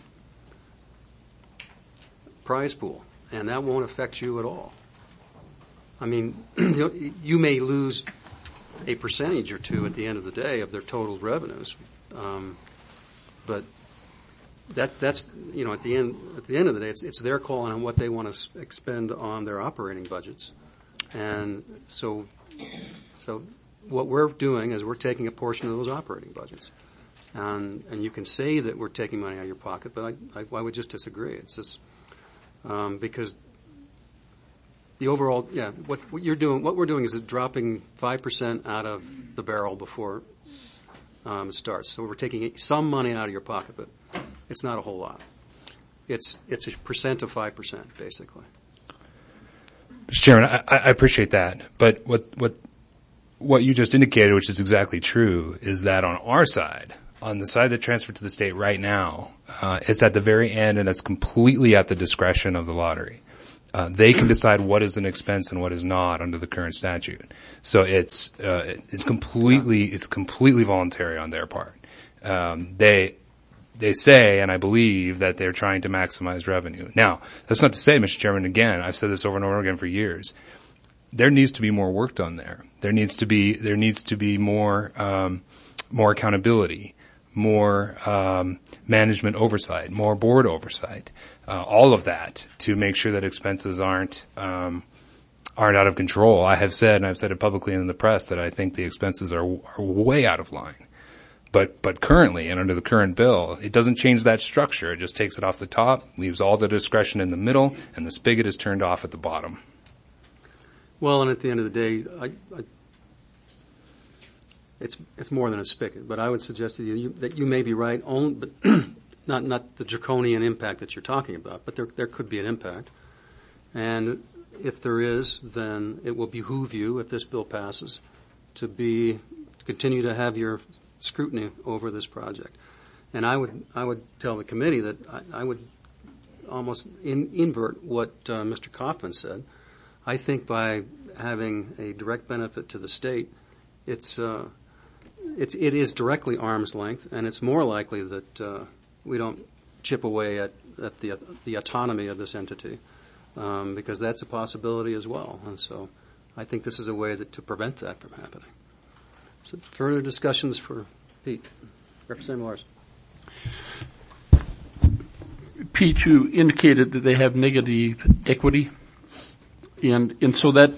prize pool, and that won't affect you at all. I mean, you may lose a percentage or two at the end of the day of their total revenues, um, but That that's you know at the end at the end of the day it's it's their call on what they want to expend on their operating budgets, and so so what we're doing is we're taking a portion of those operating budgets, and and you can say that we're taking money out of your pocket, but I I, I would just disagree. It's just um, because the overall yeah what what you're doing what we're doing is dropping five percent out of the barrel before um, it starts. So we're taking some money out of your pocket, but it's not a whole lot. It's it's a percent of five percent, basically. Mister Chairman, I, I appreciate that, but what what what you just indicated, which is exactly true, is that on our side, on the side that transferred to the state right now, uh, it's at the very end, and it's completely at the discretion of the lottery. Uh, they can decide what is an expense and what is not under the current statute. So it's uh, it's completely it's completely voluntary on their part. Um, they. They say, and I believe, that they're trying to maximize revenue. Now, that's not to say, Mister Chairman, again, I've said this over and over again for years, there needs to be more work done there. There needs to be, there needs to be more, um, more accountability, more, um, management oversight, more board oversight, uh, all of that to make sure that expenses aren't, um, aren't out of control. I have said, and I've said it publicly in the press, that I think the expenses are, are way out of line. But but currently, and under the current bill, it doesn't change that structure. It just takes it off the top, leaves all the discretion in the middle, and the spigot is turned off at the bottom. Well, and at the end of the day, I, I, it's it's more than a spigot. But I would suggest to you, you that you may be right, only, but not not the draconian impact that you're talking about. But there there could be an impact, and if there is, then it will behoove you, if this bill passes, to be to continue to have your scrutiny over this project. And I would I would tell the committee that I, I would almost in, invert what uh, Mister Kaufman said. I think by having a direct benefit to the state, it's uh, it's it is directly arm's length, and it's more likely that uh, we don't chip away at, at the the autonomy of this entity um, because that's a possibility as well. And so I think this is a way that to prevent that from happening. So further discussions for Pete. Representative Larson. Pete, you indicated that they have negative equity, and and so that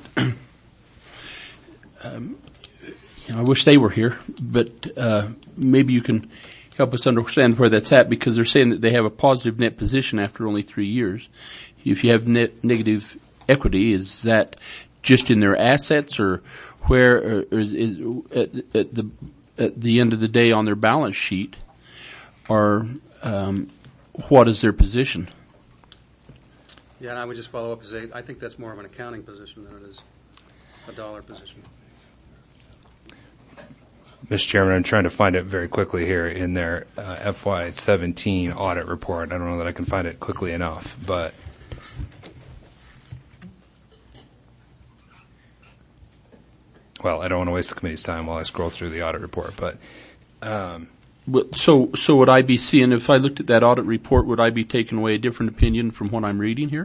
um, you know, I wish they were here, but uh, maybe you can help us understand where that's at, because they're saying that they have a positive net position after only three years. If you have net negative equity, is that just in their assets, or where, or, or is, at, at the at the end of the day on their balance sheet, or um, what is their position? Yeah, and I would just follow up and say I think that's more of an accounting position than it is a dollar position. Mister Chairman, I'm trying to find it very quickly here in their uh, F Y seventeen audit report. I don't know that I can find it quickly enough, but well, I don't want to waste the committee's time while I scroll through the audit report, but um, so so would I be seeing, if I looked at that audit report, would I be taking away a different opinion from what I'm reading here?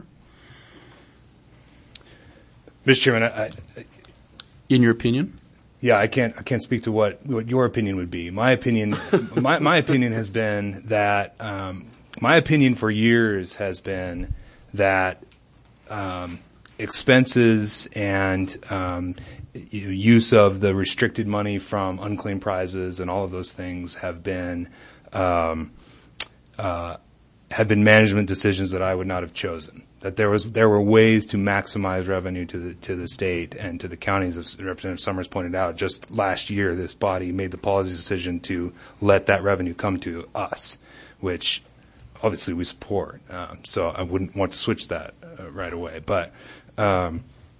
Mister Chairman, I, I, in your opinion? Yeah, I can't I can't speak to what, what your opinion would be. My opinion my my opinion has been that um, my opinion for years has been that um, expenses and um, use of the restricted money from unclaimed prizes and all of those things have been um, uh, have been management decisions that I would not have chosen. That there was there were ways to maximize revenue to the to the state and to the counties, as Representative Summers pointed out. Just last year, this body made the policy decision to let that revenue come to us, which obviously we support. Um, so I wouldn't want to switch that uh, right away. But um,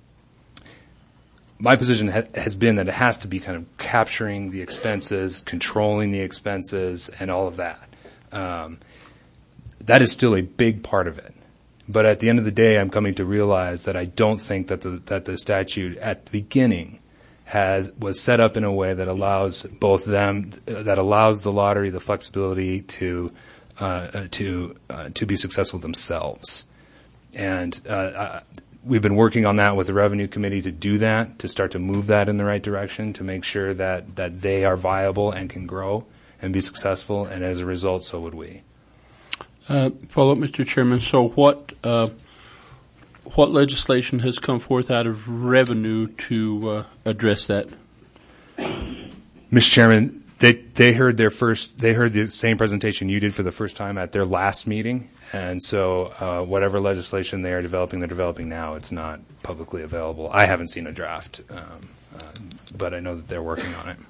my position ha- has been that it has to be kind of capturing the expenses, controlling the expenses, and all of that. Um, that is still a big part of it. But at the end of the day, I'm coming to realize that I don't think that the that the statute at the beginning has was set up in a way that allows both them uh, that allows the lottery the flexibility to uh, to uh, to be successful themselves. And uh, uh, we've been working on that with the Revenue Committee to do that, to start to move that in the right direction, to make sure that that they are viable and can grow and be successful. And as a result, so would we. Uh, follow up, Mister Chairman. So what uh, what legislation has come forth out of revenue to uh, address that? Mister Chairman, they they heard their first they heard the same presentation you did for the first time at their last meeting, and so uh, whatever legislation they are developing, they're developing now. It's not publicly available. I haven't seen a draft, um, uh, but I know that they're working on it.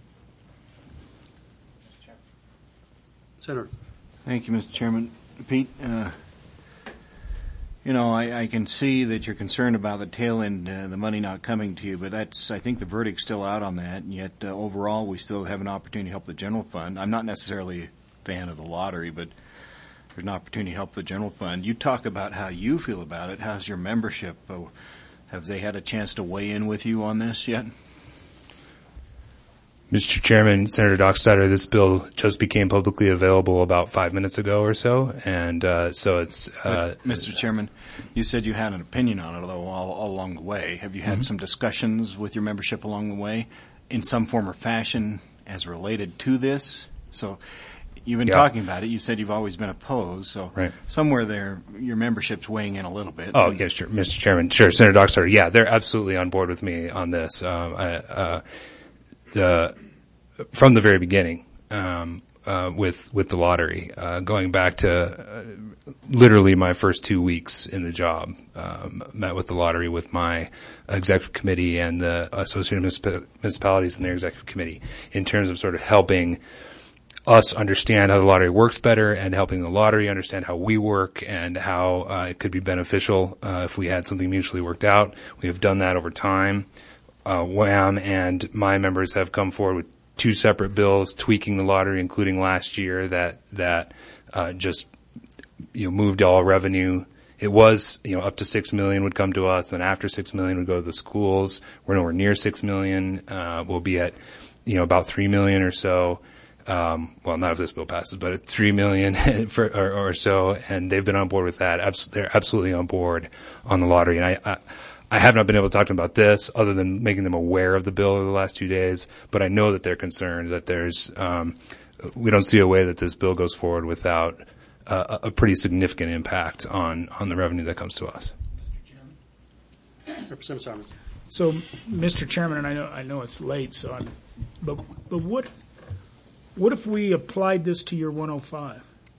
Senator. Thank you, Mister Chairman. Pete, uh, you know, I, I can see that you're concerned about the tail end, uh, the money not coming to you, but that's, I think the verdict's still out on that, and yet uh, overall we still have an opportunity to help the general fund. I'm not necessarily a fan of the lottery, but there's an opportunity to help the general fund. You talk about how you feel about it. How's your membership? Uh, have they had a chance to weigh in with you on this yet? Mister Chairman, Senator Dockstader, this bill just became publicly available about five minutes ago or so, and uh, so it's. Uh, Mister Chairman, you said you had an opinion on it, though, all, all along the way. Have you had mm-hmm. some discussions with your membership along the way, in some form or fashion, as related to this? So, you've been yeah. talking about it. You said you've always been opposed. So, right. somewhere there, your membership's weighing in a little bit. Oh, yes, sure, Mister Chairman, sure, Senator Dockstader. Yeah, they're absolutely on board with me on this. Um, I, uh, Uh, from the very beginning, um, uh, with, with the lottery, uh, going back to, uh, literally my first two weeks in the job, um, met with the lottery with my executive committee and the Associated Municipalities and their executive committee in terms of sort of helping us understand how the lottery works better and helping the lottery understand how we work and how, uh, it could be beneficial, uh, if we had something mutually worked out. We have done that over time. Uh, W A M and my members have come forward with two separate bills tweaking the lottery, including last year, that that uh, just you know moved all revenue. It was you know up to six million would come to us, then after six million would go to the schools. We're nowhere near six million. Uh, we'll be at you know about three million or so. Um, well, not if this bill passes, but it's three million for, or, or so, and they've been on board with that. Abs- they're absolutely on board on the lottery. And I, I, I have not been able to talk to them about this other than making them aware of the bill over the last two days, but I know that they're concerned that there's, um, we don't see a way that this bill goes forward without uh, a pretty significant impact on, on the revenue that comes to us. Representative Simon. So, Mister Chairman, and I know I know it's late, so I'm, but but what what if we applied this to your one oh five?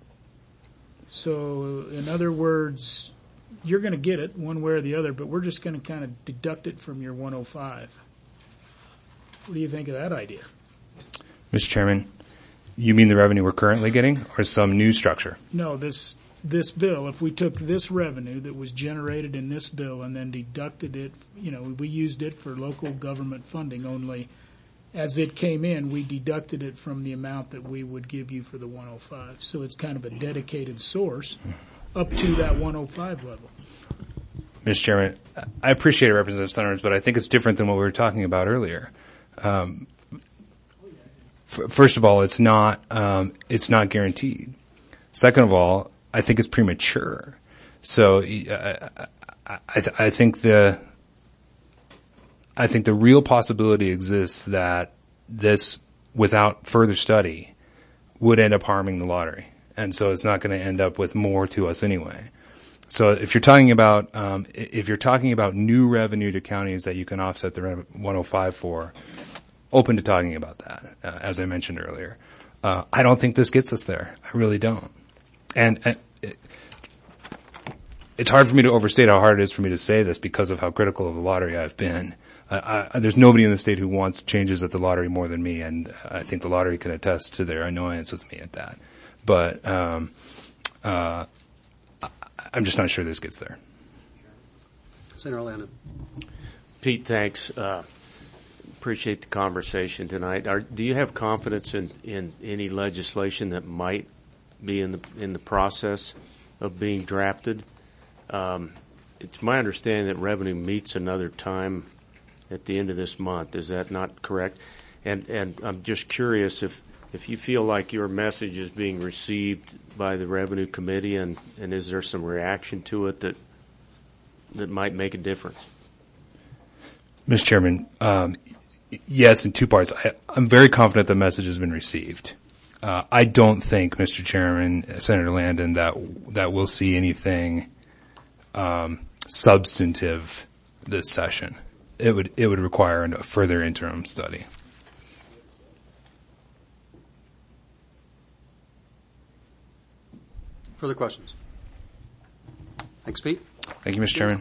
So, in other words, you're going to get it one way or the other, but we're just going to kind of deduct it from your one oh five. What do you think of that idea? Mister Chairman, you mean the revenue we're currently getting, or some new structure? No, this. This bill, if we took this revenue that was generated in this bill and then deducted it, you know, we used it for local government funding only. As it came in, we deducted it from the amount that we would give you for the one oh five. So it's kind of a dedicated source up to that one oh five level. Mister Chairman, I appreciate it, Representative Summers, but I think it's different than what we were talking about earlier. Um, f- first of all, it's not um, it's not guaranteed. Second of all, I think it's premature. So uh, I, I, th- I think the I think the real possibility exists that this, without further study, would end up harming the lottery, and so it's not going to end up with more to us anyway. So if you're talking about um, if you're talking about new revenue to counties that you can offset the one oh five for, open to talking about that. Uh, as I mentioned earlier, uh, I don't think this gets us there. I really don't. And, and it, it's hard for me to overstate how hard it is for me to say this because of how critical of the lottery I've been. Uh, I, there's nobody in the state who wants changes at the lottery more than me, and I think the lottery can attest to their annoyance with me at that. But um, uh, I'm just not sure this gets there. Senator Landon. Pete, thanks. Uh, appreciate the conversation tonight. Are, do you have confidence in, in any legislation that might be in the in the process of being drafted? Um, it's my understanding that revenue meets another time at the end of this month. Is that not correct? And and I'm just curious if if you feel like your message is being received by the Revenue Committee, and, and is there some reaction to it that that might make a difference? Mister Chairman, um, yes, in two parts. I, I'm very confident the message has been received. Uh, I don't think, Mister Chairman, Senator Landon, that that we'll see anything um, substantive this session. It would it would require a further interim study. Further questions? Thanks, Pete. Thank you, Mister Chairman.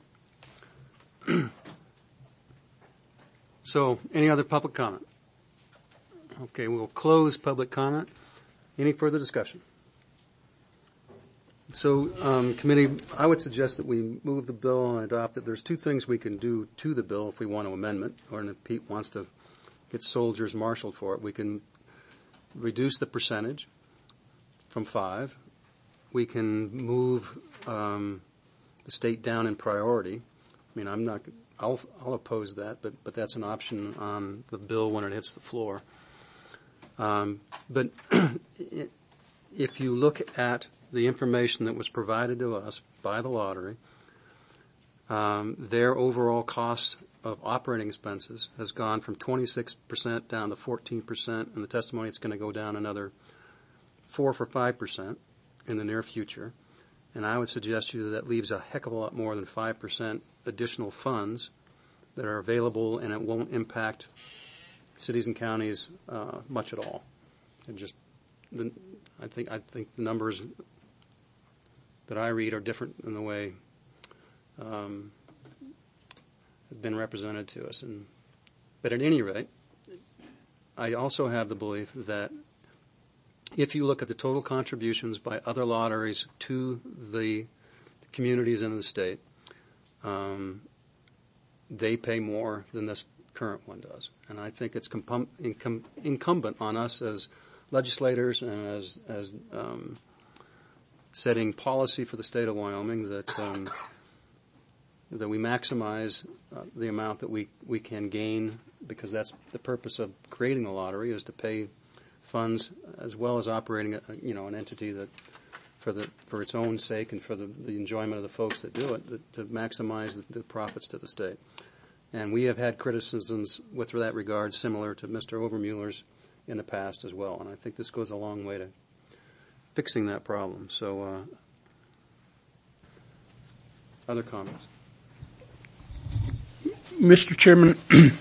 So, any other public comment? Okay, we'll close public comment. Any further discussion? So, um, committee, I would suggest that we move the bill and adopt it. There's two things we can do to the bill if we want to amendment, or if Pete wants to get soldiers marshaled for it. We can reduce the percentage from five. We can move um, the state down in priority. I mean, I'm not. I'll, I'll oppose that, but but that's an option on the bill when it hits the floor. Um, but if you look at the information that was provided to us by the lottery, um, their overall cost of operating expenses has gone from twenty-six percent down to fourteen percent. In the testimony, it's going to go down another four or five percent in the near future. And I would suggest to you that that leaves a heck of a lot more than five percent additional funds that are available, and it won't impact cities and counties uh, much at all. And just, the, I think I think the numbers that I read are different than the way um, have been represented to us. And but at any rate, I also have the belief that if you look at the total contributions by other lotteries to the communities in the state, um, they pay more than this current one does. And I think it's compum- incum- incumbent on us as legislators and as, as um, setting policy for the state of Wyoming that um, that we maximize uh, the amount that we, we can gain, because that's the purpose of creating a lottery, is to pay funds, as well as operating, a, you know, an entity that, for the for its own sake and for the, the enjoyment of the folks that do it, that, to maximize the, the profits to the state. And we have had criticisms with that regard, similar to Mister Overmueller's in the past as well. And I think this goes a long way to fixing that problem. So, uh, other comments? Mister Chairman,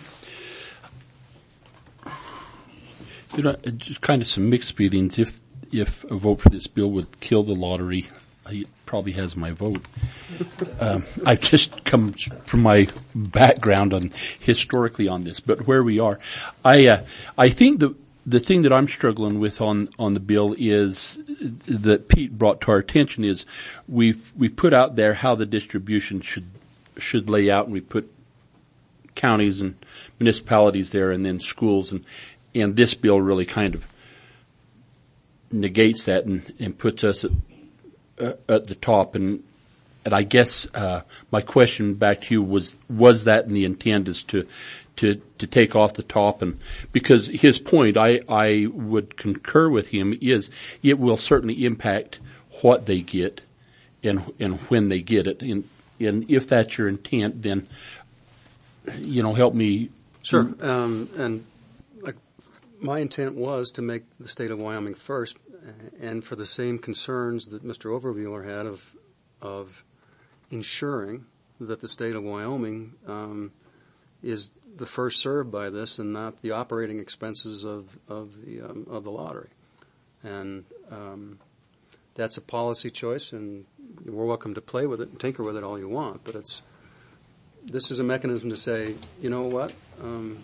you know, just kind of some mixed feelings. If if a vote for this bill would kill the lottery, it probably has my vote. um, I've just come from my background on historically on this, but where we are, I uh, I think the the thing that I'm struggling with on on the bill is that Pete brought to our attention is we've we put out there how the distribution should should lay out, and we put counties and municipalities there, and then schools, and and this bill really kind of negates that and, and puts us at, uh, at the top. And and I guess uh, my question back to you was was that in the intent is to to to take off the top? And because his point, I I would concur with him, is it will certainly impact what they get and and when they get it, and and if that's your intent, then you know help me. Sure. Um, and like, my intent was to make the state of Wyoming first, and for the same concerns that Mister Overmueller had of of ensuring that the state of Wyoming um, is the first served by this, and not the operating expenses of of the um, of the lottery. And um, that's a policy choice, and we're welcome to play with it and tinker with it all you want. But it's this is a mechanism to say, you know what, um,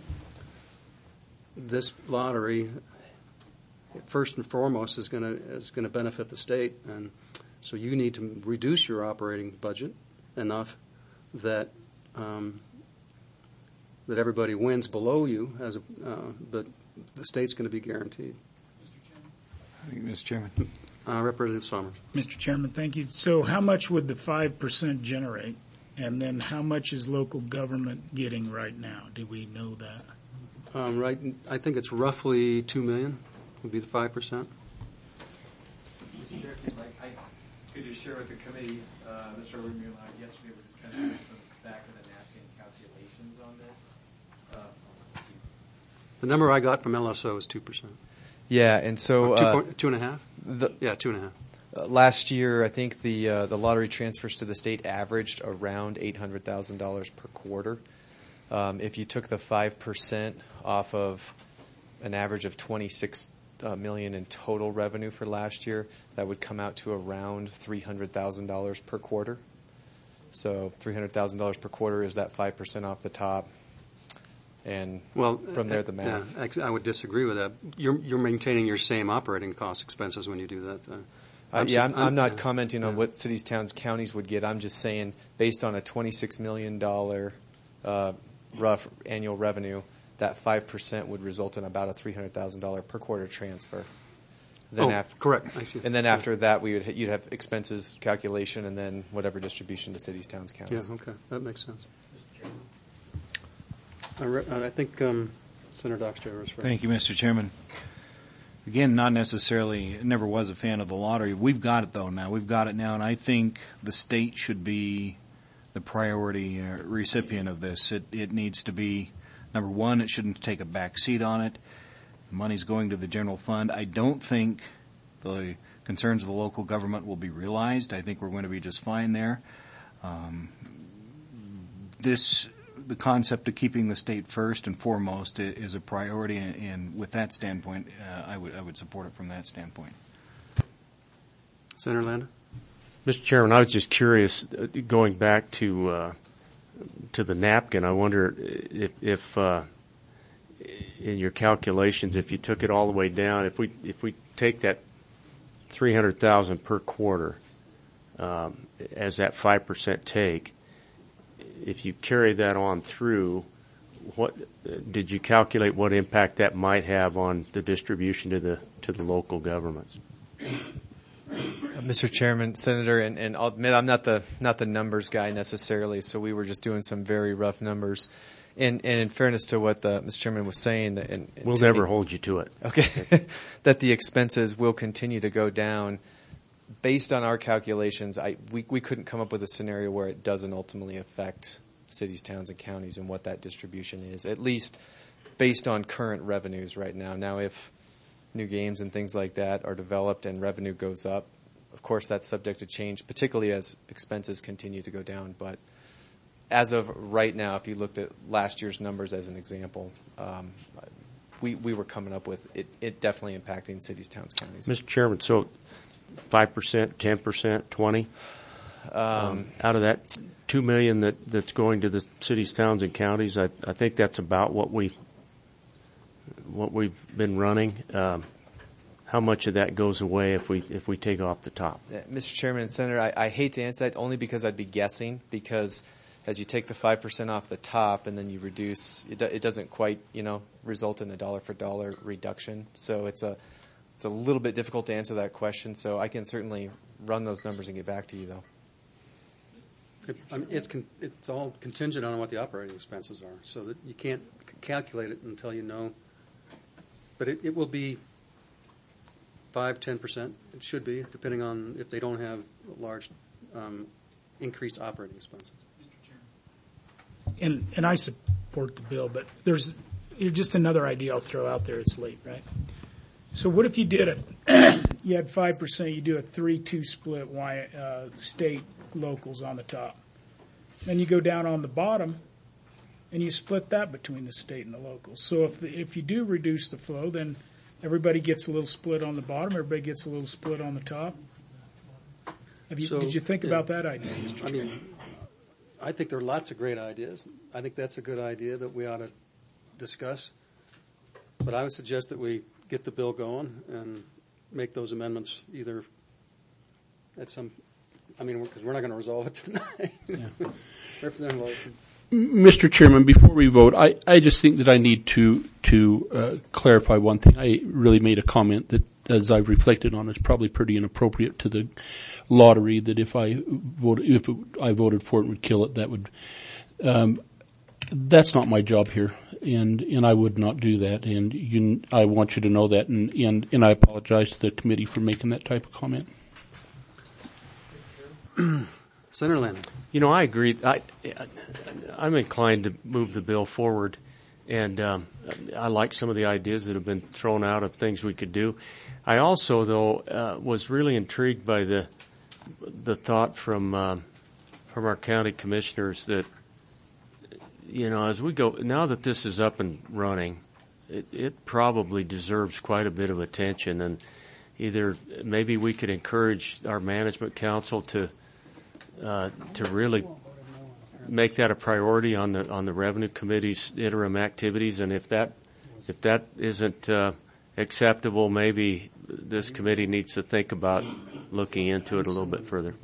this lottery, first and foremost, is going to is going to benefit the state, and so you need to reduce your operating budget enough that um, that everybody wins below you, as a, uh, but the state's going to be guaranteed. Thank you, Mister Chairman. Uh, Representative Sommer. Mister Chairman, thank you. So how much would the five percent generate? And then how much is local government getting right now? Do we know that? Um, right, I think it's roughly two million would be the five percent. Mister Chair, if like, I could just share with the committee, uh, Mister Overmueller, yesterday we just kind of did some back of the napkin calculations on this. Uh, The number I got from L S O is two percent. Yeah, and so Or two, uh, point, two and a half. The, yeah, two and a half. Uh, last year, I think the uh, the lottery transfers to the state averaged around eight hundred thousand dollars per quarter. Um, if you took the five percent off of an average of twenty-six uh, million in total revenue for last year, that would come out to around three hundred thousand dollars per quarter. So three hundred thousand dollars per quarter is that five percent off the top. And well, from there, the math. Yeah, I would disagree with that. You're you're maintaining your same operating cost expenses when you do that. Uh, Uh, yeah, I'm, I'm, I'm not yeah. commenting on what cities, towns, counties would get. I'm just saying, based on a twenty-six million dollars uh, rough annual revenue, that five percent would result in about a three hundred thousand dollars per quarter transfer. Then oh, after, correct. I see. And then after that, we would you'd have expenses calculation, and then whatever distribution to cities, towns, counties. Yeah, okay, that makes sense. I, re- I think um, Senator Dockstader was right. Thank you, Mister Chairman. Again, not necessarily, never was a fan of the lottery. We've got it, though, now. We've got it now, and I think the state should be the priority uh, recipient of this. It, it needs to be, number one, it shouldn't take a back seat on it. The money's going to the general fund. I don't think the concerns of the local government will be realized. I think we're going to be just fine there. Um, this... The concept of keeping the state first and foremost is a priority, and, and with that standpoint, uh, I would I would support it from that standpoint. Senator Lander? Mister Chairman, I was just curious, uh, going back to uh, to the napkin. I wonder if, if uh, in your calculations, if you took it all the way down, if we if we take that three hundred thousand per quarter um, as that five percent take. If you carry that on through, what did you calculate what impact that might have on the distribution to the to the local governments? Uh, Mister Chairman, Senator, and, and I'll admit I'm not the not the numbers guy necessarily, so we were just doing some very rough numbers. And, and in fairness to what the, Mister Chairman was saying, and, and we'll to never me, hold you to it. Okay, that the expenses will continue to go down. Based on our calculations, I we we couldn't come up with a scenario where it doesn't ultimately affect cities, towns, and counties and what that distribution is. At least based on current revenues right now. Now, if new games and things like that are developed and revenue goes up, of course that's subject to change, particularly as expenses continue to go down. But as of right now, if you looked at last year's numbers as an example, um, we we were coming up with it, it definitely impacting cities, towns, counties. Mister Chairman, so five percent, ten percent, twenty um, um, out of that two million that that's going to the cities, towns, and counties. I I think that's about what we what we've been running. Um, how much of that goes away if we if we take off the top? Uh, Mister Chairman and Senator, I, I hate to answer that only because I'd be guessing, because as you take the five percent off the top and then you reduce, it, do, it doesn't quite, you know, result in a dollar for dollar reduction. So it's a it's a little bit difficult to answer that question. So I can certainly run those numbers and get back to you, though. It, I mean, it's con- it's all contingent on what the operating expenses are, so that you can't c- calculate it until you know. But it, it will be five, ten percent. It should be, depending on if they don't have large um, increased operating expenses. And and I support the bill, but there's just another idea I'll throw out there. It's late, right? So what if you did a you had five percent, you do a three two split, y, uh, state locals on the top. Then you go down on the bottom and you split that between the state and the locals. So if the, if you do reduce the flow, then everybody gets a little split on the bottom, everybody gets a little split on the top. Have you, So, did you think yeah, about that idea, Mister I mean, I think there are lots of great ideas. I think that's a good idea that we ought to discuss. But I would suggest that we get the bill going and make those amendments either at some, I mean, because we're not going to resolve it tonight. Yeah. Representative Larson. Mister Chairman, before we vote, I, I just think that I need to to uh, clarify one thing. I really made a comment that, as I've reflected on, is probably pretty inappropriate to the lottery. That if I voted, if it, I voted for it, would kill it. That would. Um, that's not my job here, and and I would not do that. And you, I want you to know that, and and and I apologize to the committee for making that type of comment. Senator Landon. You know, I agree. I, I'm inclined to move the bill forward, and um, I like some of the ideas that have been thrown out of things we could do. I also, though, uh, was really intrigued by the the thought from um, from our county commissioners that, you know, as we go, now that this is up and running, it, it probably deserves quite a bit of attention, and either maybe we could encourage our management council to Uh, to really make that a priority on the on the revenue committee's interim activities, and if that if that isn't uh, acceptable, maybe this committee needs to think about looking into it a little bit further.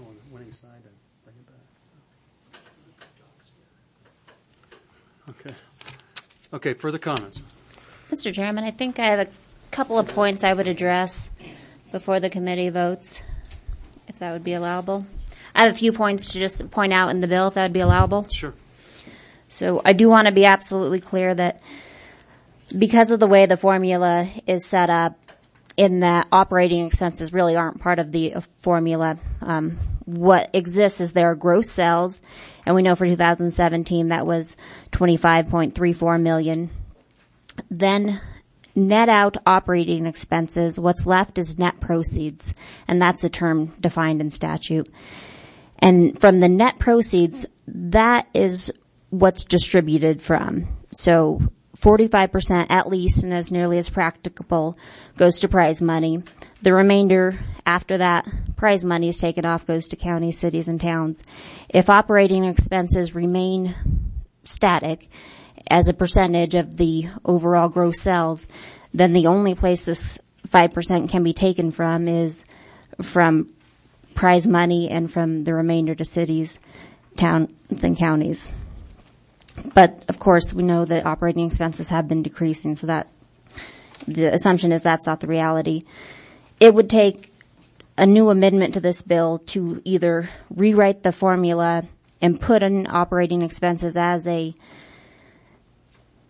Okay. Okay. Further comments, Mister Chairman, I think I have a couple of points I would address before the committee votes, if that would be allowable. I have a few points to just point out in the bill, if that would be allowable. Sure. So I do want to be absolutely clear that because of the way the formula is set up, in that operating expenses really aren't part of the formula. Um, what exists is there are gross sales, and we know for two thousand seventeen that was twenty-five point three four million. Then net out operating expenses, what's left is net proceeds, and that's a term defined in statute. And from the net proceeds, that is what's distributed from. So forty-five percent at least, and as nearly as practicable, goes to prize money. The remainder, after that prize money is taken off, goes to counties, cities, and towns. If operating expenses remain static as a percentage of the overall gross sales, then the only place this five percent can be taken from is from prize money and from the remainder to cities, towns, and counties. But of course, we know that operating expenses have been decreasing, so that the assumption is that's not the reality. It would take a new amendment to this bill to either rewrite the formula and put in operating expenses as a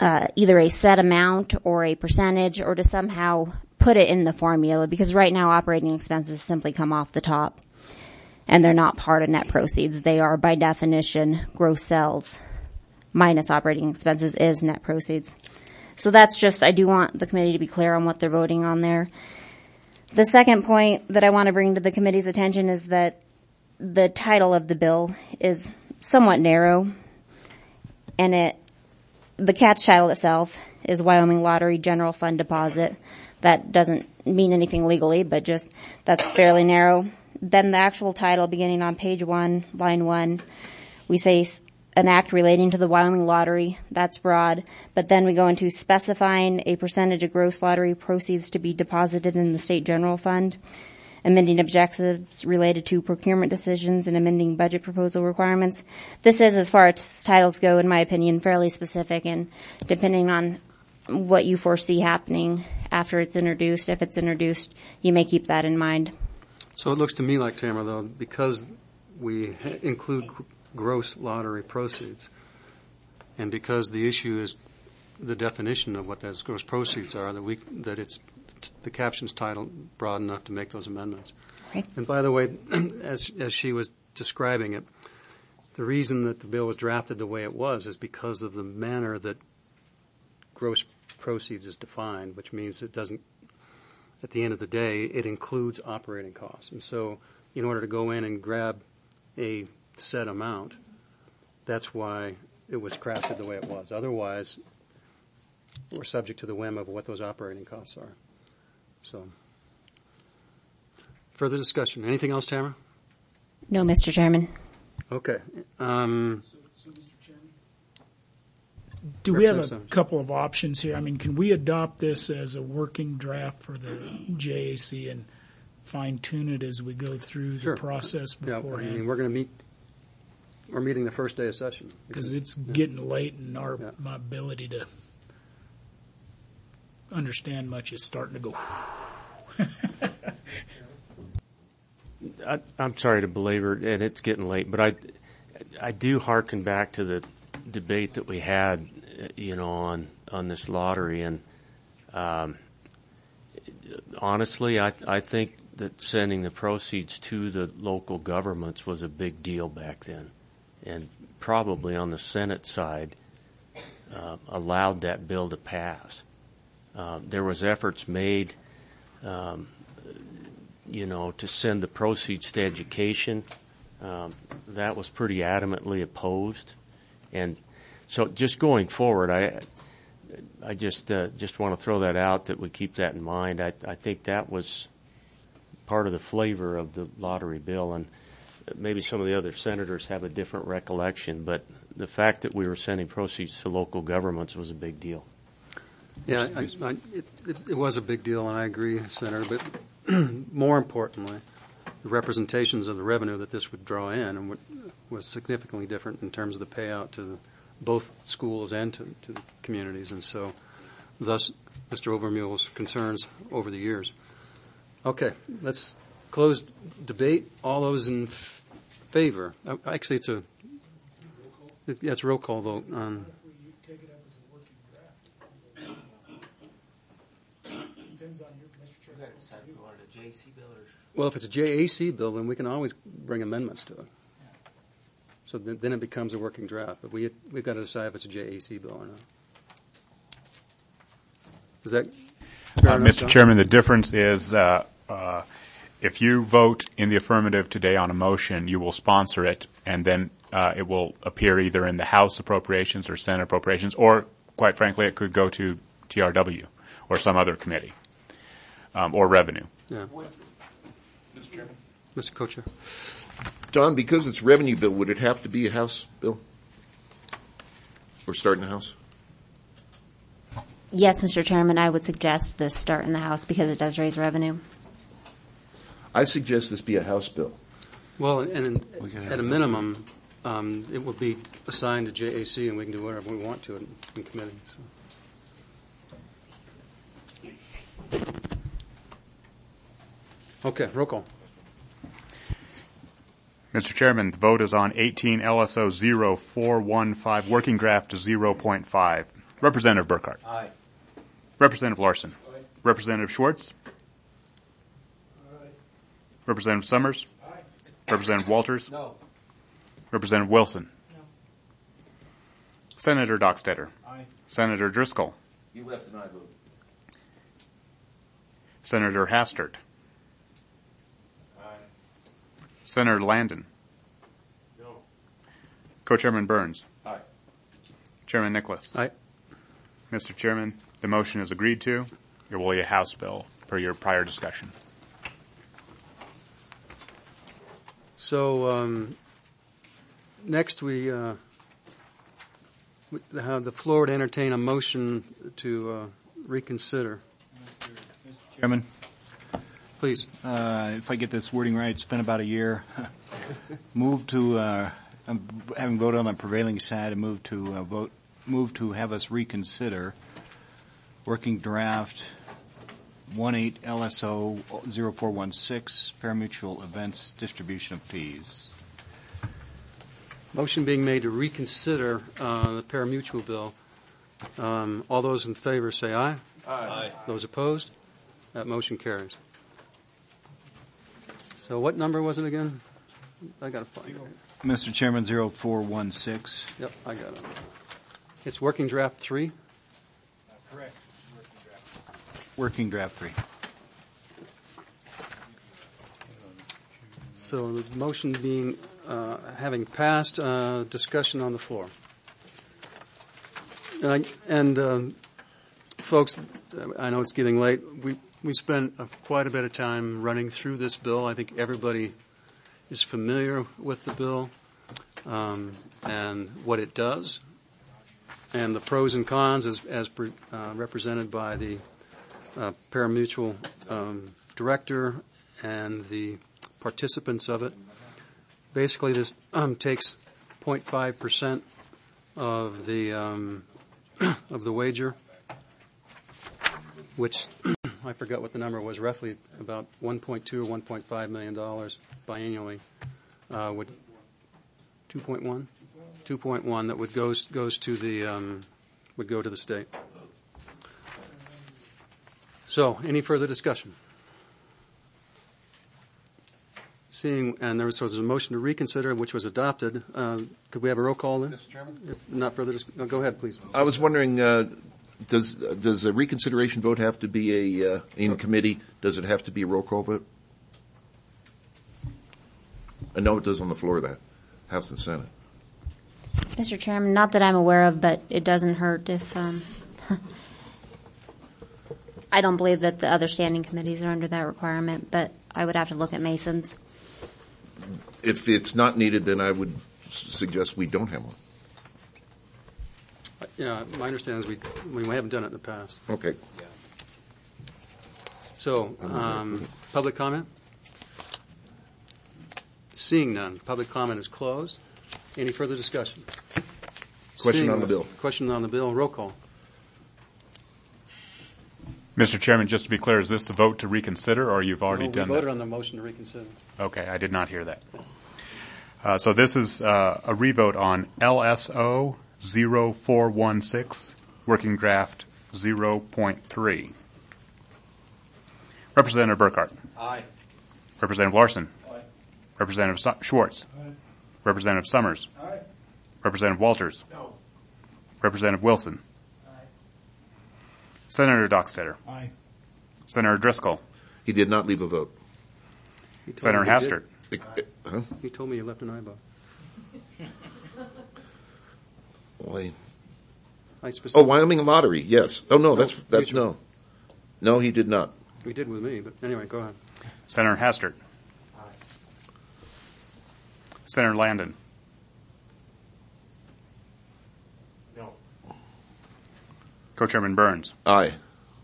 uh, either a set amount or a percentage, or to somehow put it in the formula, because right now operating expenses simply come off the top and they're not part of net proceeds. They are by definition gross sales minus operating expenses is net proceeds. So that's just, I do want the committee to be clear on what they're voting on there. The second point that I want to bring to the committee's attention is that the title of the bill is somewhat narrow, and it, the catch title itself is Wyoming Lottery General Fund Deposit. That doesn't mean anything legally, but just, that's fairly narrow. Then the actual title, beginning on page one, line one, we say an act relating to the Wyoming Lottery. That's broad. But then we go into specifying a percentage of gross lottery proceeds to be deposited in the state general fund, amending objectives related to procurement decisions, and amending budget proposal requirements. This is, as far as titles go, in my opinion, fairly specific, and depending on what you foresee happening after it's introduced, if it's introduced, you may keep that in mind. So it looks to me like, Tamara, though, because we include gross lottery proceeds, and because the issue is the definition of what those gross proceeds are, that we that it's the caption's title broad enough to make those amendments. Right. And by the way, as as she was describing it, the reason that the bill was drafted the way it was is because of the manner that gross proceeds is defined, which means it doesn't, at the end of the day, it includes operating costs. And so in order to go in and grab a set amount, that's why it was crafted the way it was. Otherwise, we're subject to the whim of what those operating costs are. So, further discussion. Anything else, Tamara? No, Mister Chairman. Okay. Um, Do we have a couple of options here? I mean, can we adopt this as a working draft for the J A C and fine tune it as we go through the Sure. process Yeah, beforehand? I mean, we're going to meet. We're meeting the first day of session Because it's yeah. getting late, and our Yeah. my ability to understand much is starting to go. I, I'm sorry to belabor, and it's getting late, but I, I do hearken back to the debate that we had, you know, on on this lottery, and um, honestly, I I think that sending the proceeds to the local governments was a big deal back then, and probably on the Senate side uh, allowed that bill to pass. Uh, there was efforts made, um, you know, to send the proceeds to education. Um, that was pretty adamantly opposed, and so just going forward, I I just uh, just want to throw that out, that we keep that in mind. I I think that was part of the flavor of the lottery bill, and maybe some of the other senators have a different recollection, but the fact that we were sending proceeds to local governments was a big deal. Yeah, I, I, it, it, it was a big deal, and I agree, Senator. But more importantly, the representations of the revenue that this would draw in and would, was significantly different in terms of the payout to the, both schools and to, to the communities, and so thus Mister Obermuhl's concerns over the years. Okay, let's close debate. All those in f- favor? Uh, actually, it's a it, yeah, it's a roll call vote on. Well, if it's a J A C bill, then we can always bring amendments to it. So th- then it becomes a working draft. But we we've got to decide if it's a J A C bill or not. Is that fair Uh, enough, Mister John? Chairman, the difference is uh, uh, if you vote in the affirmative today on a motion, you will sponsor it, and then uh, it will appear either in the House appropriations or Senate appropriations, or, quite frankly, it could go to T R W or some other committee, um, or revenue. Yeah. Mister Chairman. Mister Co-Chair. Don, because it's revenue bill, would it have to be a House bill? Or start in the House? Yes, Mister Chairman, I would suggest this start in the House because it does raise revenue. I suggest this be a House bill. Well, and at a minimum, um, it will be assigned to J A C, and we can do whatever we want to it in committee. So. Okay, roll call. Mister Chairman, the vote is on eighteen L S O zero four one five, working draft to zero point five. Representative Burkhart. Aye. Representative Larson. Aye. Representative Schwartz. Aye. Representative Summers. Aye. Representative Walters. No. Representative Wilson. No. Senator Dockstader. Aye. Senator Driscoll. You left an aye vote. Senator Hastert. Aye. Senator Landon. No. Co-Chairman Burns. Aye. Chairman Nicholas. Aye. Mister Chairman, the motion is agreed to. It will be a House bill per your prior discussion. So um, next we, uh, we have the floor to entertain a motion to uh, reconsider. Mister Chairman. Please. Uh, if I get this wording right, it's been about a year. Move to, uh, um, having voted on the prevailing side, and move to uh, vote, move to have us reconsider working draft one eight L S O zero four one six, parimutuel events distribution of fees. Motion being made to reconsider uh, the parimutuel bill. Um, all those in favor say aye. Aye. Those opposed? That motion carries. So what number was it again? I got to find it. Mister Chairman, zero four one six. Yep, I got it. It's working draft three. Correct. Working draft three. So the motion being, uh, having passed, uh, discussion on the floor. Uh, and, um, folks, I know it's getting late. We, we spent uh, quite a bit of time running through this bill. I think everybody is familiar with the bill, um, and what it does, and the pros and cons as, as pre, uh, represented by the uh, parimutuel um, director and the participants of it. Basically, this um, takes zero point five percent of the um, of the wager, which I forgot what the number was, roughly about one point two or one point five million dollars biannually. Uh, would two point one, two point one that would goes goes to the um, would go to the state. So, any further discussion? Seeing, and there was, so there was a motion to reconsider, which was adopted. Um, could we have a roll call then? Mister Chairman? If not further, dis- no, go ahead, please. I was wondering, uh, does does a reconsideration vote have to be a uh, in committee? Does it have to be a roll call vote? I know it does on the floor of that House and Senate. Mister Chairman, not that I'm aware of, but it doesn't hurt if. Um, I don't believe that the other standing committees are under that requirement, but I would have to look at Mason's. If it's not needed, then I would s- suggest we don't have one. Uh, Yeah, my understanding is we, we haven't done it in the past. Okay. So, um, public comment? Seeing none, public comment is closed. Any further discussion? Question Seeing on the bill. Question on the bill, roll call. Mister Chairman, just to be clear, is this the vote to reconsider, or you've already No, done we voted that? on the motion to reconsider. Okay, I did not hear that. Uh, so this is uh, a revote on L S O zero four one six, working draft zero point three. Representative Burkhart. Aye. Representative Larson. Aye. Representative Su- Schwartz. Aye. Representative Summers. Aye. Representative Walters. No. Representative Wilson. Aye. Senator Dockstader. Aye. Senator Driscoll. He did not leave a vote. He told Senator me he Hastert. did. Huh? He told me you left an eye vote. Wait. I Oh, specifically, Wyoming Lottery, yes. Oh, no, that's, that's, mutual. no. No, he did not. We did with me, but anyway, go ahead. Senator Hastert. Senator Landon. No. Co-Chairman Burns. Aye.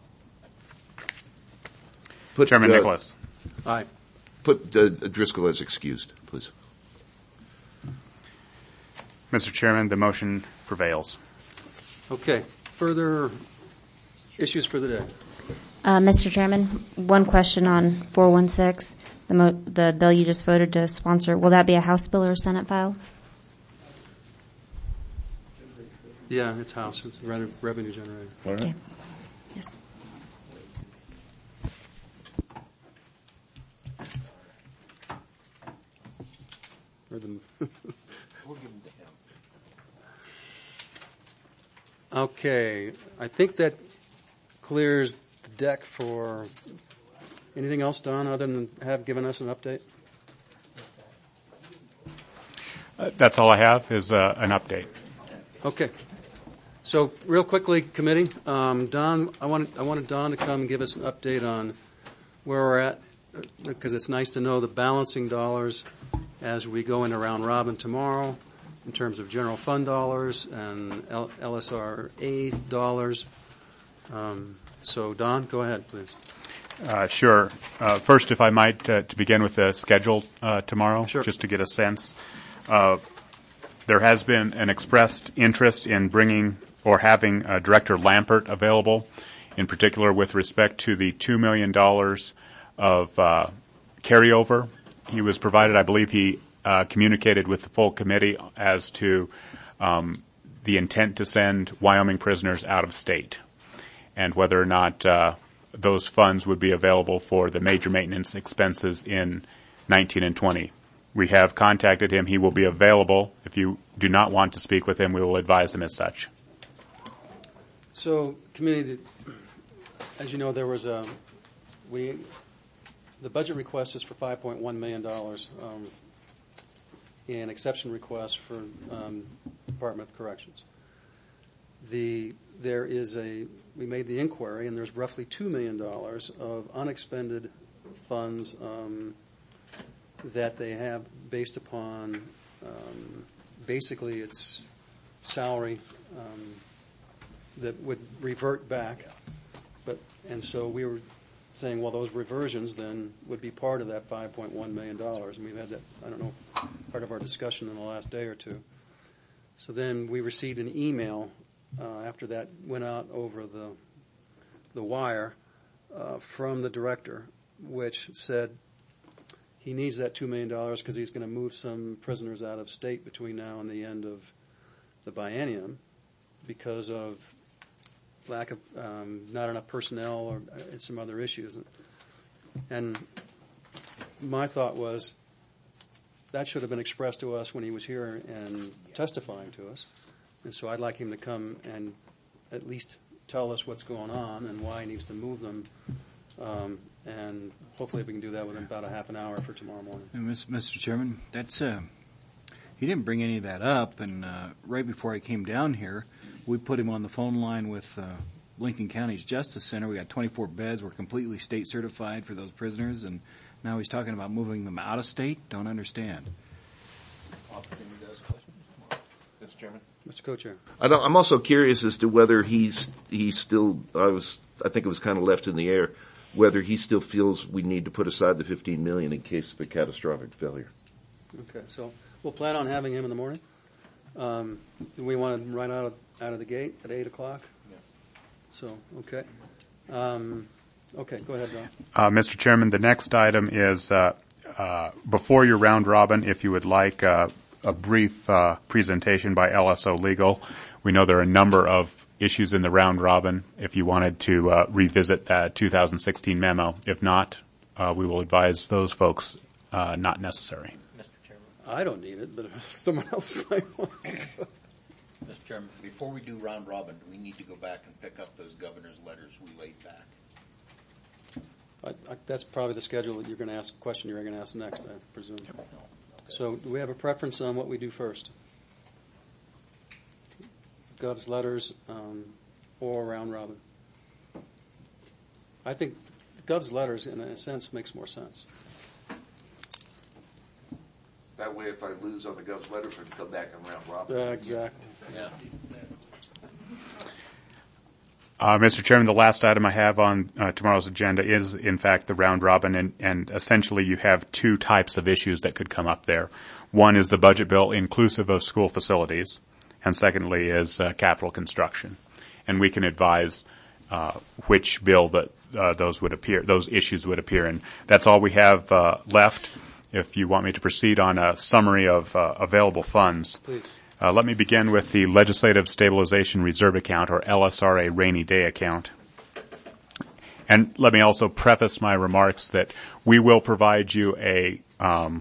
Put, Chairman uh, Nicholas. Aye. Put uh, Driscoll as excused, please. Mister Chairman, the motion prevails. Okay. Further issues for the day? Uh, Mister Chairman, one question on four one six, the, mo- the bill you just voted to sponsor. Will that be a House bill or a Senate file? Yeah, it's house. It's re- revenue generating. All right. Okay. Yes. Or the We'll give them to him. Okay, I think that clears the deck for anything else, Don, other than have given us an update? Uh, that's all I have is uh, an update. Okay. So real quickly, committee, um, Don, I wanted, I wanted Don to come and give us an update on where we're at, because it's nice to know the balancing dollars as we go into round robin tomorrow in terms of general fund dollars and L- LSRA dollars. Um, so Don, go ahead, please. Uh, sure. Uh, first, if I might, uh, to begin with the schedule uh, tomorrow, Sure. just to get a sense. Uh, there has been an expressed interest in bringing or having uh, Director Lampert available, in particular with respect to the two million dollars of uh, carryover. He was provided, I believe he uh, communicated with the full committee as to um, the intent to send Wyoming prisoners out of state and whether or not uh, those funds would be available for the major maintenance expenses in nineteen and twenty. We have contacted him. He will be available. If you do not want to speak with him, we will advise him as such. So, committee, as you know, there was a, we, the budget request is for five point one million dollars um, in exception requests for um, Department of Corrections. The, there is a, we made the inquiry, and there's roughly two million dollars of unexpended funds um, that they have based upon, um, basically it's salary um, that would revert back. But and so we were saying, well, those reversions then would be part of that five point one million dollars. And we've had that, I don't know, part of our discussion in the last day or two. So then we received an email uh, after that went out over the the wire uh, from the director, which said he needs that two million dollars because he's going to move some prisoners out of state between now and the end of the biennium because of lack of um, not enough personnel or uh, some other issues. And my thought was that should have been expressed to us when he was here and testifying to us. And so I'd like him to come and at least tell us what's going on and why he needs to move them. Um, and hopefully we can do that within about a half an hour for tomorrow morning. And Mister Chairman, that's uh, he didn't bring any of that up, and uh, right before I came down here, we put him on the phone line with uh, Lincoln County's Justice Center. We got twenty-four beds. We're completely state certified for those prisoners, and now he's talking about moving them out of state. Don't understand. Mister Chairman, Mister Co-Chair, I don't, I'm also curious as to whether he's he's still. I was. I think it was kind of left in the air. Whether he still feels we need to put aside the fifteen million dollars in case of a catastrophic failure. Okay, so we'll plan on having him in the morning. Um, do we want to run out of, out of the gate at eight o'clock? Yeah. So, okay. Um, okay, go ahead, Don. Uh, Mister Chairman, the next item is uh, uh, before your round robin, if you would like uh, a brief uh, presentation by L S O Legal. We know there are a number of issues in the round robin if you wanted to uh, revisit that two thousand sixteen memo. If not, uh, we will advise those folks uh, not necessary. Mister Chairman. I don't need it, but someone else might want to. Mister Chairman, before we do round robin, do we need to go back and pick up those governor's letters we laid back? I, I, that's probably the schedule that you're going to ask, question you're going to ask next, I presume. No. Okay. So do we have a preference on what we do first? Gov's letters um, or round robin? I think Gov's letters, in a sense, makes more sense. That way, if I lose on the Gov's letters, I can come back and round robin. Yeah, exactly. Yeah. Uh, Mister Chairman, the last item I have on uh, tomorrow's agenda is, in fact, the round robin, and, and essentially you have two types of issues that could come up there. One is the budget bill inclusive of school facilities, and secondly is uh, capital construction. And we can advise uh, which bill that uh, those would appear, those issues would appear in. That's all we have uh, left. If you want me to proceed on a summary of uh, available funds, Please. Uh, let me begin with the Legislative Stabilization Reserve Account, or L S R A rainy day account. And let me also preface my remarks that we will provide you a um,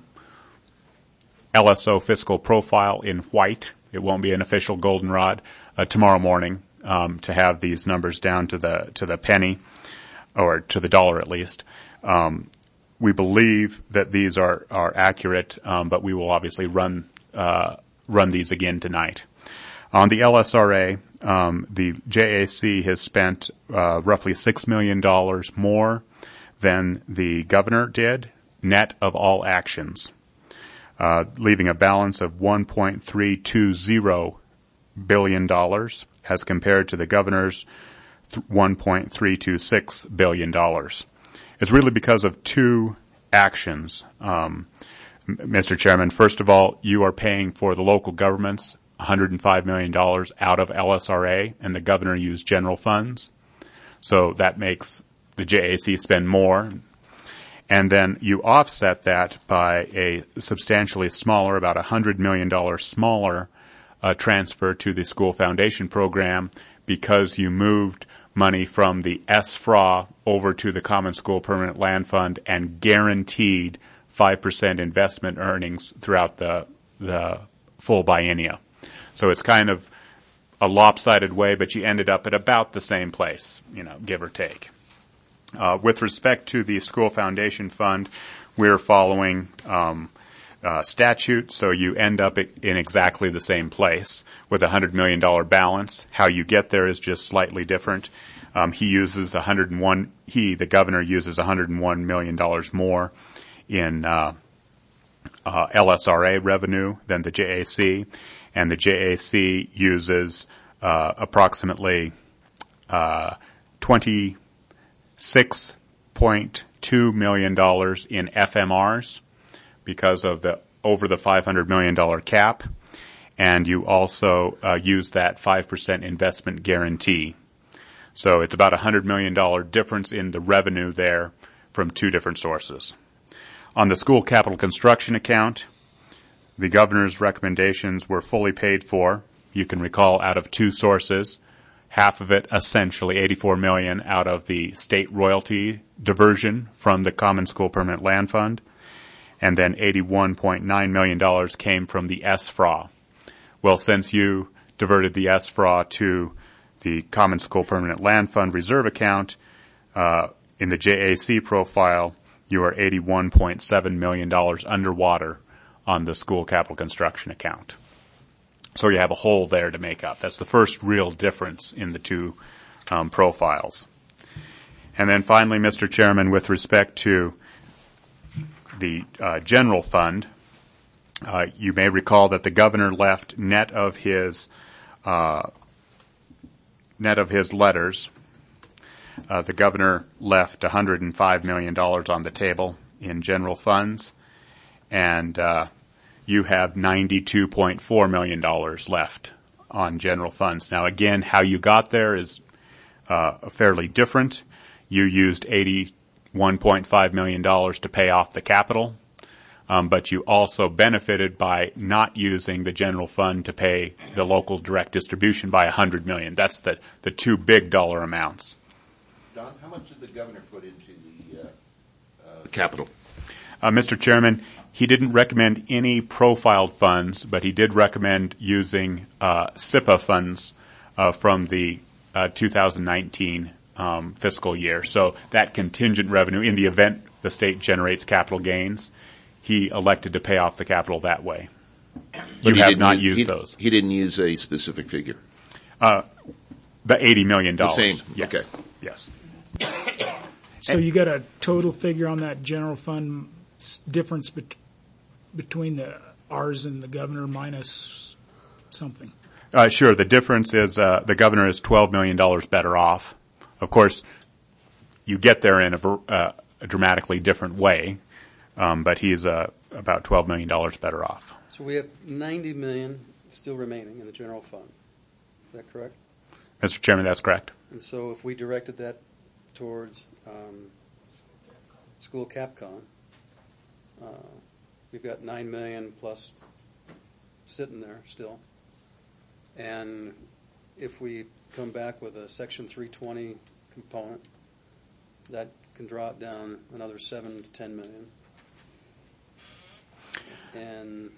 L S O fiscal profile in white. It won't be an official goldenrod uh, tomorrow morning um, to have these numbers down to the to the penny, or to the dollar at least. Um, we believe that these are are accurate, um, but we will obviously run uh, run these again tonight. On the L S R A, um, the J A C has spent uh, roughly six million dollars more than the governor did, net of all actions, uh, leaving a balance of one point three two zero billion dollars as compared to the governor's one point three two six billion dollars. It's really because of two actions, um, Mister Chairman. First of all, you are paying for the local governments one hundred five million dollars out of L S R A, and the governor used general funds. So that makes the J A C spend more. And then you offset that by a substantially smaller, about one hundred million dollars smaller uh, transfer to the school foundation program, because you moved money from the S F R A over to the Common School Permanent Land Fund and guaranteed five percent investment earnings throughout the the full biennia. So it's kind of a lopsided way, but you ended up at about the same place, you know, give or take. Uh, with respect to the School Foundation Fund, we're following um, uh, statute, so you end up in exactly the same place with a one hundred million dollars balance. How you get there is just slightly different. Um, he uses one hundred one, he, the governor, uses one hundred one million dollars more in uh, uh, L S R A revenue than the J A C, and the J A C uses uh, approximately uh, twenty-six point two million dollars in F M Rs because of the over the five hundred million dollars cap, and you also uh, use that five percent investment guarantee. So it's about a one hundred million dollars difference in the revenue there from two different sources. On the school capital construction account, the governor's recommendations were fully paid for. You can recall out of two sources, half of it, essentially eighty-four million dollars, out of the state royalty diversion from the Common School Permanent Land Fund, and then eighty-one point nine million dollars came from the S F R A. Well, since you diverted the S F R A to the Common School Permanent Land Fund reserve account, uh, in the J A C profile, you are eighty-one point seven million dollars underwater on the school capital construction account. So you have a hole there to make up. That's the first real difference in the two um, profiles. And then finally, Mister Chairman, with respect to the uh, general fund, uh, you may recall that the governor left net of his uh, net of his letters. Uh, the governor left one hundred five million dollars on the table in general funds, and uh, you have ninety-two point four million dollars left on general funds. Now, again, how you got there is uh, fairly different. You used eighty-one point five million dollars to pay off the capital, um, but you also benefited by not using the general fund to pay the local direct distribution by one hundred million dollars. That's the, the two big dollar amounts. Don, how much did the governor put into the uh, uh, capital? Uh, Mister Chairman, he didn't recommend any profiled funds, but he did recommend using uh, S I P A funds uh, from the uh, two thousand nineteen um, fiscal year. So that contingent revenue, in the event the state generates capital gains, he elected to pay off the capital that way. But you have not use, used he, those. He didn't use a specific figure. Uh, the eighty million dollars. The same. Yes. Okay. Yes. So you got a total figure on that general fund s- difference bet- between the ours and the governor minus something? Uh, sure. The difference is uh, the governor is twelve million dollars better off. Of course, you get there in a, ver- uh, a dramatically different way, um, but he's uh, about twelve million dollars better off. So we have ninety million dollars still remaining in the general fund. Is that correct? Mister Chairman, that's correct. And so if we directed that towards um, school Capcom, uh, we've got nine million dollars plus sitting there still. And if we come back with a Section three twenty component, that can drop down another seven to ten million. And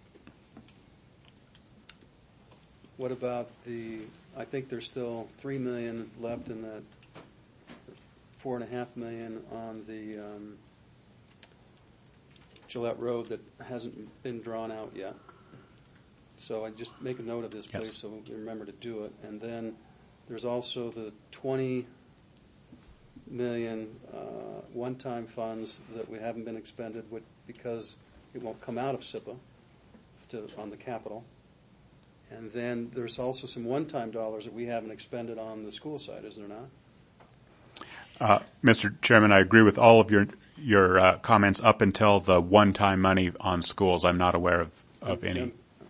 what about the, I think there's still three million left in that, four and a half million on the um, Gillette Road that hasn't been drawn out yet. So I just make a note of this, please, yes. So we remember to do it. And then there's also the twenty million uh, one-time funds that we haven't been expended with because it won't come out of S I P A to, on the capital. And then there's also some one-time dollars that we haven't expended on the school side, is there not? Uh, Mister Chairman, I agree with all of your your uh, comments up until the one-time money on schools. I'm not aware of, of any.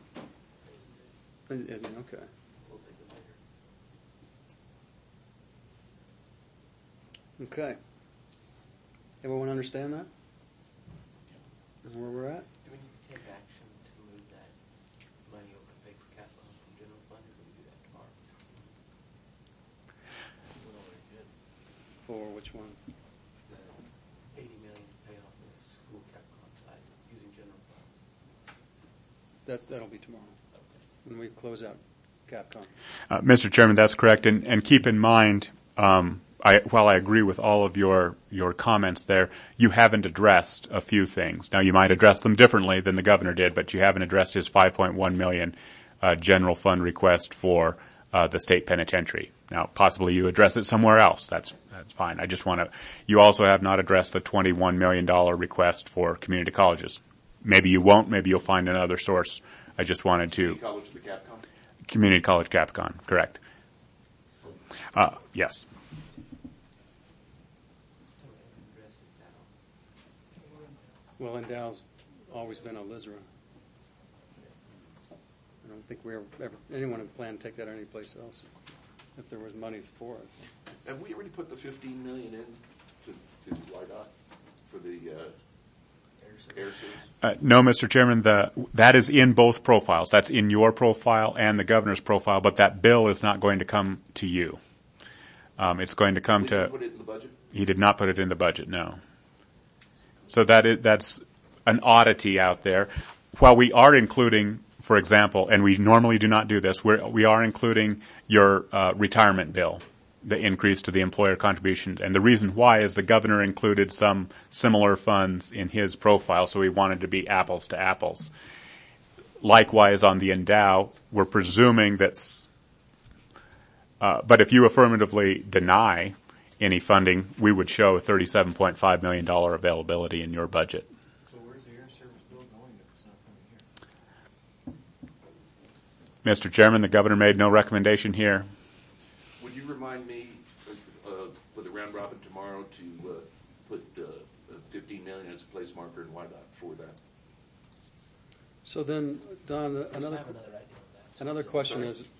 Isn't it? Okay. Okay. Everyone understand that? And where we're at? Do we need to take action to move that money over to pay for capital from general fund, or do we do that tomorrow? We already did. For which one? The eighty million to pay off the school capital side using general funds. That's that'll be tomorrow. When we close out Capcom. Uh, Mister Chairman, that's correct. And, and keep in mind, um, I, while I agree with all of your, your comments there, you haven't addressed a few things. Now, you might address them differently than the governor did, but you haven't addressed his five point one million dollars uh, general fund request for uh, the state penitentiary. Now, possibly you address it somewhere else. That's that's fine. I just want to. You also have not addressed the twenty-one million dollars request for community colleges. Maybe you won't. Maybe you'll find another source. I just wanted to. Community college, the Capcom? Community college Capcom, correct. Uh, yes. Well, Endow's always been a L I S R A. I don't think we ever, ever anyone had planned to take that anyplace else if there was monies for it. Have we already put the fifteen million in to, to Y DOT for the uh, air service? Uh, no, Mister Chairman, the, that is in both profiles. That's in your profile and the governor's profile, but that bill is not going to come to you. Um, it's going to come Did to. He put it in the budget? He did not put it in the budget. No. So that is, that's an oddity out there. While we are including, for example, and we normally do not do this, we're, we are including your uh, retirement bill, the increase to the employer contributions. And the reason why is the governor included some similar funds in his profile, so we wanted to be apples to apples. Likewise, on the endow, we're presuming that's, uh, but if you affirmatively deny any funding, we would show thirty-seven point five million dollars availability in your budget. So where's the air service bill going if it's not coming here? Mister Chairman, the governor made no recommendation here. Would you remind me uh, uh, for the round robin tomorrow to uh, put uh, fifteen million dollars as a place marker in Y DOT for that? So then, Don, another another, idea of that. another question Sorry. is,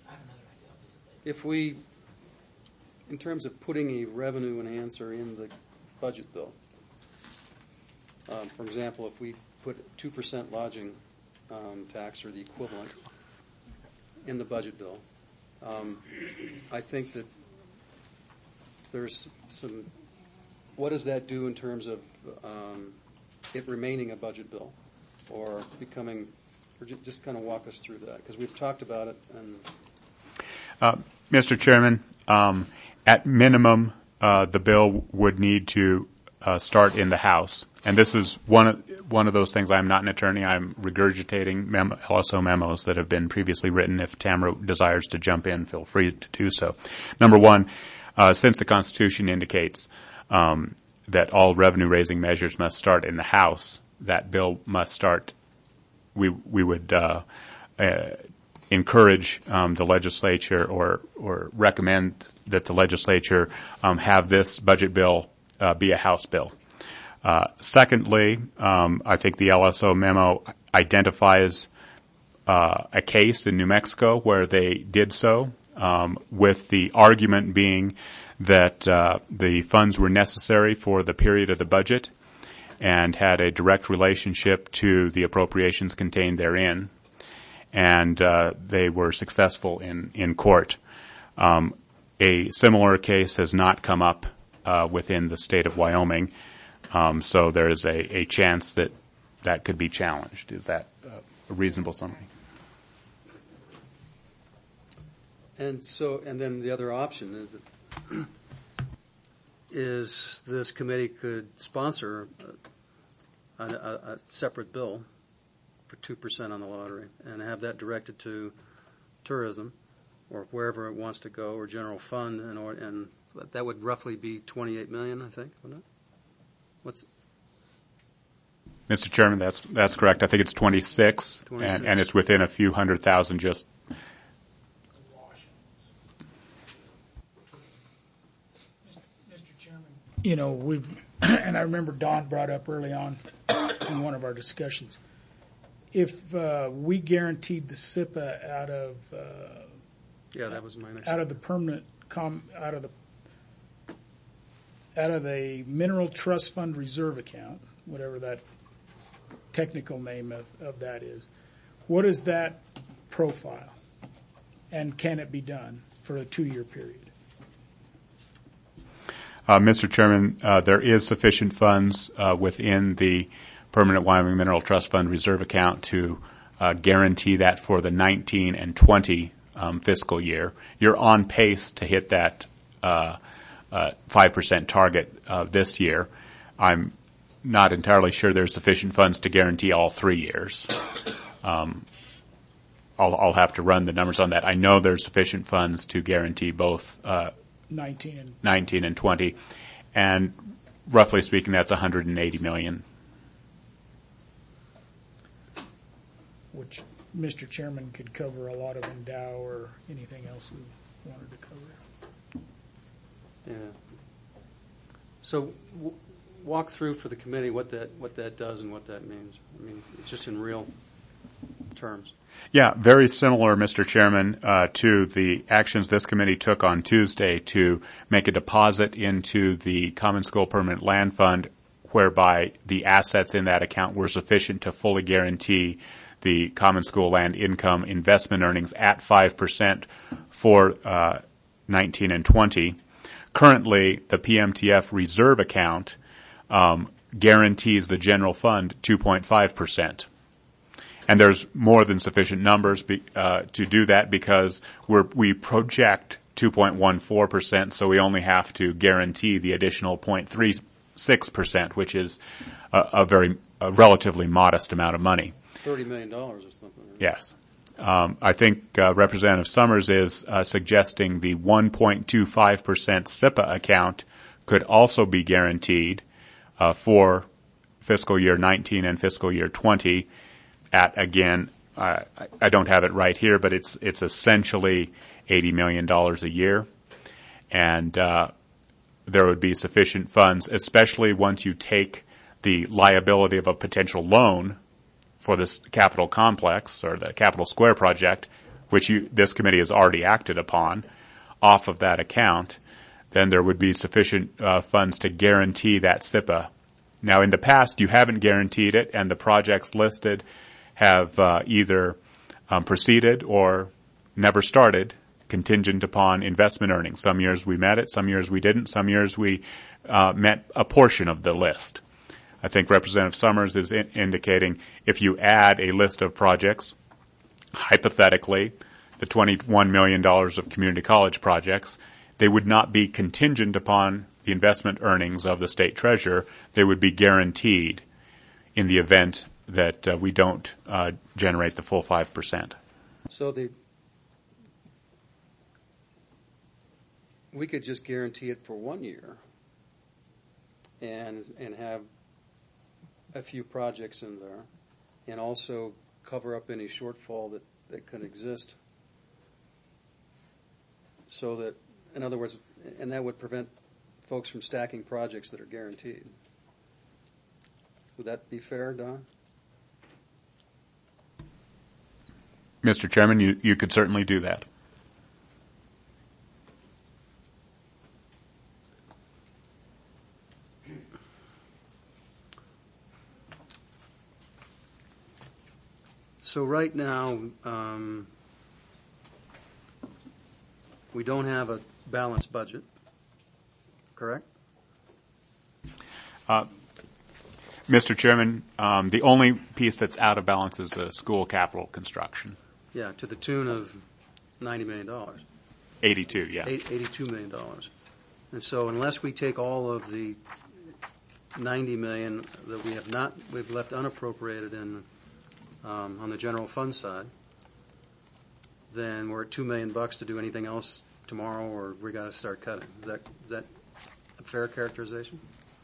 if we, in terms of putting a revenue enhancer in the budget bill, um, for example, if we put two percent lodging um, tax or the equivalent in the budget bill, um, I think that there's some, what does that do in terms of um, it remaining a budget bill or becoming, or ju- just kind of walk us through that, because we've talked about it. And uh, Mister Chairman, um, at minimum, uh, the bill would need to uh, start in the House. And this is one of, one of those things. I'm not an attorney. I'm regurgitating mem- L S O memos that have been previously written. If Tamara desires to jump in, feel free to do so. Number one, uh, since the Constitution indicates um, that all revenue-raising measures must start in the House, that bill must start. We we would uh, uh, encourage um, the legislature or or recommend that the legislature um, have this budget bill uh, be a House bill. Uh, secondly, um, I think the L S O memo identifies uh, a case in New Mexico where they did so, um, with the argument being that uh, the funds were necessary for the period of the budget and had a direct relationship to the appropriations contained therein. and uh, they were successful in, in court. Um, a similar case has not come up uh, within the state of Wyoming, um, so there is a, a chance that that could be challenged. Is that uh, a reasonable summary? And so, and then the other option is, that is this committee could sponsor a, a, a separate bill for two percent on the lottery and have that directed to tourism or wherever it wants to go, or general fund, and or, and that would roughly be twenty-eight million, I think, wouldn't it? What's Mister Chairman, that's that's correct. I think it's twenty-six, twenty-six. And, and it's within a few hundred thousand. Just You know, we've, and I remember Don brought up early on in one of our discussions, if uh, we guaranteed the S I P A out of uh, yeah, that was my next out of the permanent com out of the out of a mineral trust fund reserve account, whatever that technical name of, of that is, what is that profile, and can it be done for a two-year period? Uh, Mister Chairman, uh, there is sufficient funds uh, within the Permanent Wyoming Mineral Trust Fund reserve account to uh, guarantee that for the nineteen and twenty um, fiscal year. You're on pace to hit that uh, uh, five percent target uh, this year. I'm not entirely sure there's sufficient funds to guarantee all three years. Um, I'll, I'll have to run the numbers on that. I know there's sufficient funds to guarantee both uh, nineteen and nineteen and twenty, and roughly speaking, that's one hundred eighty million. Which Mister Chairman could cover a lot of endow or anything else we wanted to cover. Yeah. So w- walk through for the committee what that what that does and what that means. I mean, it's just in real terms. Yeah, very similar, Mister Chairman, uh, to the actions this committee took on Tuesday to make a deposit into the Common School Permanent Land Fund, whereby the assets in that account were sufficient to fully guarantee the Common School Land Income Investment Earnings at five percent for uh, nineteen and twenty. Currently, the P M T F reserve account um, guarantees the general fund two point five percent. And there's more than sufficient numbers be, uh, to do that because we're, we project two point one four percent, so we only have to guarantee the additional zero point three six percent, which is a, a very a relatively modest amount of money. thirty million dollars or something. Right? Yes. Um, I think uh, Representative Summers is uh, suggesting the one point two five percent S I P A account could also be guaranteed uh, for fiscal year nineteen and fiscal year twenty. At, again, uh, I don't have it right here, but it's it's essentially eighty million dollars a year. And uh, there would be sufficient funds, especially once you take the liability of a potential loan for this capital complex or the Capital Square project, which you, this committee has already acted upon, off of that account, then there would be sufficient uh, funds to guarantee that S I P A. Now, in the past, you haven't guaranteed it, and the projects listed have uh, either um, proceeded or never started, contingent upon investment earnings. Some years we met it, some years we didn't, some years we uh, met a portion of the list. I think Representative Summers is in- indicating if you add a list of projects, hypothetically, the twenty-one million dollars of community college projects, they would not be contingent upon the investment earnings of the state treasurer. They would be guaranteed in the event that uh, we don't uh, generate the full five percent. So the we could just guarantee it for one year and and have a few projects in there and also cover up any shortfall that, that could exist so that, in other words, and that would prevent folks from stacking projects that are guaranteed. Would that be fair, Don? Mister Chairman, you, you could certainly do that. So right now, um, we don't have a balanced budget, correct? Uh, Mister Chairman, um, the only piece that's out of balance is the school capital construction. Yeah, to the tune of ninety million dollars. eighty-two, yeah. Eight, eighty-two million dollars. And so unless we take all of the ninety million dollars that we have not, we've left unappropriated in, um, on the general fund side, then we're at two million bucks to do anything else tomorrow, or we got to start cutting. Is that, is that a fair characterization?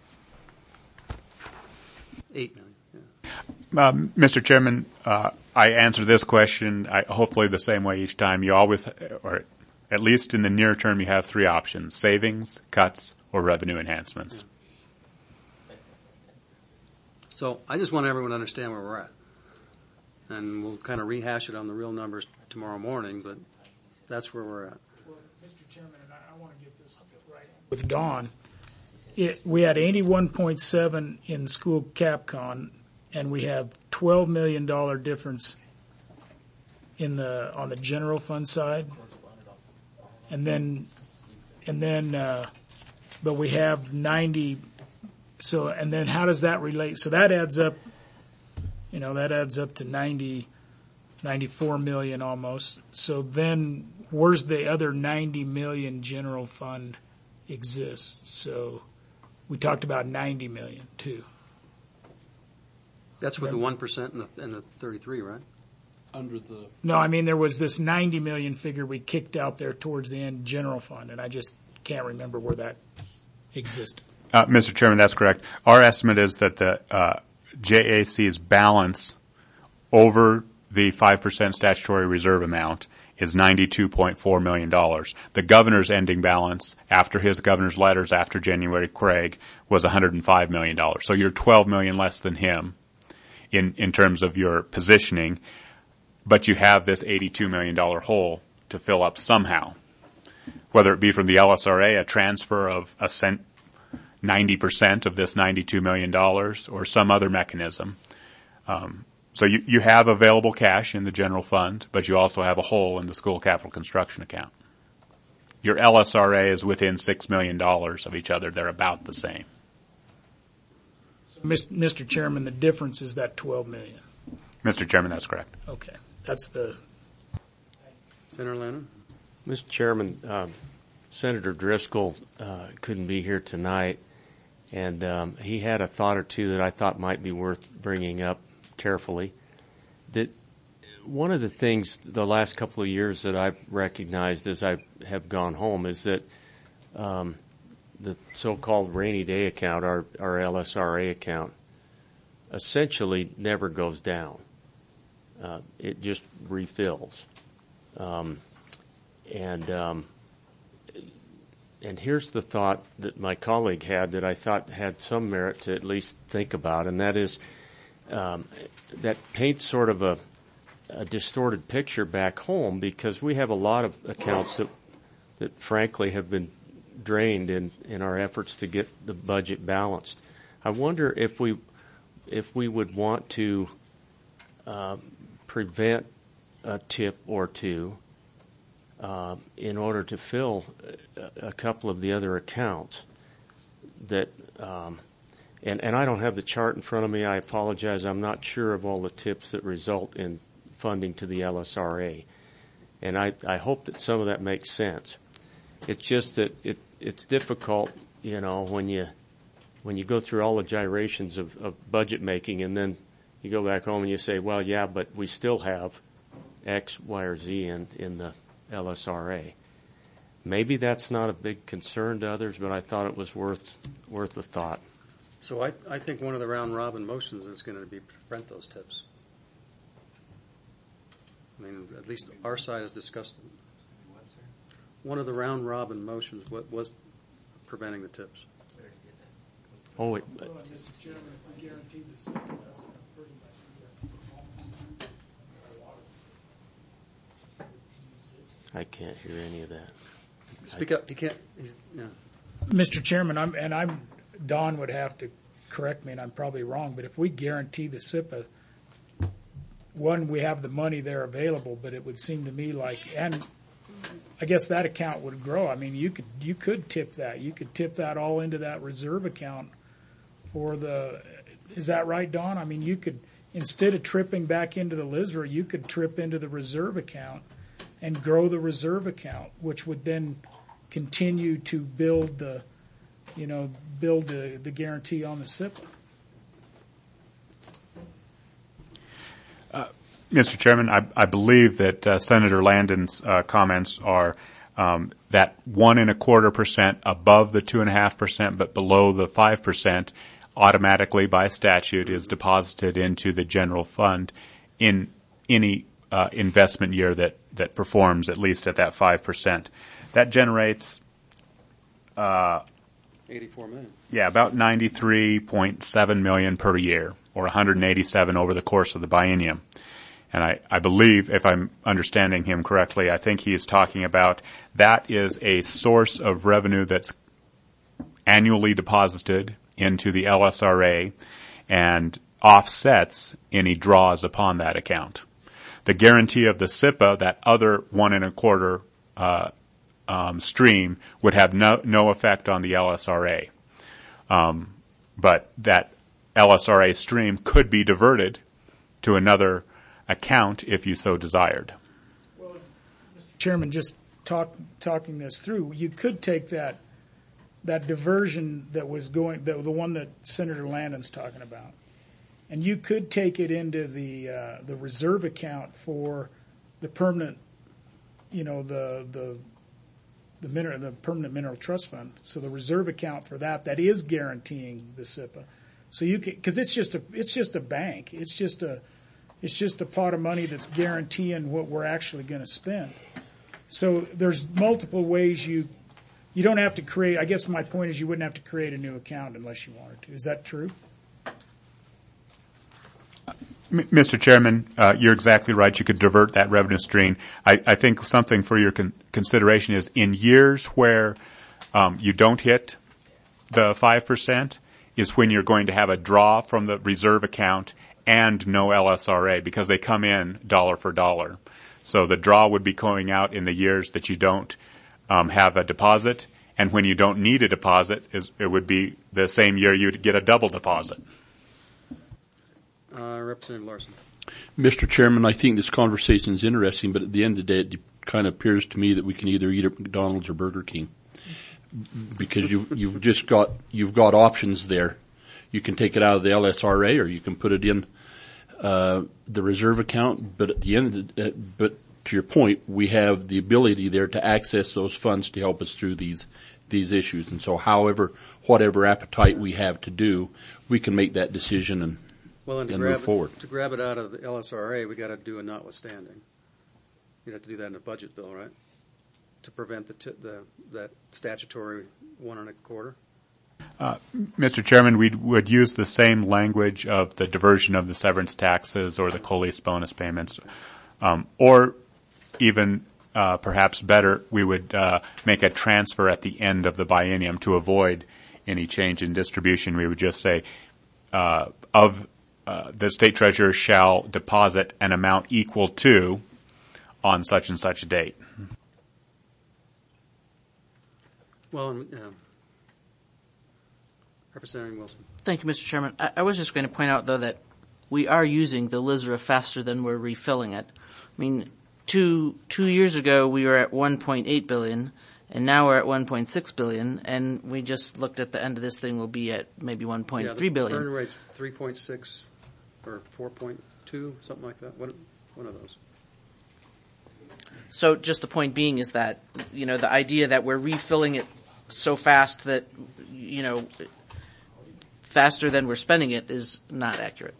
Eight million. Yeah. Um, Mister Chairman, uh, I answer this question I, hopefully the same way each time. You always, or at least in the near term, you have three options: savings, cuts, or revenue enhancements. Yeah. So I just want everyone to understand where we're at. And we'll kind of rehash it on the real numbers tomorrow morning, but that's where we're at. Well, Mister Chairman, and I, I want to get this right with Dawn. It, we had eighty-one point seven in school CapCon, and we have twelve million dollars difference in the on the general fund side, and then and then uh, but we have ninety. So and then how does that relate? So that adds up. You know, that adds up to ninety, ninety-four million almost. So then where's the other ninety million general fund exists? So we talked about ninety million too. That's with the one percent and the, and the thirty-three, right? Under the. No, I mean, there was this ninety million figure we kicked out there towards the end, general fund, and I just can't remember where that existed. Uh, Mister Chairman, that's correct. Our estimate is that the, uh, J A C's balance over the five percent statutory reserve amount is ninety-two point four million dollars. The governor's ending balance after his governor's letters after January Craig was one hundred five million dollars. So you're twelve million dollars less than him in, in terms of your positioning, but you have this eighty-two million dollars hole to fill up somehow, whether it be from the L S R A, a transfer of a cent, ninety percent of this ninety-two million dollars or some other mechanism. Um, so you, you have available cash in the general fund, but you also have a hole in the school capital construction account. Your L S R A is within six million dollars of each other. They're about the same. Mister Chairman, the difference is that twelve million dollars. Mister Chairman, that's correct. Okay. That's the... Senator Lannon? Mister Chairman, um, Senator Driscoll uh, couldn't be here tonight, and um, he had a thought or two that I thought might be worth bringing up carefully. That one of the things the last couple of years that I've recognized as I have gone home is that um, the so-called rainy day account, our, our L S R A account, essentially never goes down. Uh, it just refills. Um, and um, And here's the thought that my colleague had that I thought had some merit to at least think about, and that is um, that paints sort of a, a distorted picture back home, because we have a lot of accounts that, that frankly have been drained in, in our efforts to get the budget balanced. I wonder if we if we would want to uh, prevent a tip or two Uh, in order to fill a, a couple of the other accounts that, um, and, and I don't have the chart in front of me. I apologize. I'm not sure of all the tips that result in funding to the L S R A. And I, I hope that some of that makes sense. It's just that it, it's difficult, you know, when you, when you go through all the gyrations of, of budget making, and then you go back home and you say, well, yeah, but we still have X, Y, or Z in, in the L S R A. Maybe that's not a big concern to others, but I thought it was worth worth a thought. So I, I think one of the round robin motions is going to be prevent those tips. I mean, at least our side has discussed it. One of the round robin motions what was preventing the tips. Oh, it, Well, Mister Chairman, if we guarantee the second, that's pretty much I can't hear any of that. Speak up. He can't. He's, yeah. Mister Chairman, I'm, and I'm, Don would have to correct me, and I'm probably wrong, but if we guarantee the S I P A, one, we have the money there available, but it would seem to me like, and I guess that account would grow. I mean, you could you could tip that. You could tip that all into that reserve account for the. Is that right, Don? I mean, you could, instead of tripping back into the L I S R A, you could trip into the reserve account and grow the reserve account, which would then continue to build the, you know, build the, the guarantee on the S I P A. Uh, Mister Chairman, I, I believe that uh, Senator Landon's uh, comments are um, that one and a quarter percent above the two and a half percent, but below the five percent, automatically by statute is deposited into the general fund in any uh, investment year that, that performs at least at that five percent. That generates uh, eighty-four million. Yeah, about ninety-three point seven million per year, or one hundred eighty-seven over the course of the biennium. And I, I believe, if I'm understanding him correctly, I think he is talking about that is a source of revenue that's annually deposited into the L S R A and offsets any draws upon that account. The guarantee of the S I P A, that other one and a quarter uh, um, stream, would have no, no effect on the L S R A. Um, but that L S R A stream could be diverted to another account if you so desired. Well, Mister Chairman, just talk, talking this through, you could take that that diversion that was going, the, the one that Senator Landon's talking about, and you could take it into the uh, the reserve account for the permanent, you know, the the the mineral, the permanent mineral trust fund. So the reserve account for that that is guaranteeing the S I P A. So you can, because it's just a it's just a bank. It's just a it's just a pot of money that's guaranteeing what we're actually going to spend. So there's multiple ways you. You don't have to create, I guess my point is you wouldn't have to create a new account unless you wanted to. Is that true? Mister Chairman, uh, you're exactly right. You could divert that revenue stream. I, I think something for your con- consideration is in years where um, you don't hit the five percent is when you're going to have a draw from the reserve account and no L S R A because they come in dollar for dollar. So the draw would be going out in the years that you don't Um, have a deposit, and when you don't need a deposit, is, it would be the same year you'd get a double deposit. Uh, Representative Larson. Mister Chairman, I think this conversation is interesting, but at the end of the day, it kind of appears to me that we can either eat at McDonald's or Burger King, because you've you've just got you've got options there. You can take it out of the L S R A, or you can put it in uh, the reserve account. But at the end of the, uh, but to your point, we have the ability there to access those funds to help us through these these issues. And so, however, whatever appetite we have to do, we can make that decision and, well, and, to and grab move forward. It, to grab it out of the L S R A, we got to do a notwithstanding. You'd have to do that in a budget bill, right? To prevent the, t- the that statutory one and a quarter. Uh, Mister Chairman, we would use the same language of the diversion of the severance taxes or the COLIS bonus payments, um, or even uh, perhaps better, we would uh, make a transfer at the end of the biennium to avoid any change in distribution. We would just say, uh, of uh, the state treasurer shall deposit an amount equal to on such and such a date. Well, um, Representative Wilson. Thank you, Mister Chairman. I, I was just going to point out, though, that we are using the L I S R A faster than we're refilling it. I mean, two two years ago we were at one point eight billion dollars, and now we're at one point six billion dollars, and we just looked at the end of this thing, we'll be at maybe one point three billion dollars. Yeah, the burn rate's three point six or four point two, something like that. One, one of those. So just the point being is that, you know, the idea that we're refilling it so fast that, you know, faster than we're spending it is not accurate.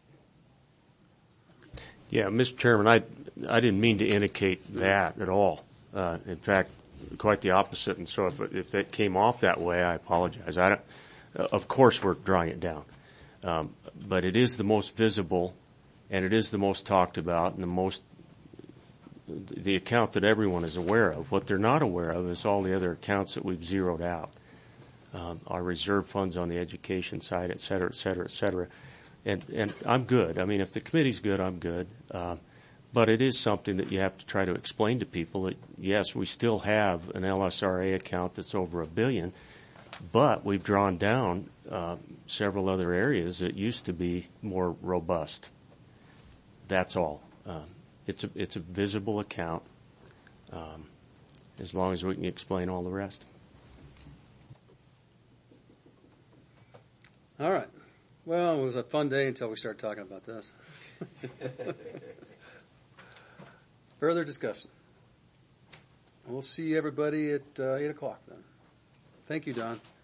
Yeah, Mister Chairman, I I didn't mean to indicate that at all. Uh, in fact, quite the opposite. And so if if that came off that way, I apologize. I don't, uh, of course, we're drawing it down, um, but it is the most visible, and it is the most talked about, and the most the account that everyone is aware of. What they're not aware of is all the other accounts that we've zeroed out. Um, our reserve funds on the education side, et cetera, et cetera, et cetera. and and I'm good. I mean, if the committee's good, I'm good. Uh, but it is something that you have to try to explain to people that yes, we still have an L S R A account that's over a billion, but we've drawn down uh, several other areas that used to be more robust. That's all. Um, it's a it's a visible account. Um, as long as we can explain all the rest. All right. Well, it was a fun day until we started talking about this. Further discussion. We'll see everybody at uh, eight o'clock then. Thank you, Don.